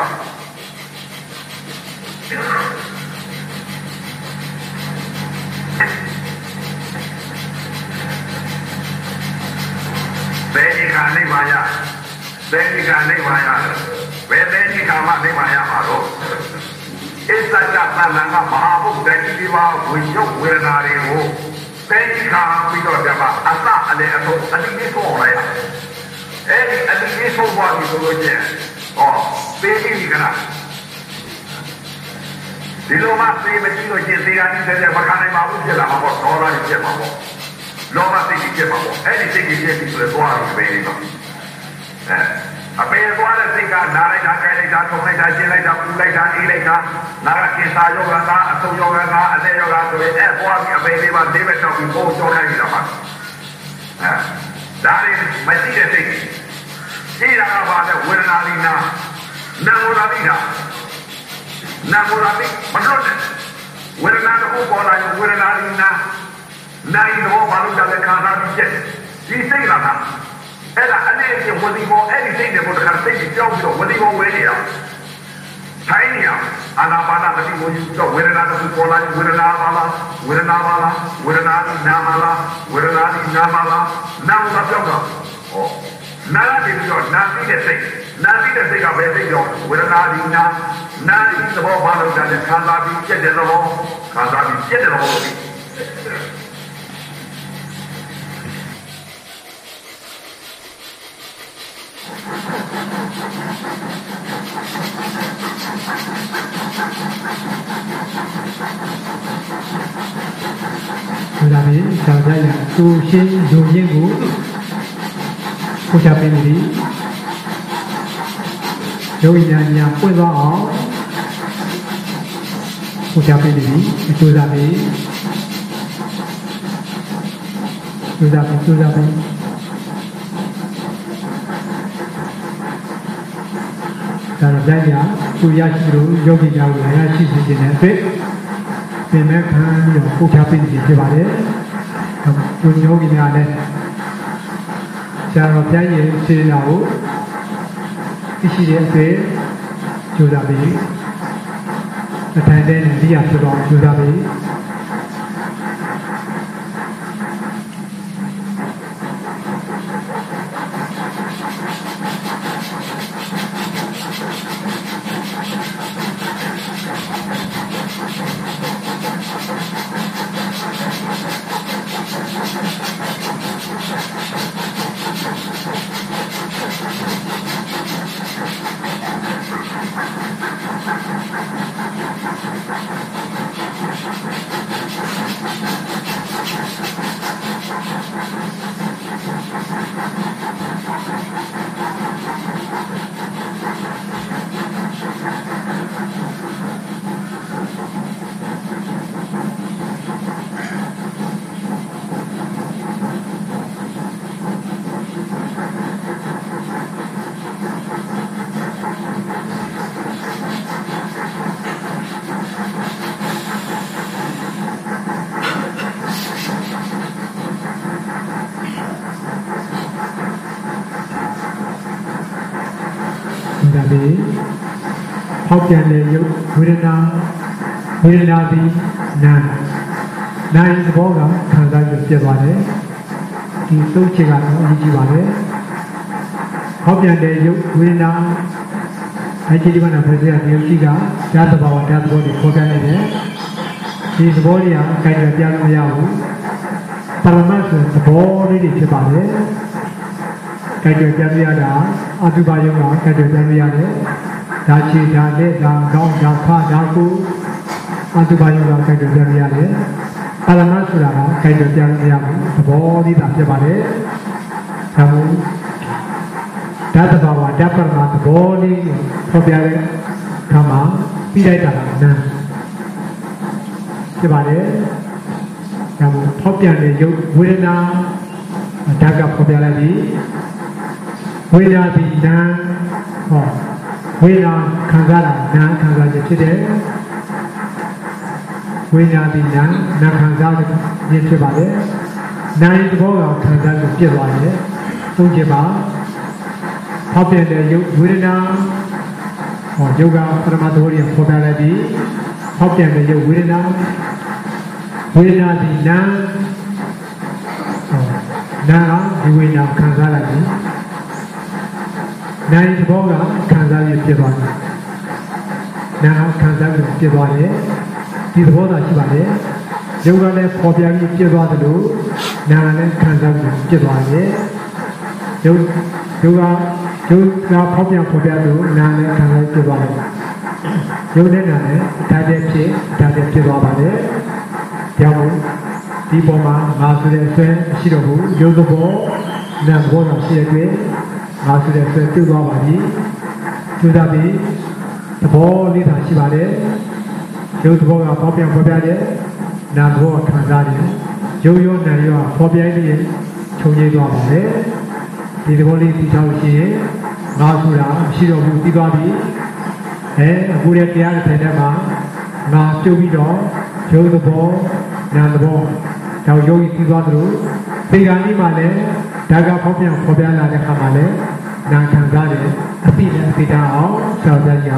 ဘယ်ဒီကနေပါရဘယ်ဒီကနေပါရဘယ်ဘယ်ဒီကမှနေပါရမှာတော့အစ္စဒသနံကမဟာဘုဒ္ဓကြီးဒီပါဝိညုဝေဒနာတွေကိုသိခံပြီးတော့ကြပါအစအလေအဆုံးအတိအကျဆုံးလိုက်ရအဲ့ဒီအတိအကျဆုံးပါပြီဆိုလို့ချင်းဟောပေးပြီးကလားဒီလိုမှပေးမကြည့်လို့ချင်းသေကကြီးတဲ့မခံနိုင်ပါဘူးဖြစ်လာမှာပေါ့တော်လာကြီးဖြစ်မှာပေါ့လောဘစိတ်ကြီးဖြစ်မှာပေါ့အဲ့ဒီစိတ်ကြီးဖြစ်ပြီးဆိုတော့သွားပြီးပေးနေတော့အဲအပေသွားတဲ့စိတ်ကနားလိုက်တာကြိုက်လိုက်တာထုံလိုက်တာရှင်းလိုက်တာပူလိုက်တာအေးလိုက်တာနာကကိစ္စယောဂကအဆုံယောဂကအသေယောဂဆိုရင်အဲသွားပြီးအပေလေးပါလေးပဲတော့ပြီးပုံကြောခိုင်းနေတာပါအဲဒါလေးမရှိတဲ့စိတ်ရှိတာကဘာလဲဝေဒနာလိနာနာဝရာလိနာနာဝရာလိမလို့တဲ့ဝေဒနာတော့ပေါ်လာရင်ဝေဒနာလိနာနိုင်တော့ဘာလို့လဲခန္ဓာကြီးချက်ဒီစိတ်လားအဲ့ဒါအနေနဲ့ဝဒီဘောအဲ့ဒီစိတ်တွေကိုတစ်ခါစိတ်ကြီးကြောက်ပြီးတော့ဝဒီဘောဝဲနေတာထိုင်းနေအောင်အာနာပါနတတိဝယူတော့ဝေဒနာတစ်ခုပေါ်လာရင်ဝေဒနာပါလားဝေဒနာပါလားဝေဒနာဒီနာမလားဝေဒနာဒီနာမလားနာမလားပြောတော့ဟောနာတိပြီးတော့နာတိတဲ့စိတ်နာတိတဲ့စိတ်ကပဲစိတ်ရောဝေဒနာဒီနာနာဒီသဘောဘာလို့တဲ့ခံစားပြီးပြည့်တဲ့သဘောခံစားပြီးပြည့်တဲ့သဘောလို့ဒါနဲ့ဒါကြရသူရှင်းလူရင်းကိုကိုချပေးနေပြီဒုဉာဏ်ညာပွင့်သွားအောင်ကိုချပေးနေပြီကြိုးစားပြီးကြိုးစားပြီးကြိုးစားပြီးဒါတော့ကြိုက်ကြသူရရှိလို့ယောဂီကြောင့်ရရှိနေတဲ့အဖြစ်သင်မဲ့ခံပြီးတော့ကိုချပေးနေဖြစ်ပါတယ်။ဒီယောဂီများလည်းဆရာတော်ဘုရားရဲ့စေတနာကိုသိရှိတဲ့အဖြစ်ကြိုးစားပြီးအထိုင်တဲ့နေရာဖြစ်တော့ကြိုးစားပြီးဒါပြီးဖောက်ပြန်တဲ့ယုတ်ဝေဒနာဝေဒနာပြီးနာနာရင်သဘောကခံစားရပြသွားတယ်ဒီသုံးချက်ကတော့အရေးကြီးပါတယ်ဖောက်ပြန်တဲ့ယုတ်ဝေဒနာအခြေဒီကနာဖြစ်တဲ့ယုတ်ကြီးကဓာတ်သဘောဓာတ်သဘောတွေဖော်ပြနေတယ်ဒီသဘောတွေကအကြိုက်ပြလို့မရဘူးပရမတ်ဆိုသဘောလေးတွေဖြစ်ပါတယ်ကြိုက်တယ်ပြန်ပြရတာအတုပါယုံကကြိုက်တယ်ပြန်ပြရတယ်ဒါချီဒါလက်ဒါကောင်းဒါခါဒါကိုအတုပါယုံကကြိုက်တယ်ပြန်ပြရတယ်ပရမတ်ဆိုတာကကြိုက်တယ်ပြန်ပြရဘူးသဘောလေးသာဖြစ်ပါတယ်ဒါမို့ဓာတ်တဘာဝဓာတ်ပရမတ်သဘောလေးဖော်ပြတဲ့ခါမှာပြီးလိုက်တာကနာဖြစ်ပါတယ်ဒါမို့ဖောက်ပြန်တဲ့ယုတ်ဝေဒနာဓာတ်ကဖော်ပြလိုက်ပြီးဝေဒနာဒီနာဟောဝေဒနာခံစားတာနာခံစားခြင်းဖြစ်တယ်ဝေဒနာဒီနာနာခံစားခြင်းဖြစ်ပါတယ်နာရင်သဘောကခံစားလို့ပြည့်သွားတယ်သုံးချက်ပါဖောက်ပြန်တဲ့ယုတ်ဝေဒနာဟောယုတ်ကပရမတ်သဘောကိုဖော်ပြလိုက်ပြီးဖောက်ပြန်တဲ့ယုတ်ဝေဒနာဝေဒနာဒီနာဟောနာကဒီဝေဒနာခံစားလိုက်ပြီးနိုင်သဘောကခံစားရဖြစ်သွားတယ်။နာခံစားရဖြစ်သွားတယ်။ဒီသဘောသာရှိပါတယ်။ယုတ်ကလည်းပေါ်ပြပြီးဖြစ်သွားတယ်လို့နာလည်းခံစားရဖြစ်သွားတယ်။ယုတ်ယုတ်ကယုတ်ကပေါ်ပြပေါ်ပြလို့နာလည်းခံစားဖြစ်သွားတယ်။ယုတ်နဲ့နာလည်းဓာတ်တဲ့ဖြစ်ဓာတ်တဲ့ဖြစ်သွားပါတယ်။ကြောင့်ဒီပေါ်မှာငါဆိုတဲ့အစွဲရှိတော့ဘူးယုတ်သဘောနာသဘောတော့ရှိရတဲ့ငါဆိုတဲ့ဆွဲပြုတ်သွားပါပြီကျူးစားပြီးသဘောလေးသာရှိပါတယ်ရုပ်သဘောကပေါက်ပြန်ဖော်ပြတဲ့နာသဘောခံစားတယ်ရုပ်ရောနာရောဖော်ပြပြီးခြုံငိမ့်သွားပါတယ်ဒီသဘောလေးသိထားလို့ရှိရင်ငါဆိုတာရှိတော့ဘူးပြီးသွားပြီအဲအခုရဲ့တရားတစ်ထည်ထဲမှာငါပြုတ်ပြီးတော့ရုပ်သဘောနာသဘောတော့ရုပ်ကြီးပြီးသွားသလိုဒီကနေ့မှလည်းဓာတ်ကဖောက်ပြန်ဖော်ပြလာတဲ့အခါမှာလည်းနာခံစားတယ်အသိနဲ့အသိတာအောင်ဆောက်ကြကြ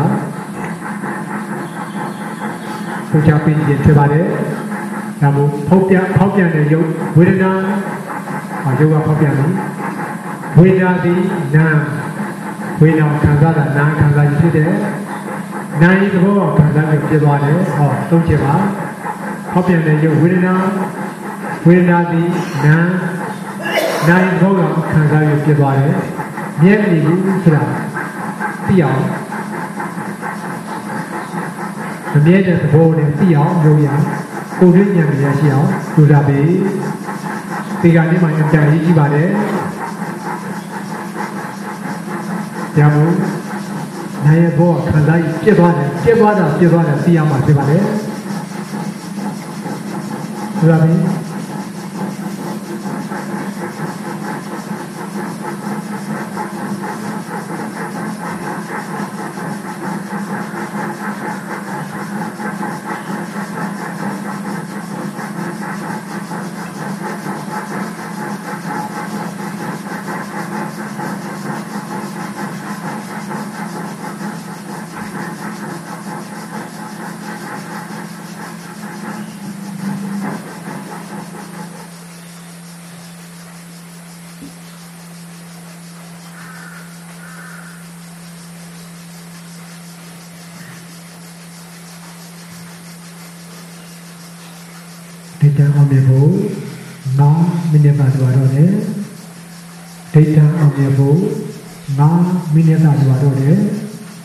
ဘုရားပြင်ပြဖြစ်ပါတယ်ဒါမို့ဖောက်ပြန်ဖောက်ပြန်တဲ့ယုတ်ဝေဒနာဟာယုတ်ကဖောက်ပြန်ပြီဝေဒနာဒီနာဝေဒနာခံစားတာနာခံစားဖြစ်တယ်နာယီသဘောခံစားပြီးဖြစ်သွားတယ်ဟောသုံးချက်ပါဖောက်ပြန်တဲ့ယုတ်ဝေဒနာဝေဒနာဒီနာနိုင်ဘောကခံစားရဖြစ်သွားတယ်မြဲနေဘူးဆိုတာသိအောင်မမြဲတဲ့သဘောနဲ့သိအောင်လုပ်ရကိုယ်တွင်းဉာဏ်ရရှိအောင်ကြိုးစားပြီးဒီကနေ့မှအကြံရေးကြီးပါတယ်ကြောင့်နိုင်ဘောခံစားရဖြစ်သွားတယ်ဖြစ်သွားတာဖြစ်သွားတယ်သိရမှာဖြစ်ပါတယ် Ravi. Data on the board, now Minima Duarone. Data on the board, now Minima Duarone.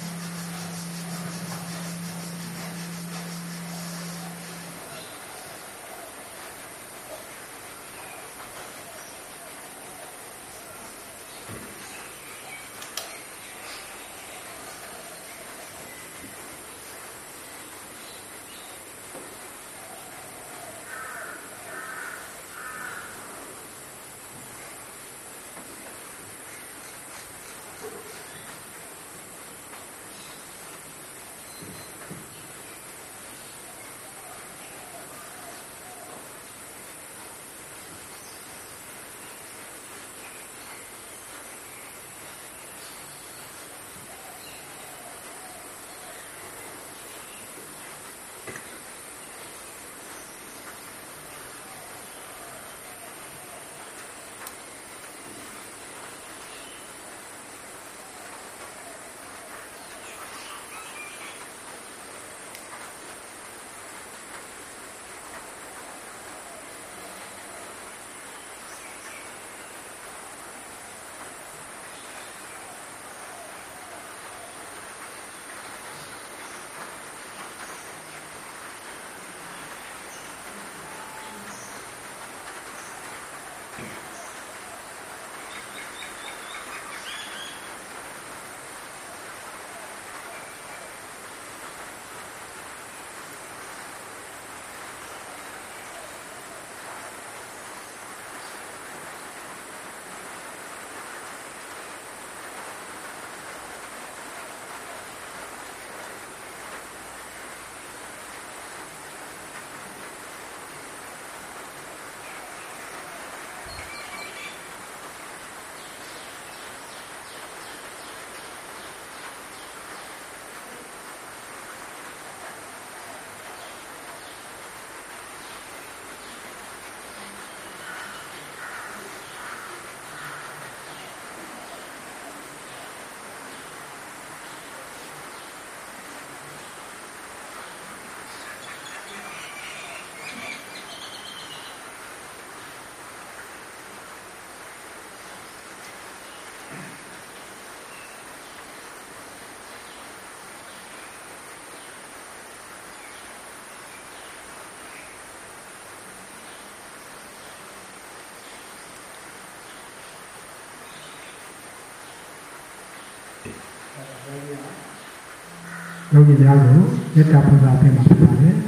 Yogi Yago, Yeta Pada Pema Pade.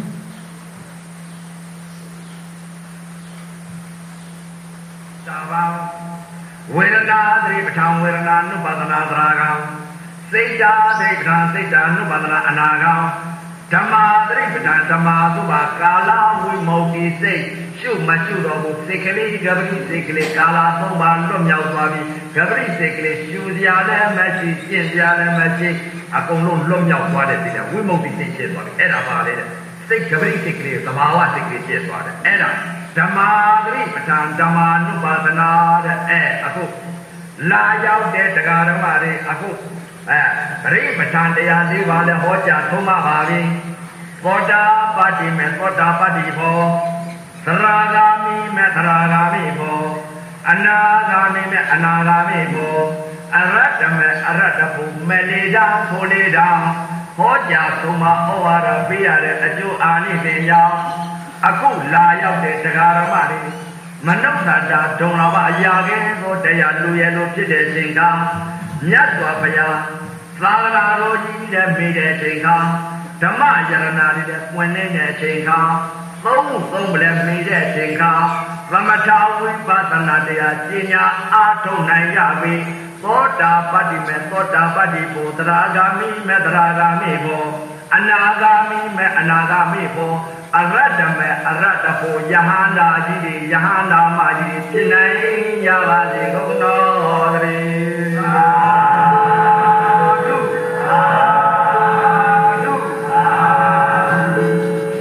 Vedana Dripatam Vedana Nupadana Dragam, Sita Devatan Sita Nupadana Anagam, Tama Dripatan Tama Subakala, Wimoti Say, Shumachudo, Sikili, Gabri, Sikili, Kala, Soba, Lumyawabi, Gabri, Sikili, Shuziana, Machi, Sinziana, Machi. Akono lom yao kwa de ti de wimoti ti che swa de ai da ba le de sait gabri sait kle samawa sait kle che swa de ai da dhammadri patan dhamma nupadana de ai ako la yao de daga dhamma de ako ai pari patan taya le ba le ho ja thong ma ba bi Thoda pati me thoda pati pho Saragami me saragami pho Anagami me anagami pho Aratame aratapu melida polida Hoja suma ovara biyare aju ani beya Aku la yao de dagaramari Manamsada donava ayage Hodaya luye lo pide singa Nyatwa paya Sagara roji de mide singa Dhamma yaranari de mwene ne singa သုံးသုံးလည်းမိတဲ့သင်္ခါသမထဝိပဿနာတရားကျင့်ညာအားထုတ်နိုင်ရပြီသောတာပတ္တိမေသောတာပတ္တိဘုသရာဂာမိမေသရာဂာမိဘောအနာဂာမိမေအနာဂာမိဘောအရတ္တမေအရတ္တဘောယဟန္တာကြီးတွေယဟန္တာမကြီးဖြစ်နိုင်ရပါစေကုန်တော်သတည်းသာဓုသာဓုသာဓု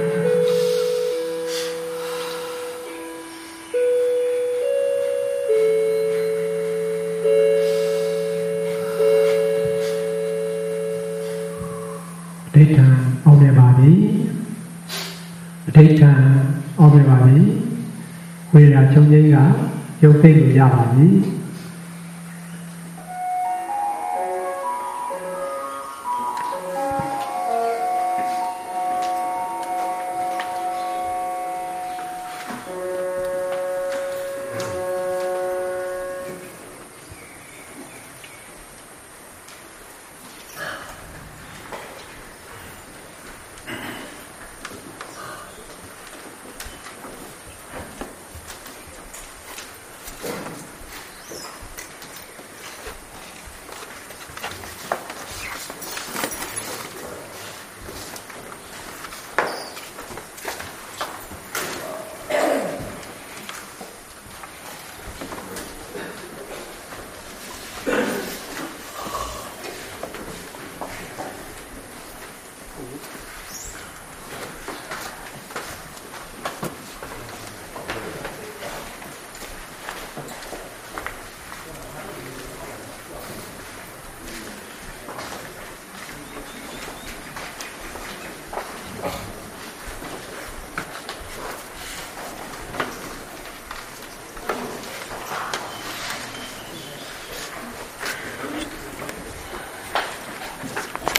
အဋ္ဌံအောင်မြင်ပါပြီအဋ္ဌံအောင်မြင်ပါပြီဝေရာချုပ်ငိမ့်ကရုပ်သိမ်းလို့ရပါပြီ